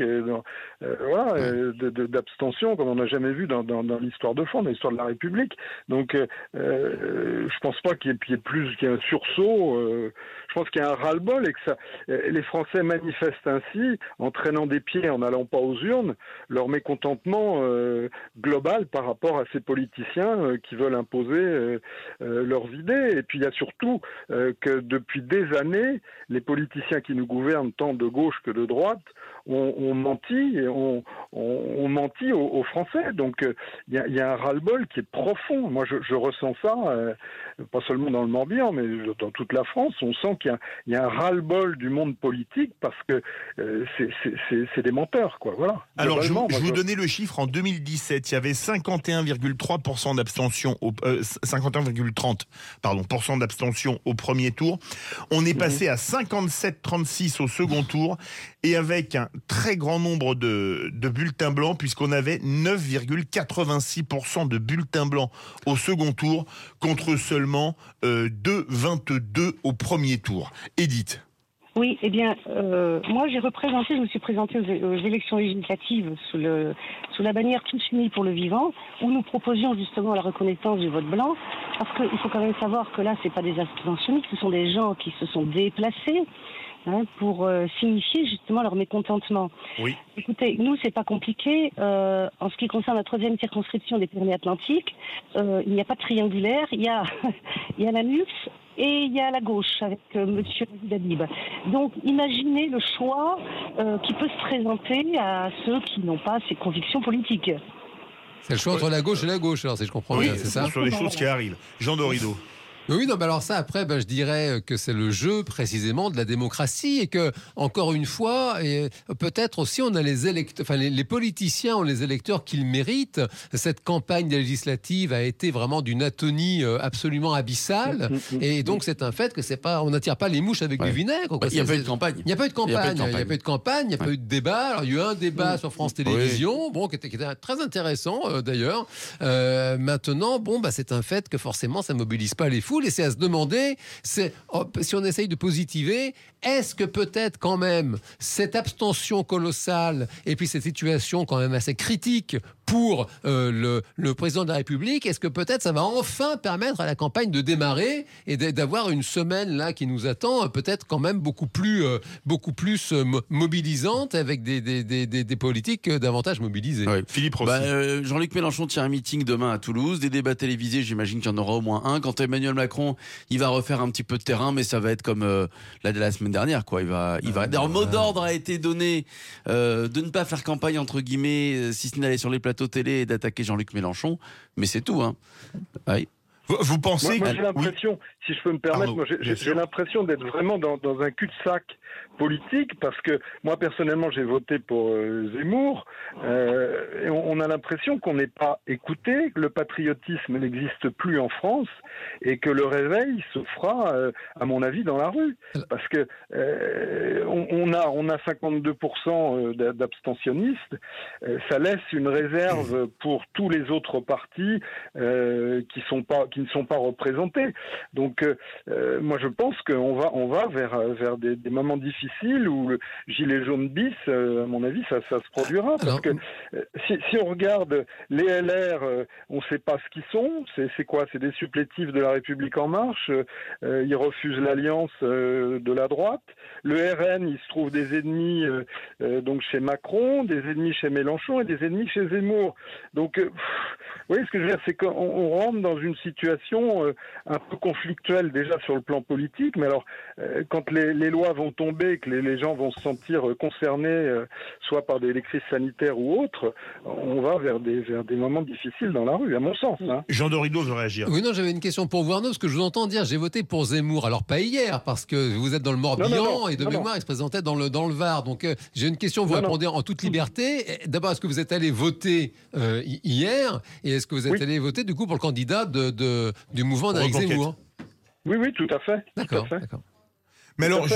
d'abstention comme on n'a jamais vu dans l'histoire de France, dans l'histoire de la République. Donc, je pense pas qu'il y ait plus qu'il y ait un sursaut. Je pense qu'il y a un ras-le-bol et que les Français manifestent ainsi, en traînant des pieds, en n'allant pas aux urnes, leur mécontentement global par rapport à ces politiciens qui veulent imposer leurs idées. Et puis il y a surtout que depuis des années, les politiciens qui nous gouvernent, tant de gauche que de droite, ont menti aux Français. Donc il y a un ras-le-bol qui est profond. Moi je ressens ça, pas seulement dans le Morbihan, mais dans toute la France. On sent qu'il y a un ras-le-bol du monde politique parce que c'est des menteurs, quoi. Voilà. Alors je vous donnais le chiffre. En 2017, il y avait 51,3% d'abstention, 51,30% d'abstention au premier tour. On est passé à 57,36 au second tour, et avec un très grand nombre de bulletins blancs, puisqu'on avait 9,86% de bulletins blancs au second tour, contre seulement 2,22 au premier tour. Edith. Oui, eh bien, moi je me suis présentée aux élections législatives sous la bannière Tous unis pour le vivant, où nous proposions justement la reconnaissance du vote blanc, parce qu'il faut quand même savoir que là, c'est pas des abstentionnistes, ce sont des gens qui se sont déplacés pour signifier justement leur mécontentement. Oui. Écoutez, nous, c'est pas compliqué. En ce qui concerne la 3e circonscription des Pyrénées-Atlantiques, il n'y a pas de triangulaire, il y a la NUPS, et il y a la gauche avec Monsieur Dadib. Donc, imaginez le choix qui peut se présenter à ceux qui n'ont pas ces convictions politiques. C'est le choix entre la gauche et la gauche, alors si je comprends bien, c'est ça? Sur les choses qui arrivent. Jean Dorido. Oui, non, mais alors ça, après, je dirais que c'est le jeu précisément de la démocratie, et que, encore une fois, et peut-être aussi on a les électeurs, enfin les politiciens ont les électeurs qu'ils méritent. Cette campagne législative a été vraiment d'une atonie absolument abyssale, et donc c'est un fait que c'est pas, on n'attire pas les mouches avec du vinaigre. Il n'y a pas eu de campagne. Il n'y a pas eu de campagne. Il n'y a pas eu de campagne. Il n'y a pas eu de débat. Alors il y a eu un débat sur France Télévisions, bon, qui était très intéressant d'ailleurs. Maintenant, c'est un fait que forcément ça mobilise pas les foules. Et c'est à se demander, si on essaye de positiver, est-ce que peut-être quand même cette abstention colossale et puis cette situation quand même assez critique pour le président de la République, est-ce que peut-être ça va enfin permettre à la campagne de démarrer et d'avoir une semaine là qui nous attend, peut-être quand même beaucoup plus mobilisante, avec des politiques davantage mobilisées. Ouais. Philippe Rossi. Jean-Luc Mélenchon tient un meeting demain à Toulouse, des débats télévisés, j'imagine qu'il y en aura au moins un. Quant à Emmanuel Macron, il va refaire un petit peu de terrain, mais ça va être comme la semaine dernière, quoi. Le mot d'ordre a été donné de ne pas faire campagne entre guillemets, si ce n'est d'aller sur les plateaux télé et d'attaquer Jean-Luc Mélenchon, mais c'est tout, hein. Oui. Vous pensez moi j'ai l'impression, si je peux me permettre, j'ai l'impression d'être vraiment dans un cul-de-sac politique, parce que moi personnellement j'ai voté pour Zemmour, et on a l'impression qu'on n'est pas écouté, que le patriotisme n'existe plus en France, et que le réveil se fera, à mon avis, dans la rue, parce que on a 52% d'abstentionnistes, ça laisse une réserve pour tous les autres partis qui ne sont pas représentés. Donc moi je pense qu'on va vers des moments difficiles où le gilet jaune bis, à mon avis, ça se produira. Parce que si on regarde les LR, on ne sait pas ce qu'ils sont. C'est quoi? C'est des supplétifs de la République En Marche. Ils refusent l'alliance de la droite. Le RN, il se trouve des ennemis donc chez Macron, des ennemis chez Mélenchon et des ennemis chez Zemmour. Donc, vous voyez ce que je veux dire, c'est qu'on rentre dans une situation situation un peu conflictuelle déjà sur le plan politique, mais alors quand les lois vont tomber, que les gens vont se sentir concernés, soit par des crises sanitaires ou autres, on va vers des moments difficiles dans la rue, à mon sens. Hein. Jean Dorido veut réagir. Oui, non, j'avais une question pour vous, Arnaud, parce que je vous entends dire j'ai voté pour Zemmour. Alors, pas hier, parce que vous êtes dans le Morbihan et de mémoire, il se présentait dans le Var. Donc, j'ai une question, vous répondez en toute liberté. D'abord, est-ce que vous êtes allé voter hier et est-ce que vous êtes allé voter, du coup, pour le candidat du mouvement d'Éric Zemmour? Oui, tout à fait. D'accord. Mais alors,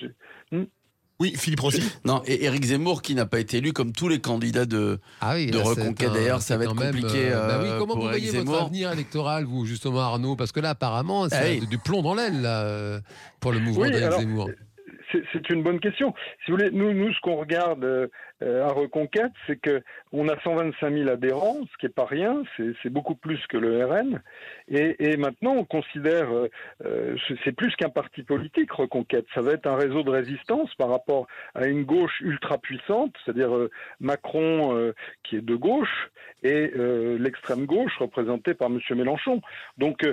oui, Philippe Rossi. Non, et Éric Zemmour qui n'a pas été élu comme tous les candidats de Reconquête. D'ailleurs, ça va être compliqué. Comment vous voyez votre avenir électoral, vous, justement, Arnaud? Parce que là, apparemment, c'est du plomb dans l'aile là, pour le mouvement d'Éric Zemmour. C'est une bonne question. Si vous voulez, nous ce qu'on regarde à Reconquête, c'est que on a 125 000 adhérents, ce qui est pas rien, c'est beaucoup plus que le RN. Et maintenant, on considère, c'est plus qu'un parti politique, Reconquête. Ça va être un réseau de résistance par rapport à une gauche ultra puissante, c'est-à-dire Macron qui est de gauche et l'extrême gauche représentée par M. Mélenchon. Donc,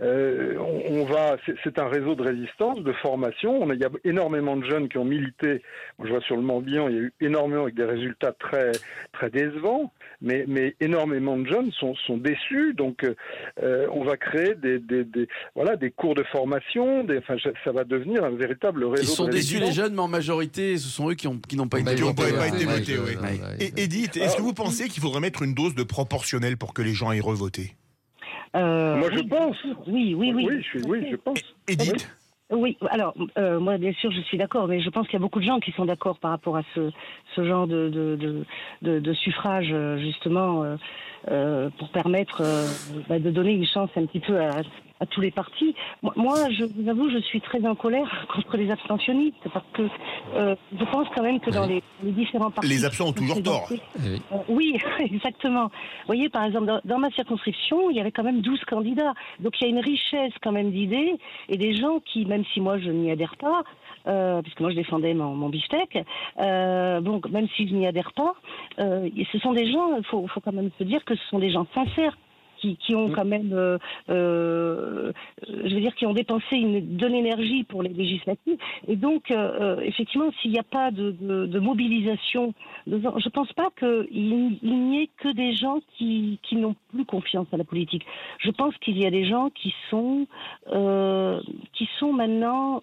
c'est un réseau de résistance, de formation. Il y a énormément de jeunes qui ont milité. Moi, je vois sur le Morbihan, il y a eu énormément avec des résultats très très décevants, mais énormément de jeunes sont déçus. Donc, on va créer des cours de formation. Ça va devenir un véritable réseau. Ils sont déçus les jeunes, mais en majorité, ce sont eux qui n'ont pas été votés. Et Edith, est-ce que vous pensez qu'il faudrait mettre une dose de proportionnel pour que les gens aillent revoter? Moi, je pense. Oui, je pense. Edith? Oui, alors moi bien sûr je suis d'accord, mais je pense qu'il y a beaucoup de gens qui sont d'accord par rapport à ce genre de suffrage justement pour permettre de donner une chance un petit peu à tous les partis. Moi, je vous avoue, je suis très en colère contre les abstentionnistes parce que je pense quand même que dans les différents partis... Les absents ont toujours tort. Oui, exactement. Vous voyez, par exemple, dans ma circonscription, il y avait quand même 12 candidats. Donc il y a une richesse quand même d'idées et des gens qui, même si moi je n'y adhère pas, puisque moi je défendais mon beefsteak, donc même si je n'y adhère pas, ce sont des gens, il faut quand même se dire que ce sont des gens sincères, qui ont quand même, je veux dire, qui ont dépensé de l'énergie pour les législatives. Et donc, effectivement, s'il n'y a pas de mobilisation, je pense pas qu'il n'y ait que des gens qui n'ont plus confiance à la politique. Je pense qu'il y a des gens qui sont maintenant,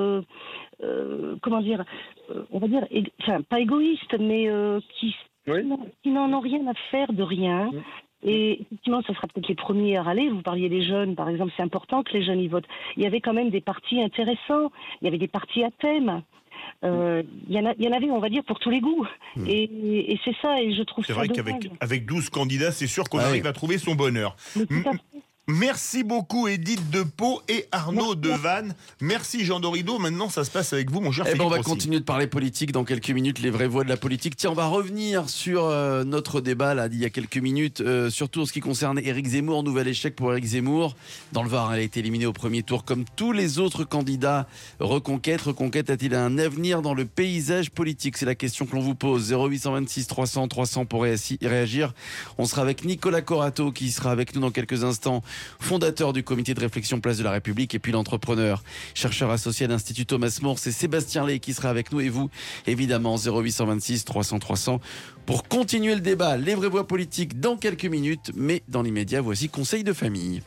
comment dire, on va dire, enfin, pas égoïstes, mais qui n'en ont rien à faire de rien. Et effectivement, ça sera peut-être les premiers à râler. Vous parliez des jeunes, par exemple, c'est important que les jeunes y votent. Il y avait quand même des partis intéressants, il y avait des partis à thème. Il y en avait, on va dire, pour tous les goûts. Et c'est ça, et je trouve ça dommage. C'est vrai qu'avec 12 candidats, c'est sûr qu'on arrive à trouver son bonheur. Merci beaucoup Edith de Pau et Arnaud Devanne. Merci Jean Dorido. Maintenant, ça se passe avec vous, mon cher Philippe On va Rossi. continuer de parler politique dans quelques minutes, les vraies voix de la politique. Tiens, on va revenir sur notre débat là d'il y a quelques minutes, surtout en ce qui concerne Éric Zemmour. Nouvel échec pour Éric Zemmour. Dans le Var, elle a été éliminée au premier tour comme tous les autres candidats Reconquête. Reconquête a-t-il un avenir dans le paysage politique? C'est la question que l'on vous pose. 0826 300 300 pour réagir. On sera avec Nicolas Corato qui sera avec nous dans quelques instants, fondateur du comité de réflexion Place de la République, et puis l'entrepreneur, chercheur associé à l'Institut Thomas More, c'est Sébastien Lay qui sera avec nous, et vous, évidemment, 0826 300 300 pour continuer le débat. Les vraies voix politiques dans quelques minutes, mais dans l'immédiat, voici Conseil de famille.